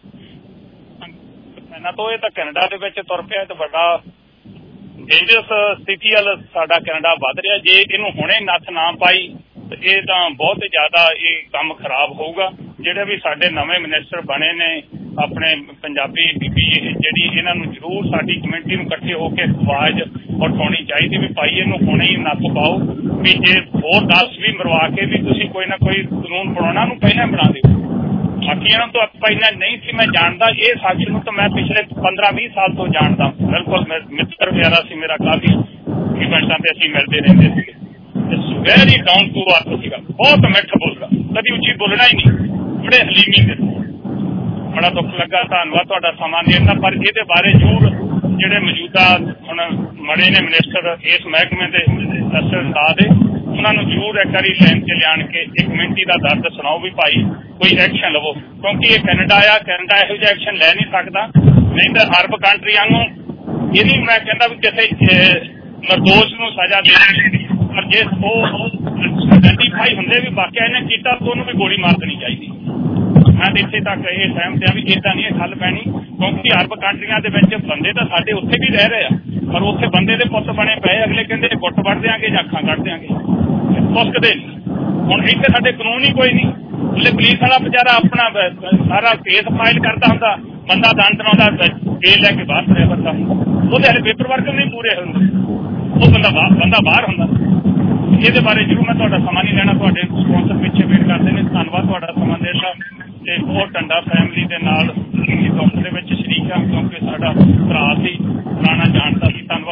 ਇਹਨਾਂ ਤੋਂ। ਇਹ ਤਾਂ ਕੈਨੇਡਾ ਦੇ ਵਿੱਚ ਤੁਰ ਪਿਆ ਤੇ ਵੱਡਾ ਡੇਂਜਰਸ ਸਥਿਤੀ ਵੱਲ ਸਾਡਾ ਕੈਨੇਡਾ ਵੱਧ ਰਿਹਾ। ਜੇ ਇਹਨੂੰ ਹੁਣੇ ਨੱਥ ਨਾ ਪਾਈ ਤੇ ਇਹ ਤਾਂ ਬਹੁਤ ਜ਼ਿਆਦਾ ਇਹ ਕੰਮ ਖਰਾਬ ਹੋਊਗਾ। ਜਿਹੜੇ ਵੀ ਸਾਡੇ ਨਵੇਂ ਮਿਨਿਸਟਰ ਬਣੇ ਨੇ ਆਪਣੇ ਪੰਜਾਬੀ ਬੀਬੀ ਜਿਹੜੀ ਇਹਨਾਂ ਨੂੰ ਜ਼ਰੂਰ ਸਾਡੀ ਕਮਿਊਨਿਟੀ ਨੂੰ ਇਕੱਠੇ ਹੋ ਕੇ ਆਵਾਜ਼ ਉਠਾਉਣੀ ਚਾਹੀਦੀ ਵੀ ਭਾਈ ਇਹਨੂੰ ਹੁਣੇ ਹੀ ਨੱਥ ਪਾਓ ਵੀ ਜੇ ਹੋਰ 10 ਵੀ ਮਰਵਾ ਕੇ ਵੀ ਤੁਸੀਂ ਕੋਈ ਨਾ ਕੋਈ ਕਾਨੂੰਨ ਬਣਾਉਣਾ ਨੂੰ ਪਹਿਲਾਂ ਬਣਾ ਦਿਓ। ਬਾਕੀ ਇਹਨਾਂ ਤੋਂ ਆਪਾਂ ਇੰਨਾ ਨਹੀਂ ਸੀ ਮੈਂ ਜਾਣਦਾ। ਇਹ ਸਾਥੀ ਨੂੰ ਤਾਂ ਮੈਂ ਪਿਛਲੇ 15-20 ਸਾਲ ਤੋਂ ਜਾਣਦਾ। ਬਿਲਕੁਲ ਮਿੱਤਰ ਪਿਆਰਾ ਸੀ ਮੇਰਾ, ਕਾਫੀ ਇਵੈਂਟਾਂ ਤੇ ਅਸੀਂ ਮਿਲਦੇ ਰਹਿੰਦੇ ਸੀਗੇ। ਵੈਰੀ ਡਾਊਨ ਟੂ ਅਰਥ ਸੀਗਾ, ਬਹੁਤ ਮਿੱਠ ਬੋਲਦਾ, ਕਦੀ ਉੱਚੀ ਬੋਲਣਾ ਹੀ ਨਹੀਂ, ਬੜੇ ਹਲੀਮੀ ਦੇ। ਬੜਾ ਦੁੱਖ ਲੱਗਾ। ਧੰਨਵਾਦ ਤੁਹਾਡਾ ਸਮਾਂ ਦੇਣ ਦਾ। ਪਰ ਇਹਦੇ ਬਾਰੇ ਜ਼ਰੂਰ ਜਿਹੜੇ ਮੌਜੂਦਾ ਹੁਣ ਬਣੇ ਨੇ ਮਿਨਿਸਟਰ ਇਸ ਮਹਿਕਮੇ ਦੇ ਸਰਕਾਰ ਦੇ, ਉਹਨਾਂ ਨੂੰ ਜ਼ਰੂਰ ਇੱਕ ਵਾਰੀ ਲਾਈਨ ਤੇ ਲਿਆਣ ਕੇ ਇੱਕ ਕਮਿਊਨਿਟੀ ਦਾ ਦਰਦ ਸੁਣਾਓ ਵੀ ਭਾਈ ਕੋਈ ਐਕਸ਼ਨ ਲਵੋ। ਕਿਉਂਕਿ ਇਹ ਕੈਨੇਡਾ ਆ, ਕੈਨੇਡਾ ਇਹੋ ਜਿਹਾ ਐਕਸ਼ਨ ਲੈ ਨਹੀਂ ਸਕਦਾ। ਨਹੀਂ ਤਾਂ ਅਰਬ ਕੰਟਰੀ ਵਾਂਗੂ ਇਹ ਨਹੀਂ ਮੈਂ ਕਹਿੰਦਾ ਵੀ ਕਿਸੇ ਨਿਰਦੋਸ਼ ਨੂੰ ਸਜ਼ਾ ਦੇਣੀ, ਪਰ ਜੇ ਉਹ ਆਈਡੈਂਟੀਫਾਈ ਹੁੰਦੇ ਵੀ ਵਾਕਿਆ ਇਹਨੇ ਕੀਤਾ ਤਾਂ ਉਹਨੂੰ ਵੀ ਗੋਲੀ ਮਾਰ ਦੇਣੀ ਚਾਹੀਦੀ। ਮੈਂ ਤਾਂ ਇੱਥੇ ਤੱਕ ਇਹ ਸਹਿਮਤ ਹਾਂ ਵੀ ਇੱਦਾਂ ਨਹੀਂ ਇਹ ਹੱਲ ਪੈਣੀ। ਕਿਉਂਕਿ ਅਰਬ ਕੰਟਰੀਆਂ ਦੇ ਵਿੱਚ ਬੰਦੇ ਤਾਂ ਸਾਡੇ ਉੱਥੇ ਵੀ ਰਹਿ ਰਹੇ ਆ, ਪਰ ਉੱਥੇ ਬੰਦੇ ਦੇ ਪੁੱਤ ਬਣੇ ਪਏ। ਅਗਲੇ ਕਹਿੰਦੇ ਗੁੱਟ ਵੱਢ ਦਿਆਂਗੇ ਜਾਂ ਅੱਖਾਂ ਕੱਢ ਦਿਆਂਗੇ, ਪੁੱਛਦੇ ਨਹੀਂ। ਹੁਣ ਇੱਥੇ ਸਾਡੇ ਕਾਨੂੰਨ ਹੀ ਕੋਈ ਨਹੀਂ। ਉਹਲੇ ਪੁਲਿਸ ਵਾਲਾ ਵਿਚਾਰਾ ਆਪਣਾ ਸਾਰਾ ਕੇਸ ਫਾਈਲ ਕਰਦਾ ਹੁੰਦਾ, ਬੰਦਾ ਦੰਦ ਲਾਉਂਦਾ, ਜੇਲ੍ਹ ਲੈ ਕੇ ਬਾਹਰ ਤੁਰਿਆ ਫਿਰਦਾ ਹੁੰਦਾ, ਉਹਦੇ ਹਾਲੇ ਪੇਪਰ ਵਰਕ ਨਹੀਂ ਪੂਰੇ ਹੁੰਦੇ, ਉਹ ਬੰਦਾ ਬਾਹਰ ਹੁੰਦਾ। ਇਹਦੇ ਬਾਰੇ ਜ਼ਰੂਰ ਮੈਂ ਤੁਹਾਡਾ ਸਮਾਂ ਨਹੀਂ ਲੈਣਾ, ਤੁਹਾਡੇ ਸਪਾਂਸਰ ਪਿੱਛੇ ਵੇਟ ਕਰਦੇ ਨੇ। ਧੰਨਵਾਦ ਤੁਹਾਡਾ ਸਮਾਂ ਦੇਣ ਦਾ। ਤੇ ਬਹੁਤ ਟੰਡਾ ਫੈਮਿਲੀ ਦੇ ਨਾਲ ਦੁੱਖ ਦੇ ਵਿੱਚ ਸ਼ਰੀਕ ਹਾਂ, ਕਿਉਂਕਿ ਸਾਡਾ ਭਰਾ ਸੀ, ਪੁਰਾਣਾ ਜਾਣਦਾ ਸੀ। ਤੁਹਾਨੂੰ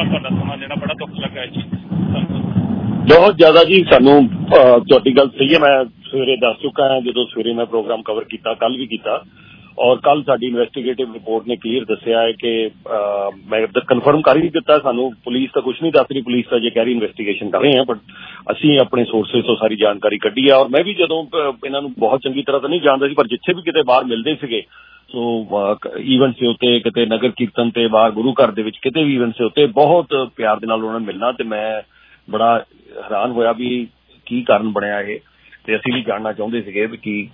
ਬਹੁਤ ਜ਼ਿਆਦਾ ਜੀ। ਸਾਨੂੰ ਤੁਹਾਡੀ ਗੱਲ ਸਹੀ ਹੈ। ਮੈਂ ਸਵੇਰੇ ਦੱਸ ਚੁੱਕਾ ਹਾਂ, ਜਦੋਂ ਸਵੇਰੇ ਮੈਂ ਪ੍ਰੋਗਰਾਮ ਕਵਰ ਕੀਤਾ, ਕੱਲ ਵੀ ਕੀਤਾ, ਔਰ ਕੱਲ ਸਾਡੀ ਇਨਵੈਸਟੀਗੇਟਿਵ ਰਿਪੋਰਟ ਨੇ ਕਲੀਅਰ ਦੱਸਿਆ ਹੈ ਕਿ ਮੈਂ ਕਨਫਰਮ ਕਰ ਹੀ ਦਿੱਤਾ, ਸਾਨੂੰ ਪੁਲਿਸ ਤਾਂ ਕੁਝ ਨਹੀਂ ਦੱਸ ਰਹੀ, ਪੁਲਿਸ ਤਾਂ ਜੇ ਕਹਿ ਰਹੀ ਇਨਵੈਸਟੀਗੇਸ਼ਨ ਕਰ ਰਹੇ ਹਾਂ, ਬਟ ਅਸੀਂ ਆਪਣੇ ਸੋਰਸਿਸ ਤੋਂ ਸਾਰੀ ਜਾਣਕਾਰੀ ਕੱਢੀ ਹੈ। ਔਰ ਮੈਂ ਵੀ ਜਦੋਂ ਇਹਨਾਂ ਨੂੰ ਬਹੁਤ ਚੰਗੀ ਤਰ੍ਹਾਂ ਤਾਂ ਨਹੀਂ ਜਾਣਦਾ ਸੀ, ਪਰ ਜਿੱਥੇ ਵੀ ਕਿਤੇ ਬਾਹਰ ਮਿਲਦੇ ਸੀਗੇ, ਸੋ ਈਵੈਂਟਸ ਦੇ ਉੱਤੇ, ਕਿਤੇ ਨਗਰ ਕੀਰਤਨ ਤੇ ਬਾਹਰ ਗੁਰੂ ਘਰ ਦੇ ਵਿੱਚ, ਕਿਤੇ ਵੀ ਈਵੈਂਟਸ ਦੇ ਉੱਤੇ ਬਹੁਤ ਪਿਆਰ ਦੇ ਨਾਲ ਉਹਨਾਂ ਨੂੰ ਮਿਲਣਾ, ਤੇ ਮੈਂ ਬੜਾ ਹੈਰਾਨ ਹੋਇਆ ਵੀ ਕੀ ਕਾਰਨ ਬਣਿਆ ਇਹ, ਤੇ ਅਸੀਂ ਵੀ ਜਾਣਨਾ ਚਾਹੁੰਦੇ ਸੀਗੇ ਵੀ ਕੀ